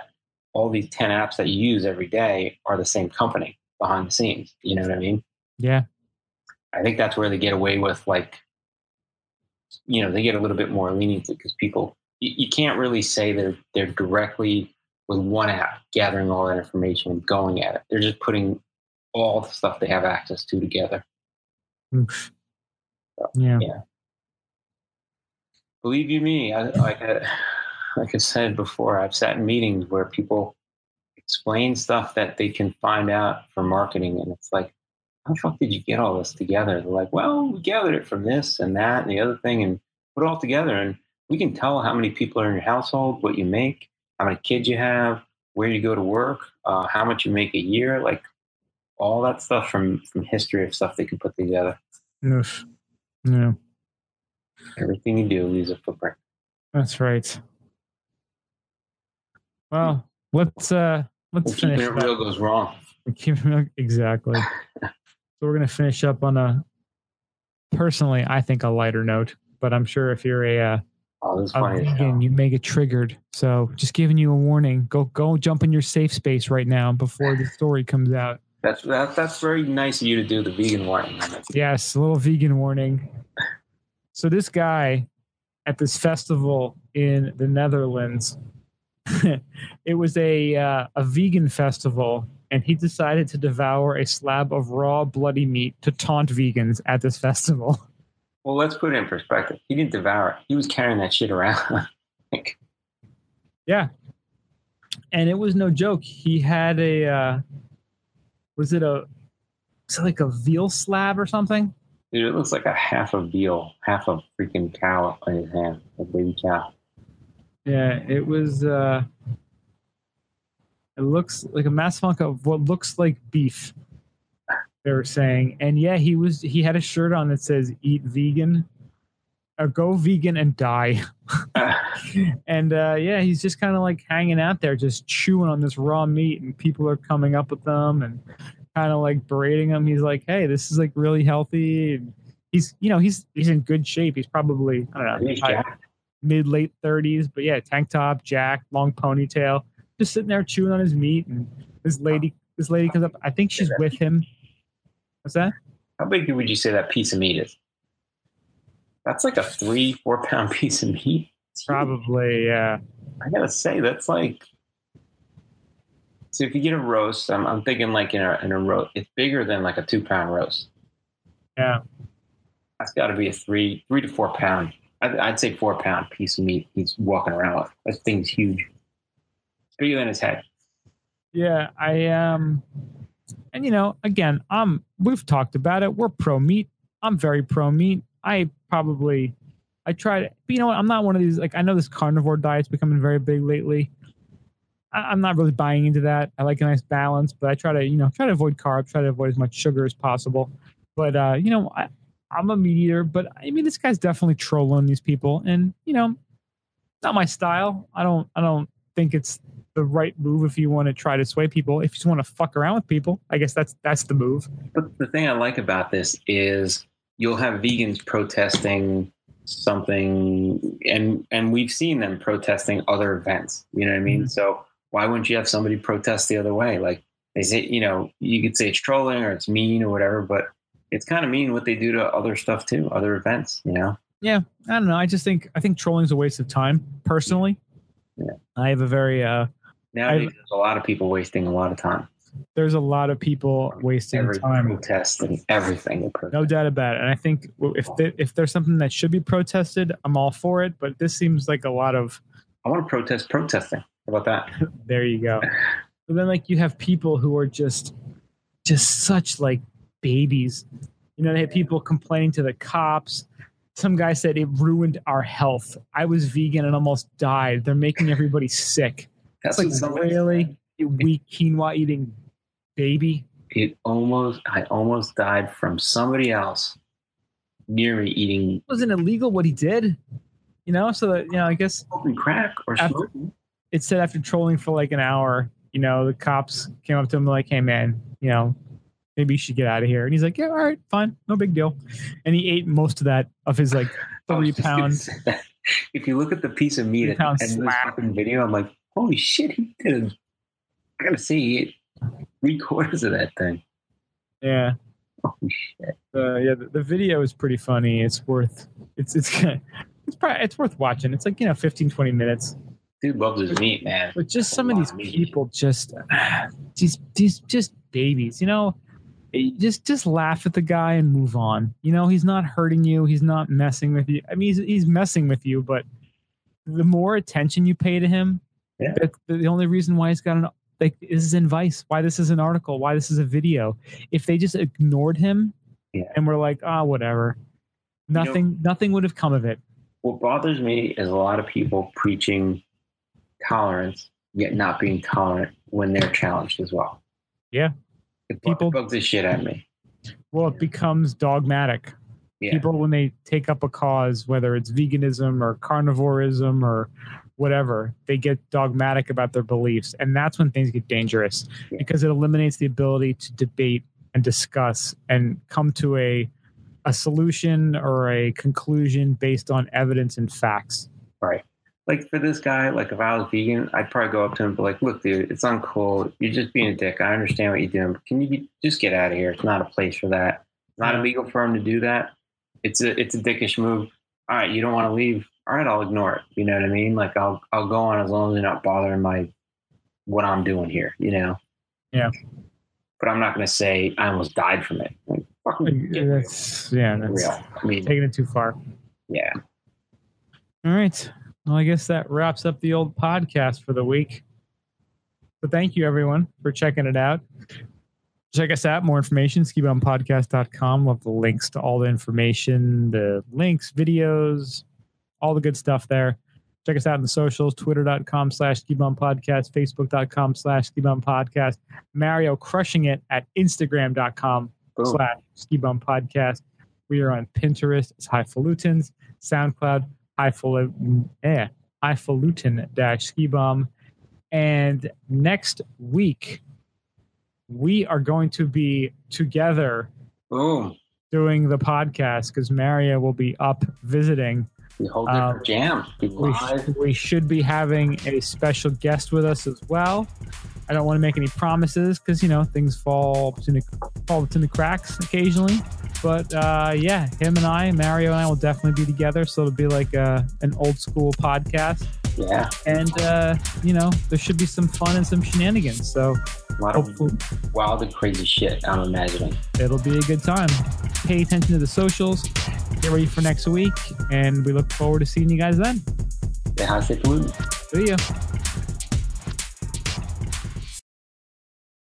all these 10 apps that you use every day are the same company behind the scenes. You know what I mean? Yeah. I think that's where they get away with, like, they get a little bit more lenient because people, you can't really say they're directly with one app gathering all that information and going at it. They're just putting all the stuff they have access to together. Oof. So, Yeah. Believe you me, like I said before, I've sat in meetings where people explain stuff that they can find out for marketing, and it's like, how the fuck did you get all this together? They're like, well, we gathered it from this and that and the other thing and put it all together, and we can tell how many people are in your household, what you make, how many kids you have, where you go to work, how much you make a year, like all that stuff from history of stuff they can put together. Oof. Yeah. Everything you do leaves a footprint. That's right. Well, let's finish. It real goes wrong. Exactly. So we're gonna finish up on a, personally, I think, a lighter note. But I'm sure if you're a vegan, you may get triggered. So just giving you a warning. Go jump in your safe space right now before the story comes out. That's very nice of you to do the vegan warning. Yes, a little vegan warning. So this guy at this festival in the Netherlands, it was a vegan festival, and he decided to devour a slab of raw bloody meat to taunt vegans at this festival. Well, let's put it in perspective. He didn't devour it. He was carrying that shit around. Yeah. And it was no joke. He had was it like a veal slab or something? Dude, it looks like a half a veal, half a freaking cow in his hand, a baby cow. Yeah, it was. It looks like a mass hunk of what looks like beef. They were saying, and yeah, he had a shirt on that says "Eat vegan," or "Go vegan and die." And yeah, he's just kind of like hanging out there, just chewing on this raw meat, and people are coming up with them and kind of like berating him. He's like, "Hey, this is like really healthy." And he's in good shape. He's probably, I don't know, mid-late 30s, but yeah, tank top, jack, long ponytail, just sitting there chewing on his meat. And this lady comes up. I think she's with him. What's that? How big would you say that piece of meat is? That's like a 3-4 pound piece of meat. Probably, yeah. I gotta say, that's like. So if you get a roast, I'm thinking like in a roast, it's bigger than like a 2-pound roast. Yeah, that's got to be a 3 to 4 pound. I'd say 4 pound piece of meat he's walking around with. That thing's huge, bigger than his head. Yeah, and again, we've talked about it. We're pro meat. I'm very pro meat. I try to, but you know what? I'm not one of these, like, I know this carnivore diet's becoming very big lately. I'm not really buying into that. I like a nice balance, but I try to avoid carbs, try to avoid as much sugar as possible. But, I'm a meat eater, but I mean, this guy's definitely trolling these people, and, not my style. I don't think it's the right move if you want to try to sway people. If you just want to fuck around with people, I guess that's the move. But the thing I like about this is you'll have vegans protesting something, and we've seen them protesting other events. You know what I mean? Mm-hmm. So why wouldn't you have somebody protest the other way? Like they say, you could say it's trolling or it's mean or whatever, but it's kind of mean what they do to other stuff too, other events, Yeah, I don't know. I think trolling is a waste of time, personally. Yeah. I have a very nowadays there's a lot of people wasting a lot of time. There's a lot of people wasting time. Protest and everything. No doubt about it. And I think if there's something that should be protested, I'm all for it. But this seems like a lot of. I want to protest protesting. How about that? There you go. But then, like, you have people who are just such like babies. They have people complaining to the cops. Some guy said it ruined our health. I was vegan and almost died. They're making everybody sick. That's like really weak quinoa eating baby. I almost died from somebody else near me eating. It wasn't illegal what he did. So that, I guess smoking crack or smoking. It said after trolling for like an hour, the cops came up to him like, "Hey man, maybe you should get out of here." And he's like, "Yeah, all right, fine, no big deal." And he ate most of his like 3 pounds. If you look at the piece of meat at the end of this fucking video, I'm like, holy shit, he did I gotta see 3/4 of that thing. Yeah. Holy shit. Yeah, the video is pretty funny. It's worth it's worth watching. It's like, 15, 20 minutes. Dude loves his meat, man. But just some of these meat. people just these just babies, just laugh at the guy and move on. He's not hurting you, he's not messing with you. I mean, he's messing with you, but the more attention you pay to him, Yeah. the only reason why he's got this is in Vice, why this is an article, why this is a video. If they just ignored him and were like, whatever, nothing would have come of it. What bothers me is a lot of people preaching tolerance, yet not being tolerant when they're challenged as well. Yeah. People bugs this shit at me. Well, it becomes dogmatic. Yeah. People, when they take up a cause, whether it's veganism or carnivorism or whatever, they get dogmatic about their beliefs. And that's when things get dangerous because it eliminates the ability to debate and discuss and come to a solution or a conclusion based on evidence and facts. Right. Like for this guy, like if I was vegan, I'd probably go up to him and be like, look, dude, it's uncool. You're just being a dick. I understand what you're doing, but can you just get out of here? It's not a place for that. It's not illegal for him to do that. It's a dickish move. All right, you don't want to leave. All right, I'll ignore it. You know what I mean? Like I'll go on as long as you're not bothering what I'm doing here, Yeah. But I'm not going to say I almost died from it. Like, that's real. I mean, taking it too far. Yeah. All right. Well, I guess that wraps up the old podcast for the week. But thank you, everyone, for checking it out. Check us out. More information, skibombpodcast.com. We'll have the links to all the information, the links, videos, all the good stuff there. Check us out on the socials, twitter.com/skibombpodcast, facebook.com/skibombpodcast, Mario crushing it at instagram.com/skibombpodcast. We are on Pinterest as Highfalutins, SoundCloud, Highfalutin-Skibomb. And next week, we are going to be together doing the podcast because Maria will be up visiting. We hold different jam. We should be having a special guest with us as well. I don't want to make any promises because, things fall between the cracks occasionally. But him and Mario and I will definitely be together. So it'll be like an old school podcast. Yeah. And, there should be some fun and some shenanigans. So a lot of wild and crazy shit, I'm imagining. It'll be a good time. Pay attention to the socials. Get ready for next week. And we look forward to seeing you guys then. Yeah, how's it? See ya.